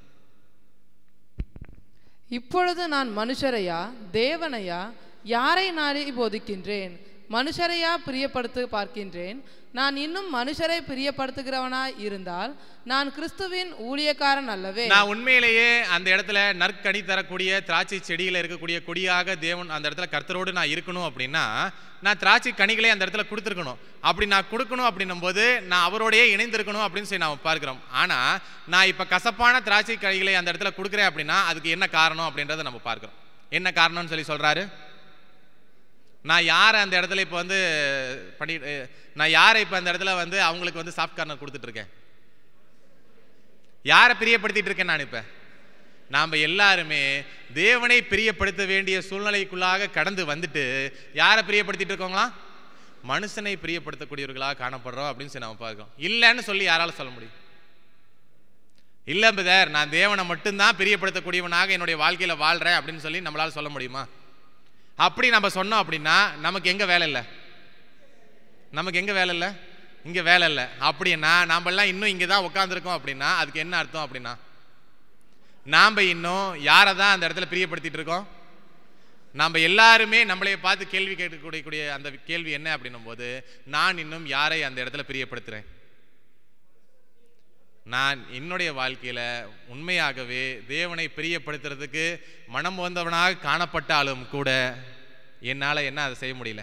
இப்பொழுது நான் மனுஷரையா தேவனையா யாரை நாடி போதிக்கின்றேன்? மனுஷரையா பிரியப்படுத்த பார்க்கின்றேன்? நான் இன்னும் மனுஷரை பிரியப்படுத்துகிறவனாய் இருந்தால் நான் கிறிஸ்துவின் ஊழியக்காரன் அல்லவே. நான் உண்மையிலேயே அந்த இடத்துல நற்கனி தரக்கூடிய திராட்சை செடியில இருக்கக்கூடிய கொடியாக தேவன் அந்த இடத்துல கர்த்தரோடு நான் இருக்கணும் அப்படின்னா நான் திராட்சை கனிகளை அந்த இடத்துல கொடுத்துருக்கணும். அப்படி நான் கொடுக்கணும் அப்படின்னும் போது நான் அவரோடையே இணைந்திருக்கணும் அப்படின்னு சொல்லி நாம் பார்க்கிறோம். ஆனா நான் இப்ப கசப்பான திராட்சை கனிகளை அந்த இடத்துல கொடுக்குறேன் அப்படின்னா அதுக்கு என்ன காரணம் அப்படின்றத நம்ம பார்க்கிறோம். என்ன காரணம்னு சொல்லி சொல்றாரு? நான் யாரை அந்த இடத்துல இப்போ வந்து நான் யாரை இப்போ அந்த இடத்துல வந்து அவங்களுக்கு வந்து சாஃப்ட் கார்னர் கொடுத்துட்டு இருக்கேன்? யாரை பிரியப்படுத்திட்டு இருக்கேன் நான்? இப்போ நாம் எல்லாருமே தேவனை பிரியப்படுத்த வேண்டிய சூழ்நிலைக்குள்ளாக கடந்து வந்துட்டு யாரை பிரியப்படுத்திட்டு இருக்கோங்களா? மனுஷனை பிரியப்படுத்தக்கூடியவர்களாக காணப்படுறோம் அப்படின்னு சொல்லி நம்ம பார்க்கிறோம். இல்லைன்னு சொல்லி யாரால சொல்ல முடியும்? இல்லை பிரதர், நான் தேவனை மட்டும்தான் பிரியப்படுத்தக்கூடியவனாக என்னுடைய வாழ்க்கையில வாழ்றேன் அப்படின்னு சொல்லி நம்மளால சொல்ல முடியுமா? அப்படி நம்ம சொன்னோம் அப்படின்னா நமக்கு எங்க வேலை இல்லை? நமக்கு எங்க வேலை இல்லை? இங்க வேலை இல்லை. அப்படின்னா நாம எல்லாம் இன்னும் இங்கே தான் உட்காந்துருக்கோம் அப்படின்னா அதுக்கு என்ன அர்த்தம்? அப்படின்னா நாம இன்னும் யாரை தான் அந்த இடத்துல பிரியப்படுத்திட்டு இருக்கோம்? நம்ம எல்லாருமே நம்மளைய பார்த்து கேள்வி கேட்கக்கூடிய அந்த கேள்வி என்ன அப்படின்னும் போது நான் இன்னும் யாரை அந்த இடத்துல பிரியப்படுத்துறேன்? நான் என்னுடைய வாழ்க்கையில உண்மையாகவே தேவனை பிரியப்படுத்துறதுக்கு மனம் வந்தவனாக காணப்பட்டாலும் கூட என்னால் என்ன அதை செய்ய முடியல?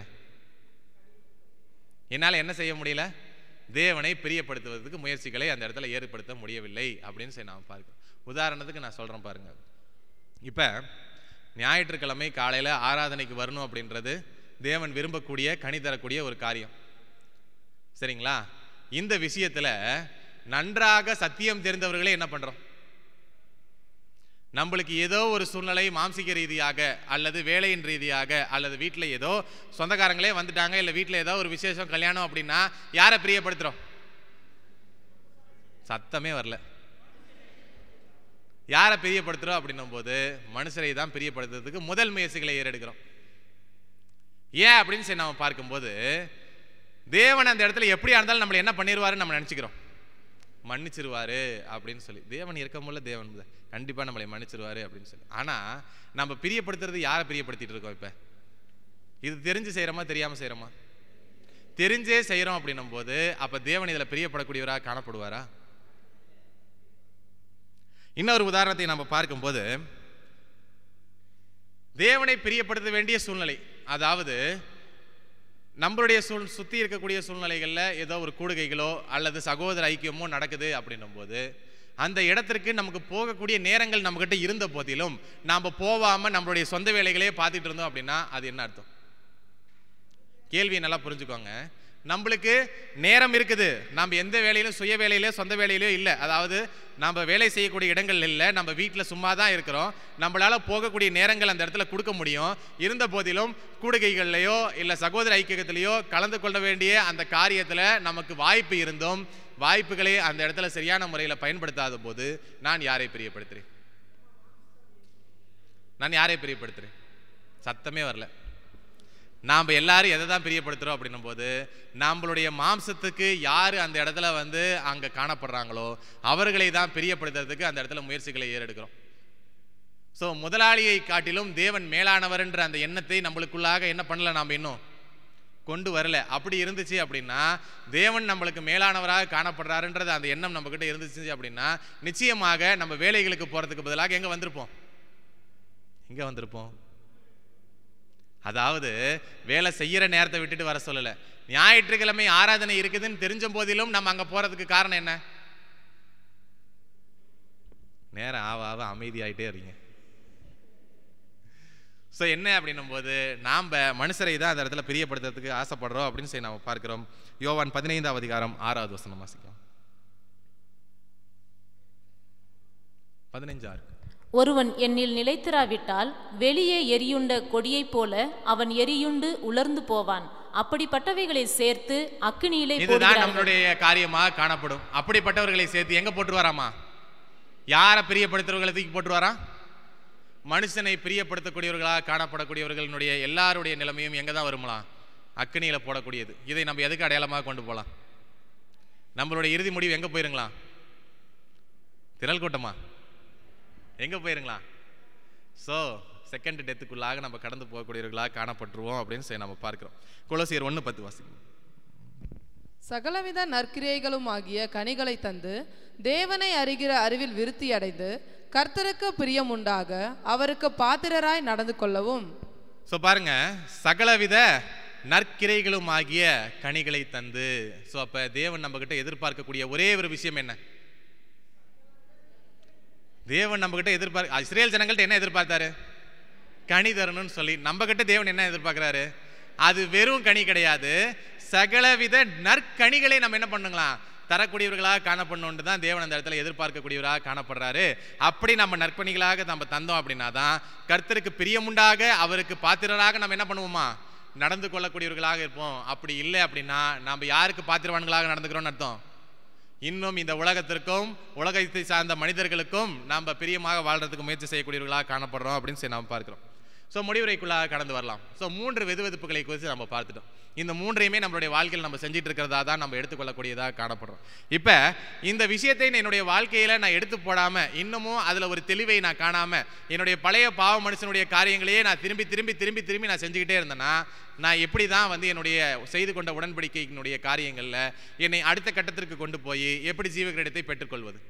என்னால் என்ன செய்ய முடியல? தேவனை பிரியப்படுத்துவதற்கு முயற்சிகளை அந்த இடத்துல ஏற்படுத்த முடியவில்லை அப்படின்னு சொல்லி நான் பார்க்கிறேன். உதாரணத்துக்கு நான் சொல்றேன் பாருங்க. இப்ப ஞாயிற்றுக்கிழமை காலையில ஆராதனைக்கு வரணும் அப்படின்றது தேவன் விரும்பக்கூடிய கனி தரக்கூடிய ஒரு காரியம், சரிங்களா? இந்த விஷயத்துல நன்றாக சத்தியம் தெரிந்தவர்களே என்ன பண்றோம்? நம்மளுக்கு ஏதோ ஒரு சூழ்நிலை மாம்சிக ரீதியாக அல்லது வேலையின் ரீதியாக அல்லது வீட்டில் ஏதோ சொந்தக்காரங்களே வந்துட்டாங்க, இல்லை வீட்டில் ஏதோ ஒரு விசேஷம் கல்யாணம் அப்படின்னா யாரை பிரியப்படுத்துறோம்? சத்தமே வரல. யாரை பிரியப்படுத்துறோம் அப்படின்னும் போது மனுஷரை தான் பிரியப்படுத்துறதுக்கு முதல் முயற்சிகளை ஏறெடுக்கிறோம். ஏன் அப்படின்னு சொல்லி நாம பார்க்கும்போது தேவன் அந்த இடத்துல எப்படியா இருந்தாலும் நம்மளை என்ன பண்ணிடுவாருன்னு நம்ம நினச்சிக்கிறோம், மன்னிச்சிருவாரு அப்படின்னு சொல்லி. தேவன் இருக்கும்போது தேவன் கண்டிப்பாக நம்மளை மன்னிச்சிருவாரு அப்படின்னு சொல்லி. ஆனால் நம்ம பிரியப்படுத்துறது யாரை பிரியப்படுத்திட்டு இருக்கோம்? இப்போ இது தெரிஞ்சு செய்கிறோமா தெரியாமல் செய்கிறோமா? தெரிஞ்சே செய்கிறோம் அப்படின்னும் போது அப்போ தேவன் இதில் பிரியப்படக்கூடியவராக காணப்படுவாரா? இன்னொரு உதாரணத்தை நம்ம பார்க்கும்போது, தேவனை பிரியப்படுத்த வேண்டிய சூழ்நிலை, அதாவது நம்மளுடைய சுற்றி இருக்கக்கூடிய சூழ்நிலைகளில் ஏதோ ஒரு கூடுகைகளோ அல்லது சகோதர ஐக்கியமோ நடக்குது அப்படின்னும் போது அந்த இடத்திற்கு நமக்கு போகக்கூடிய நேரங்கள் நம்மகிட்ட இருந்த போதிலும் நாம் போகாமல் நம்மளுடைய சொந்த வேலைகளே பார்த்துட்டு இருந்தோம் அப்படின்னா அது என்ன அர்த்தம்? கேள்வியை நல்லா புரிஞ்சுக்கோங்க. நம்மளுக்கு நேரம் இருக்குது, நம்ம எந்த வேலையிலும் சுய வேலையிலே சொந்த வேலையிலோ இல்லை, அதாவது நம்ம வேலை செய்யக்கூடிய இடங்கள் இல்லை, நம்ம வீட்டில் சும்மா தான் இருக்கிறோம், நம்மளால் போகக்கூடிய நேரங்கள் அந்த இடத்துல கொடுக்க முடியும். இருந்த போதிலும் கூடுகைகள்லையோ இல்லை சகோதர ஐக்கியத்திலேயோ கலந்து கொள்ள வேண்டிய அந்த காரியத்தில் நமக்கு வாய்ப்பு இருந்தும் வாய்ப்புகளை அந்த இடத்துல சரியான முறையில் பயன்படுத்தாத போது நான் யாரை பிரியப்படுத்துறேன்? நான் யாரை பிரியப்படுத்துறேன்? சத்தமே வரல. நாம் எல்லாரும் எதை தான் பிரியப்படுத்துகிறோம் அப்படின்னும் போது நம்மளுடைய மாம்சத்துக்கு யார் அந்த இடத்துல அங்கே காணப்படுறாங்களோ அவர்களை தான் பிரியப்படுத்துறதுக்கு அந்த இடத்துல முயற்சிகளை ஏறெடுக்கிறோம். ஸோ முதலாளியை காட்டிலும் தேவன் மேலானவர் என்ற அந்த எண்ணத்தை நம்மளுக்குள்ளாக என்ன பண்ணல, நாம் இன்னும் கொண்டு வரல. அப்படி இருந்துச்சு அப்படின்னா, தேவன் நம்மளுக்கு மேலானவராக காணப்படுறாருன்றது அந்த எண்ணம் நம்மக்கிட்ட இருந்துச்சு அப்படின்னா நிச்சயமாக நம்ம வேலைகளுக்கு போகிறதுக்கு பதிலாக எங்கே வந்திருப்போம்? எங்கே வந்திருப்போம்? அதாவது வேலை செய்கிற நேரத்தை விட்டுட்டு வர சொல்லலை, ஞாயிற்றுக்கிழமை ஆராதனை இருக்குதுன்னு தெரிஞ்ச போதிலும் நம்ம அங்கே போகிறதுக்கு காரணம் என்ன? நேரம் ஆவ அமைதியாயிட்டே இருக்கீங்க. ஸோ என்ன அப்படின்னும் போது நாம் மனுஷரை தான் அந்த இடத்துல பிரியப்படுத்துறதுக்கு ஆசைப்படுறோம் அப்படின்னு சொல்லி நாம் பார்க்கிறோம். யோவான் 15ஆம் அதிகாரம் 6வது வசனம் வாசிக்கலாம். 15:6. ஒருவன் என்னில் நிலைத்திராவிட்டால் வெளியே எரியுண்ட கொடியைப் போல அவன் எரியுண்டு உலர்ந்து போவான். அப்படிப்பட்டவைகளை சேர்த்து அக்கினியிலே இதுதான் நம்மளுடைய காரியமாக காணப்படும். அப்படிப்பட்டவர்களை சேர்த்து எங்க போட்டுருவாராமா? யாரை பிரியப்படுத்துறவர்களை தூக்கி போட்டுருவாரா? மனுஷனை பிரியப்படுத்தக்கூடியவர்களாக காணப்படக்கூடியவர்களுடைய எல்லாருடைய நிலைமையும் எங்கே தான் வருமலாம்? அக்கினியில் போடக்கூடியது. இதை நம்ம எதுக்கு அடையாளமாக கொண்டு போகலாம்? நம்மளுடைய இறுதி முடிவு எங்கே போயிருங்களா? திரள் கூட்டமா எங்கே போயிருங்களா? ஸோ செகண்ட் டெத்துக்குள்ளாக நம்ம கடந்து போகக்கூடியவர்களாக காணப்பட்டுருவோம் அப்படின்னு சொல்லி நம்ம பார்க்கிறோம். கொலோசியர் 1:10 வாசிக்கணும். சகலவித நற்கிரியைகளும் ஆகிய கனிகளை தந்து தேவனை அறிகிற அறிவில் விருத்தி அடைந்து கர்த்தருக்கு பிரியம் உண்டாக அவருக்கு பாத்திரராய் நடந்து கொள்ளவும். ஸோ பாருங்க, சகலவித நற்கிரைகளும் ஆகிய கனிகளை தந்து. ஸோ அப்போ தேவன் நம்ம கிட்ட எதிர்பார்க்கக்கூடிய ஒரே ஒரு விஷயம் என்ன? தேவன் நம்ம கிட்ட இஸ்ரேல் ஜனங்கள்ட்ட என்ன எதிர்பார்த்தாரு? கனி தரணும்னு சொல்லி. நம்ம கிட்ட தேவன் என்ன எதிர்பார்க்கிறாரு? அது வெறும் கனி கிடையாது, சகலவித நற்கனிகளை நம்ம என்ன பண்ணுங்களாம்? தரக்கூடியவர்களாக காணப்படணும்னு தான் தேவன் அந்த இடத்துல எதிர்பார்க்கக்கூடியவராக காணப்படுறாரு. அப்படி நம்ம நற்கனிகளாக நம்ம தந்தோம் அப்படின்னா தான் கர்த்தருக்கு பிரியமுண்டாக அவருக்கு பாத்திரராக நம்ம என்ன பண்ணுவோமா? நடந்து கொள்ளக்கூடியவர்களாக இருப்போம். அப்படி இல்லை அப்படின்னா நம்ம யாருக்கு பாத்திரவான்களாக நடந்துக்கிறோம்னு அர்த்தம்? இன்னும் இந்த உலகத்திற்கும் உலகத்தை சார்ந்த மனிதர்களுக்கும் நாம் பிரியமாக வாழ்றதுக்கு முயற்சி செய்யக்கூடியவர்களாக காணப்படுறோம் அப்படின்னு சொல்லி நாம் பார்க்கிறோம். ஸோ முடிவுரைக்குள்ளாக கடந்து வரலாம். ஸோ 3 வெதுவெதுப்புகளை குறித்து நம்ம பார்த்துட்டோம். இந்த 3ஐயுமே நம்மளுடைய வாழ்க்கையில் நம்ம செஞ்சுட்டு இருக்கிறதா தான் நம்ம எடுத்துக்கொள்ளக்கூடியதாக காணப்படுறோம். இப்போ இந்த விஷயத்தை என்னுடைய வாழ்க்கையில் நான் எடுத்து போடாமல் இன்னமும் அதில் ஒரு தெளிவை நான் காணாமல் என்னுடைய பழைய பாவ மனுஷனுடைய காரியங்களையே நான் திரும்பி திரும்பி திரும்பி திரும்பி நான் செஞ்சுக்கிட்டே இருந்தேன்னா நான் எப்படி தான் என்னுடைய செய்து கொண்ட உடன்படிக்கையினுடைய காரியங்களில் என்னை அடுத்த கட்டத்திற்கு கொண்டு போய் எப்படி ஜீவகிரீடத்தை பெற்றுக்கொள்வது?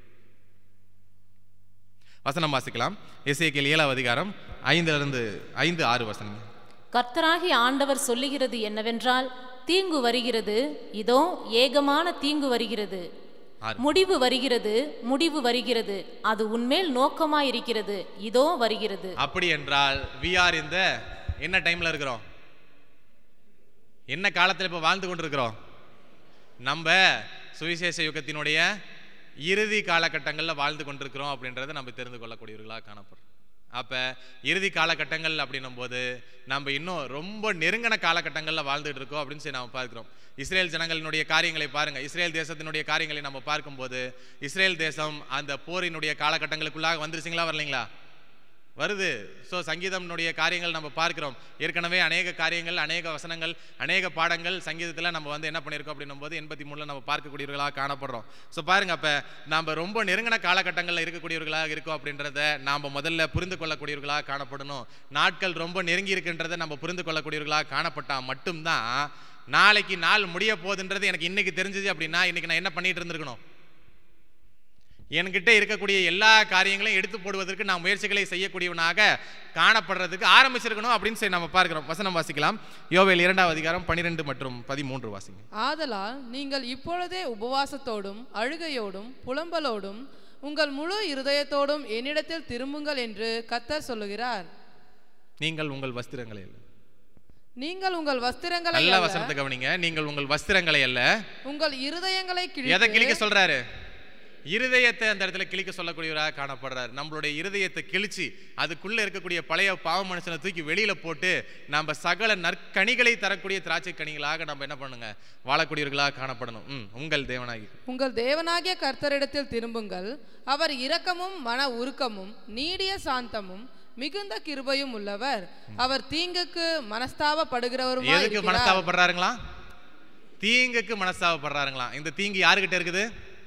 வசனம் வாசிக்கலாம். எசேக்கியேல் 7ஆம் அதிகாரம் 5-6 வசனம். கர்த்தராகிய ஆண்டவர் சொல்லுகிறது என்னவென்றால், தீங்கு வருகிறது, இதோ ஏகமான தீங்கு வருகிறது, முடிவு வருகிறது, முடிவு வருகிறது, அது உன்மேல் நோக்கமாயிருக்கிறது, இதோ வருகிறது. அப்படி என்றால் we are in the என்ன டைம்ல இருக்கிறோம்? என்ன காலத்தில் இப்போ வாழ்ந்து கொண்டிருக்கிறோம்? நம்ம சுவிசேஷ யுகத்தினுடைய இறுதி காலகட்டங்களில் வாழ்ந்து கொண்டிருக்கிறோம் அப்படின்றத நம்ம தெரிந்து கொள்ளக்கூடியவர்களாக காணப்படுறோம். அப்போ இறுதி காலகட்டங்கள் அப்படின்னும் போது நம்ம இன்னும் ரொம்ப நெருங்கின காலகட்டங்களில் வாழ்ந்துட்டு இருக்கோம் அப்படின்னு சொல்லி நம்ம பார்க்கிறோம். இஸ்ரேல் ஜனங்களினுடைய காரியங்களை பாருங்கள். இஸ்ரேல் தேசத்தினுடைய காரியங்களை நம்ம பார்க்கும்போது இஸ்ரேல் தேசம் அந்த போரினுடைய காலகட்டங்களுக்குள்ளாக வந்துருச்சிங்களா வரலைங்களா? வருது. ஸோ சங்கீதம்னுடைய காரியங்கள் நம்ம பார்க்கிறோம். ஏற்கனவே அநேக காரியங்கள், அநேக வசனங்கள், அநேக பாடங்கள் சங்கீதத்தில் நம்ம என்ன பண்ணியிருக்கோம் அப்படின்னும் போது 83 நம்ம பார்க்கக்கூடியவர்களாக காணப்படுறோம். ஸோ பாருங்க, அப்போ நாம் ரொம்ப நெருங்கின காலகட்டங்களில் இருக்கக்கூடியவர்களாக இருக்கோம் அப்படின்றத நாம் முதல்ல புரிந்து கொள்ளக்கூடியவர்களாக காணப்படணும். நாட்கள் ரொம்ப நெருங்கி இருக்கின்றதை நம்ம புரிந்து கொள்ளக்கூடியவர்களாக காணப்பட்டால் மட்டும்தான் நாளைக்கு நாள் முடிய போகுதுன்றது எனக்கு இன்னைக்கு தெரிஞ்சது அப்படின்னா இன்னைக்கு நான் என்ன பண்ணிட்டு இருந்திருக்கணும்? என்கிட்ட இருக்கக்கூடிய எல்லா காரியங்களையும் எடுத்து போடுவதற்கு நான் முயற்சிகளை செய்யக்கூடியவனாக காணப்படுறதுக்கு ஆரம்பிச்சிருக்கணும் அப்படின்னு சொல்லி நம்ம பார்க்கிறோம். வசனம் வாசிக்கலாம். யோவேல் 2ஆம் அதிகாரம் 12 மற்றும் 13 வாசிங்க. ஆதலால் நீங்கள் இப்பொழுதே உபவாசத்தோடும் அழுகையோடும் புலம்பலோடும் உங்கள் முழு இருதயத்தோடும் என்னிடத்தில் திரும்புங்கள் என்று கர்த்தர் சொல்லுகிறார். நீங்கள் உங்கள் வஸ்திரங்களை அல்ல. நீங்கள் உங்கள் வஸ்திரங்களை நல்ல அல்ல. வசனத்தை கவனிங்க. நீங்கள் உங்கள் வஸ்திரங்களை அல்ல, உங்கள் இருதயங்களை எதை கிழிக்க கிழித்து சொல்றாரு? இருதயத்தை அந்த இடத்துல கிழிக்க சொல்லக்கூடியவராக காணப்படுறார். நம்மளுடைய இருதயத்தை கிழிச்சு அதுக்குள்ள இருக்கக்கூடிய பழைய பாவ மனுஷனை தூக்கி வெளியில போட்டு நம்ம சகல நற்கனிகளை தரக்கூடிய திராட்சை கனிகளாக நம்ம என்ன பண்ணுங்க? வாழக்கூடியவர்களாக காணப்படணும். உங்கள் தேவனாகிய கர்த்தரிடத்தில் திரும்புங்கள். அவர் இரக்கமும் மன உருக்கமும் நீடிய சாந்தமும் மிகுந்த கிருபையும் உள்ளவர். அவர் தீங்குக்கு மனஸ்தாபப்படுகிறவருமா எதுக்கு இருக்கிறார். மனஸ்தாபப்படுறாருங்களா? தீங்குக்கு மனஸ்தாபப்படுறாருங்களா? இந்த தீங்கு யாருகிட்ட இருக்குது?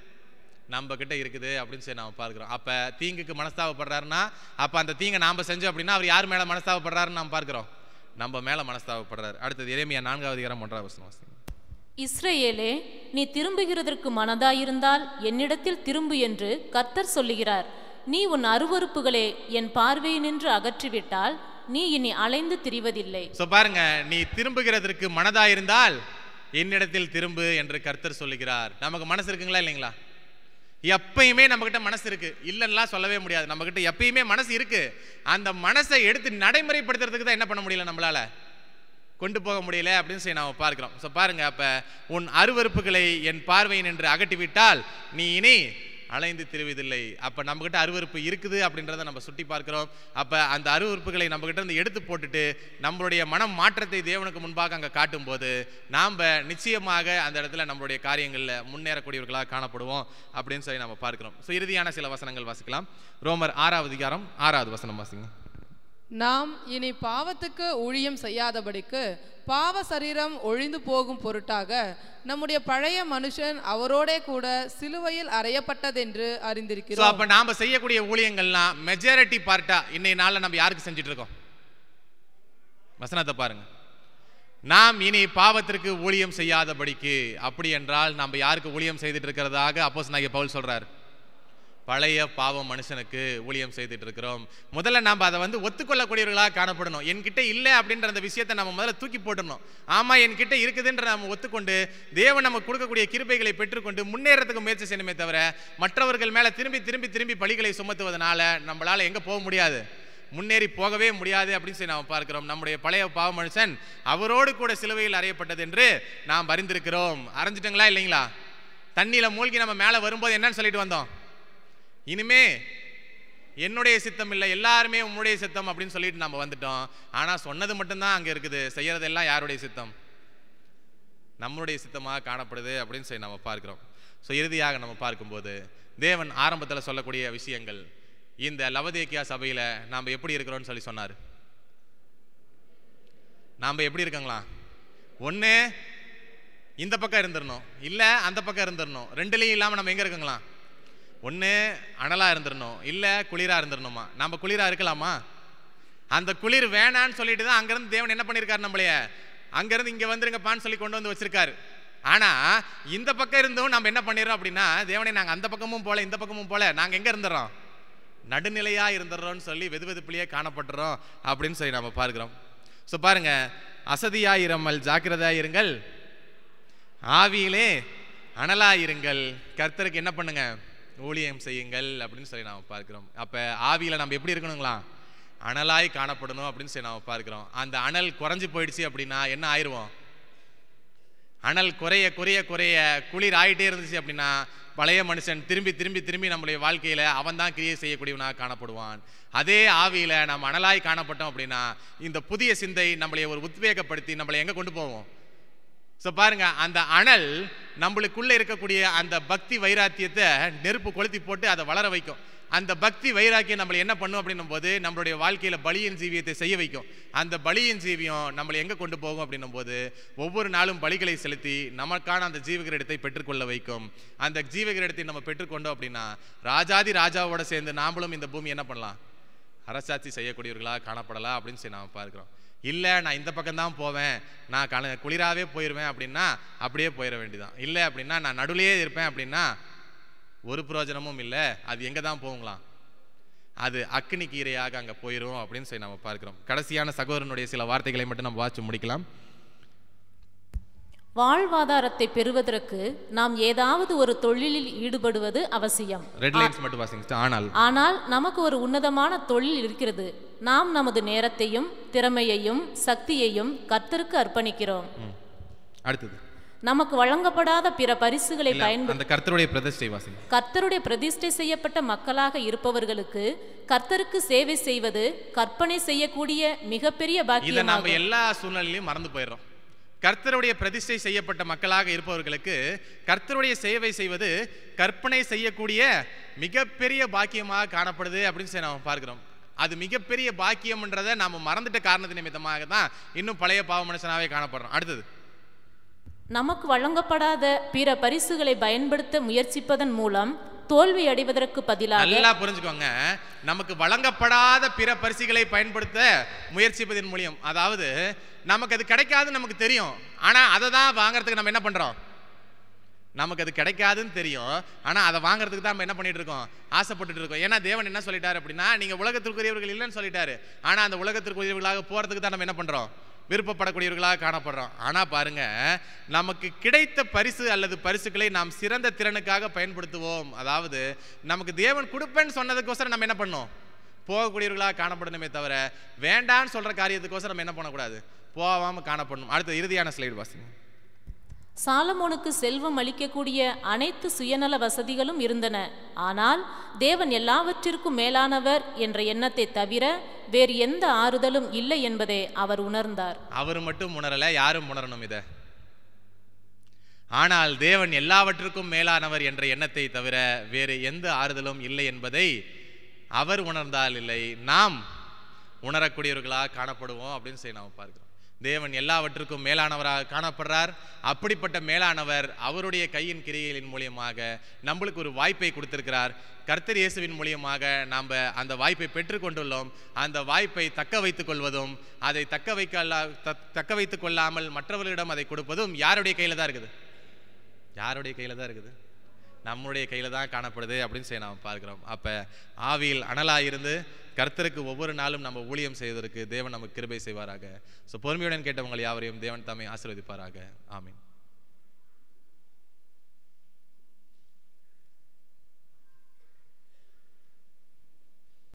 நம்ம கிட்ட இருக்குது அப்படின்னு சொல்லி நாம பார்க்கிறோம். அப்ப தீங்குக்கு மனஸ்தாபப்படுறாருன்னா அப்ப அந்த தீங்கை நாம செஞ்சோம் அப்படின்னா அவர் யார் மேல மனஸ்தாபப்படுறாருன்னு நாம் பார்க்கிறோம்? நம்ம மேல மனஸ்தாபப்படுறாரு. அடுத்தது எரேமியா 4ஆம் அதிகாரம் 1ஆம் வசனம். இஸ்ரவேலே, நீ திரும்புகிறதற்கு மனதாயிருந்தால் என்னிடத்தில் திரும்பு என்று கர்த்தர் சொல்லுகிறார். நீ உன் அருவருப்புகளை என் பார்வையினின்று அகற்றிவிட்டால் நீ இனி அலைந்து திரிவதில்லை. சோ பாருங்க, நீ திரும்புகிறதற்கு மனதாயிருந்தால் என்னிடத்தில் திரும்பு என்று கர்த்தர் சொல்லுகிறார். நமக்கு மனசு இருக்குங்களா இல்லைங்களா? எப்பயுமே நம்ம கிட்ட மனசு இருக்கு, இல்லைன்னா சொல்லவே முடியாது. நம்ம கிட்ட எப்பயுமே மனசு இருக்கு. அந்த மனசை எடுத்து நடைமுறைப்படுத்துறதுக்கு தான் என்ன பண்ண முடியல, நம்மளால கொண்டு போக முடியல அப்படின்னு சொல்லி நாம பார்க்கிறோம். ஸோ பாருங்க, அப்ப உன் அருவருப்புகளை என் பார்வையின் என்று அகற்றிவிட்டால் நீ இனி அலைந்து திரிவதில்லை. அப்ப நம்ம கிட்ட அருவருப்பு இருக்குது அப்படின்றத நம்ம சுட்டி பார்க்கிறோம். அப்ப அந்த அருவருப்புகளை நம்ம கிட்ட இருந்து எடுத்து போட்டுட்டு நம்மளுடைய மனம் மாற்றத்தை தேவனுக்கு முன்பாக அங்க காட்டும் போது நாம நிச்சயமாக அந்த இடத்துல நம்மளுடைய காரியங்கள்ல முன்னேறக்கூடியவர்களாக காணப்படுவோம் அப்படின்னு சொல்லி நம்ம பார்க்கிறோம். ஸோ இறுதியான சில வசனங்கள் வாசிக்கலாம். ரோமர் 6ஆம் அதிகாரம் 6ஆவது வசனம் வாசிங்க. நாம் இனி பாவத்துக்கு ஊழியம் செய்யாதபடிக்கு பாவ சரீரம் ஒழிந்து போகும் பொருட்டாக நம்முடைய பழைய மனுஷன் அவரோடே கூட சிலுவையில் அறையப்பட்டதென்று அறிந்திருக்கிறோம். அப்ப நாம செய்யக்கூடிய ஊழியங்கள்லாம் மெஜாரிட்டி பார்ட்டா இன்னைய நாள்ல நம்ம யாருக்கு செஞ்சுட்டு இருக்கோம்? வசனத்தை பாருங்க. நாம் இனி பாவத்திற்கு ஊழியம் செய்யாதபடிக்கு. அப்படி என்றால் நம்ம யாருக்கு ஊழியம் செய்துட்டு இருக்கிறதாக அப்போஸ்தலனாகிய பவுல் சொல்றார்? பழைய பாவ மனுஷனுக்கு ஊழியம் செய்துட்டு இருக்கிறோம். முதல்ல நாம் அதை ஒத்துக்கொள்ளக்கூடியவர்களாக காணப்படணும். என்கிட்ட இல்லை அப்படின்ற அந்த விஷயத்தை நம்ம முதல்ல தூக்கி போட்டுடணும். ஆமா, என்கிட்ட இருக்குதுன்ற நம்ம ஒத்துக்கொண்டு தேவன் நமக்கு கொடுக்கக்கூடிய கிருபைகளை பெற்றுக்கொண்டு முன்னேறதுக்கு முயற்சி செய்யணுமே தவிர மற்றவர்கள் மேல திரும்பி திரும்பி திரும்பி பழிகளை சுமத்துவதனால நம்மளால எங்க போக முடியாது, முன்னேறி போகவே முடியாது அப்படின்னு சொல்லி நாம் பார்க்கிறோம். நம்முடைய பழைய பாவ மனுஷன் அவரோடு கூட சிலுவையில் அறையப்பட்டது என்று நாம் அறிந்திருக்கிறோம். அறிஞ்சிட்டங்களா இல்லைங்களா? தண்ணியில மூழ்கி நம்ம மேல வரும்போது என்னன்னு சொல்லிட்டு வந்தோம்? இனிமே என்னுடைய சித்தம் இல்லை, எல்லாருமே உன்னுடைய சித்தம் அப்படின்னு சொல்லிட்டு நம்ம வந்துட்டோம். ஆனா சொன்னது மட்டும்தான் அங்க இருக்குது, செய்யறதெல்லாம் யாருடைய சித்தம்? நம்மளுடைய சித்தமாக காணப்படுது அப்படின்னு சொல்லி நம்ம பார்க்கிறோம். ஸோ இறுதியாக நம்ம பார்க்கும்போது தேவன் ஆரம்பத்தில் சொல்லக்கூடிய விஷயங்கள், இந்த லவதேக்கியா சபையில நாம் எப்படி இருக்கிறோம்னு சொல்லி சொன்னார். நாம் எப்படி இருக்கங்களா? ஒன்று இந்த பக்கம் இருந்துடணும், இல்லை அந்த பக்கம் இருந்துடணும். ரெண்டுலேயும் இல்லாமல் நம்ம எங்கே இருக்குங்களா? ஒன்று அனலாக இருந்துடணும், இல்லை குளிராக இருந்துடணுமா? நம்ம குளிராக இருக்கலாமா? அந்த குளிர் வேணான்னு சொல்லிட்டு தான் அங்கேருந்து தேவன் என்ன பண்ணியிருக்காரு, நம்மளைய அங்கேருந்து இங்கே வந்துருங்கப்பான்னு சொல்லி கொண்டு வந்து வச்சிருக்காரு. ஆனால் இந்த பக்கம் இருந்தும் நம்ம என்ன பண்ணிடுறோம் அப்படின்னா, தேவனை நாங்கள் அந்த பக்கமும் போல இந்த பக்கமும் போல நாங்கள் எங்கே இருந்துடுறோம்? நடுநிலையாக இருந்துடுறோம்னு சொல்லி வெது வெதுப்பிலேயே காணப்படுறோம் அப்படின்னு சொல்லி நம்ம பார்க்கிறோம். ஸோ பாருங்க, அசதியாயிராமல் ஜாக்கிரதையாயிருங்கள், ஆவியிலே அனலாயிருங்கள், கர்த்தருக்கு என்ன பண்ணுங்க, ஊழியம் செய்யுங்கள் அப்படின்னு சொல்லி நாம் பார்க்கிறோம். அப்போ ஆவியில் நம்ம எப்படி இருக்கணுங்களா? அனலாய் காணப்படணும் அப்படின்னு சொல்லி நாம் பார்க்கிறோம். அந்த அனல் குறைஞ்சி போயிடுச்சு அப்படின்னா என்ன ஆயிடுவோம்? அனல் குறைய குறைய குறைய குளிர் ஆகிட்டே இருந்துச்சு அப்படின்னா பழைய மனுஷன் திரும்பி திரும்பி திரும்பி நம்மளுடைய வாழ்க்கையில் அவன் தான் கிரியை செய்யக்கூடியவனாக காணப்படுவான். அதே ஆவியில் நம்ம அனலாய் காணப்பட்டோம் அப்படின்னா இந்த புதிய சிந்தை நம்மளை ஒரு உத்வேகப்படுத்தி நம்மளை எங்கே கொண்டு போவோம்? ஸோ பாருங்க, அந்த அனல் நம்மளுக்குள்ள இருக்கக்கூடிய அந்த பக்தி வைராத்தியத்தை நெருப்பு கொளுத்தி போட்டு அதை வளர வைக்கும். அந்த பக்தி வைராக்கியம் நம்மளை என்ன பண்ணும் அப்படின்னும் போது நம்மளுடைய வாழ்க்கையில பலியின் ஜீவியத்தை செய்ய வைக்கும். அந்த பலியின் ஜீவியம் நம்மளை எங்க கொண்டு போகும் அப்படின்னும் போது ஒவ்வொரு நாளும் பலிகளை செலுத்தி நமக்கான அந்த ஜீவகிரீடத்தை பெற்றுக்கொள்ள வைக்கும். அந்த ஜீவகிரீடத்தை நம்ம பெற்றுக்கொண்டோம் அப்படின்னா ராஜாதி ராஜாவோட சேர்ந்து நாமளும் இந்த பூமி என்ன பண்ணலாம், அரசாட்சி செய்யக்கூடியவர்களா காணப்படலாம் அப்படின்னு சொல்லி நாம பார்க்கிறோம். இல்லை நான் இந்த பக்கம் தான் போவேன், நான் குளிராகவே போயிடுவேன் அப்படின்னா அப்படியே போயிட வேண்டியதான். இல்லை அப்படின்னா நான் நடுவுலையே இருப்பேன் அப்படின்னா ஒரு பிரயோஜனமும் இல்லை. அது எங்கே தான் போகலாம், அது அக்னி கீரையாக அங்கே போயிடும் அப்படின்னு சொல்லி நம்ம பார்க்கிறோம். கடைசியான சகோதரனுடைய சில வார்த்தைகளை மட்டும் நம்ம வாசிச்சு முடிக்கலாம். வாழ்வாதாரத்தை பெறுவதற்கு நாம் ஏதாவது ஒரு தொழிலில் ஈடுபடுவது அவசியம். ரெட் லைன்ஸ் மட்டும் வாசிங்க. ஆனால் நமக்கு ஒரு உன்னதமான தொழில் இருக்கிறது. நாம் நமது நேரத்தையும் திறமையையும் சக்தியையும் கர்த்தருக்கு அர்ப்பணிக்கிறோம். அடுத்தது, நமக்கு வழங்கப்படாத பிற பரிசுகளை பயன்படுத்தி கர்த்தருடைய பிரதிஷ்டை செய்யப்பட்ட மக்களாக இருப்பவர்களுக்கு கர்த்தருக்கு சேவை செய்வது கற்பனை செய்யக்கூடிய மிகப்பெரிய பாக்கியம். இதை நம்ம எல்லா சூழ்நிலையிலும் மறந்து போயிடுறோம். கர்த்தருடைய பிரதிஷ்டை செய்யப்பட்ட மக்களாக இருப்பவர்களுக்கு கர்த்தருடைய சேவை செய்வது கற்பனை செய்யக்கூடிய மிகப்பெரிய பாக்கியமாக காணப்படுது அப்படின்னு சொல்லி நாம் பார்க்கிறோம். அது மிகப்பெரிய பாக்கியம்ன்றதை நாம மறந்துட்ட காரணத்தின் நிமித்தமாக தான் இன்னும் பழைய பாவ மனுஷனாவே காணப்படுறோம். அடுத்தது, நமக்கு வழங்கப்படாத பிற பரிசுகளை பயன்படுத்த முயற்சிப்பதன் மூலம் தோல்வி அடைவதற்கு பதிலாக, நல்லா புரிஞ்சுக்கோங்க, நமக்கு வழங்கப்படாத பிற பரிசுகளை பயன்படுத்த முயற்சிப்பதன் மூலம், அதாவது நமக்கு அது கிடைக்காதுன்னு நமக்கு தெரியும், ஆனா அதை தான் வாங்கறதுக்கு நம்ம என்ன பண்றோம், நமக்கு அது கிடைக்காதுன்னு தெரியும் ஆனா அதை வாங்குறதுக்கு தான் நம்ம என்ன பண்ணிட்டு இருக்கோம், ஆசைப்பட்டுட்டு இருக்கோம். ஏன்னா தேவன் என்ன சொல்லிட்டாரு அப்படின்னா, நீங்க உலகத்திற்குரியவர்கள் இல்லைன்னு சொல்லிட்டாரு. ஆனா அந்த உலகத்திற்குரியவர்களாக போறதுக்கு தான் நம்ம என்ன பண்றோம், விருப்பப்படக்கூடியவர்களாக காணப்படுறோம். ஆனா பாருங்க, நமக்கு கிடைத்த பரிசு அல்லது பரிசுகளை நாம் சிறந்த திறனுக்காக பயன்படுத்துவோம். அதாவது நமக்கு தேவன் கொடுப்பேன்னு சொன்னதுக்கோசரம் நம்ம என்ன பண்ணோம், போகக்கூடியவர்களாக காணப்படணுமே தவிர வேண்டான்னு சொல்ற காரியத்துக்கோசரம் நம்ம என்ன பண்ணக்கூடாது, போகாம காணப்படணும். அடுத்த இறுதியான ஸ்லைடு வாசிங்க. சாலமோனுக்கு செல்வம் அளிக்கக்கூடிய அனைத்து சுயநல வசதிகளும் இருந்தன. ஆனால் தேவன் எல்லாவற்றிற்கும் மேலானவர் என்ற எண்ணத்தை தவிர வேறு எந்த ஆறுதலும் இல்லை என்பதை அவர் உணர்ந்தார். அவர் மட்டும் உணரல, யாரும் உணரணும் இத. ஆனால் தேவன் எல்லாவற்றிற்கும் மேலானவர் என்ற எண்ணத்தை தவிர வேறு எந்த ஆறுதலும் இல்லை என்பதை அவர் உணர்ந்தால் இல்லை, நாம் உணரக்கூடியவர்களாக காணப்படுவோம் அப்படின்னு சொல்லி நாம் பார்க்கிறோம். தேவன் எல்லாவற்றுக்கும் மேலானவராக காணப்படுறார். அப்படிப்பட்ட மேலானவர் அவருடைய கையின் கிரியைகளின் மூலியமாக நம்மளுக்கு ஒரு வாய்ப்பை கொடுத்திருக்கிறார். கர்த்தர் இயேசுவின் மூலியமாக நாம் அந்த வாய்ப்பை பெற்றுக்கொண்டுள்ளோம். அந்த வாய்ப்பை தக்க வைத்துக் கொள்வதும் அதை தக்க வைத்துக் கொள்ளாமல் மற்றவர்களிடம் அதை கொடுப்பதும் யாருடைய கையில தான் இருக்குது, யாருடைய கையில தான் இருக்குது, நம்முடைய கையில தான் காணப்படுது அப்படின்னு சொல்லி நாம் பார்க்கிறோம். அப்ப ஆவியில் அனலாயிருந்து கர்த்தருக்கு ஒவ்வொரு நாளும் நம்ம ஊழியம் செய்வதற்கு தேவன் நமக்கு கிருபை செய்வாராக. பொறுமையுடன் கேட்டவங்கள் யாவரையும் தேவன் தாமே ஆசீர்வதிப்பாராக. ஆமீன்.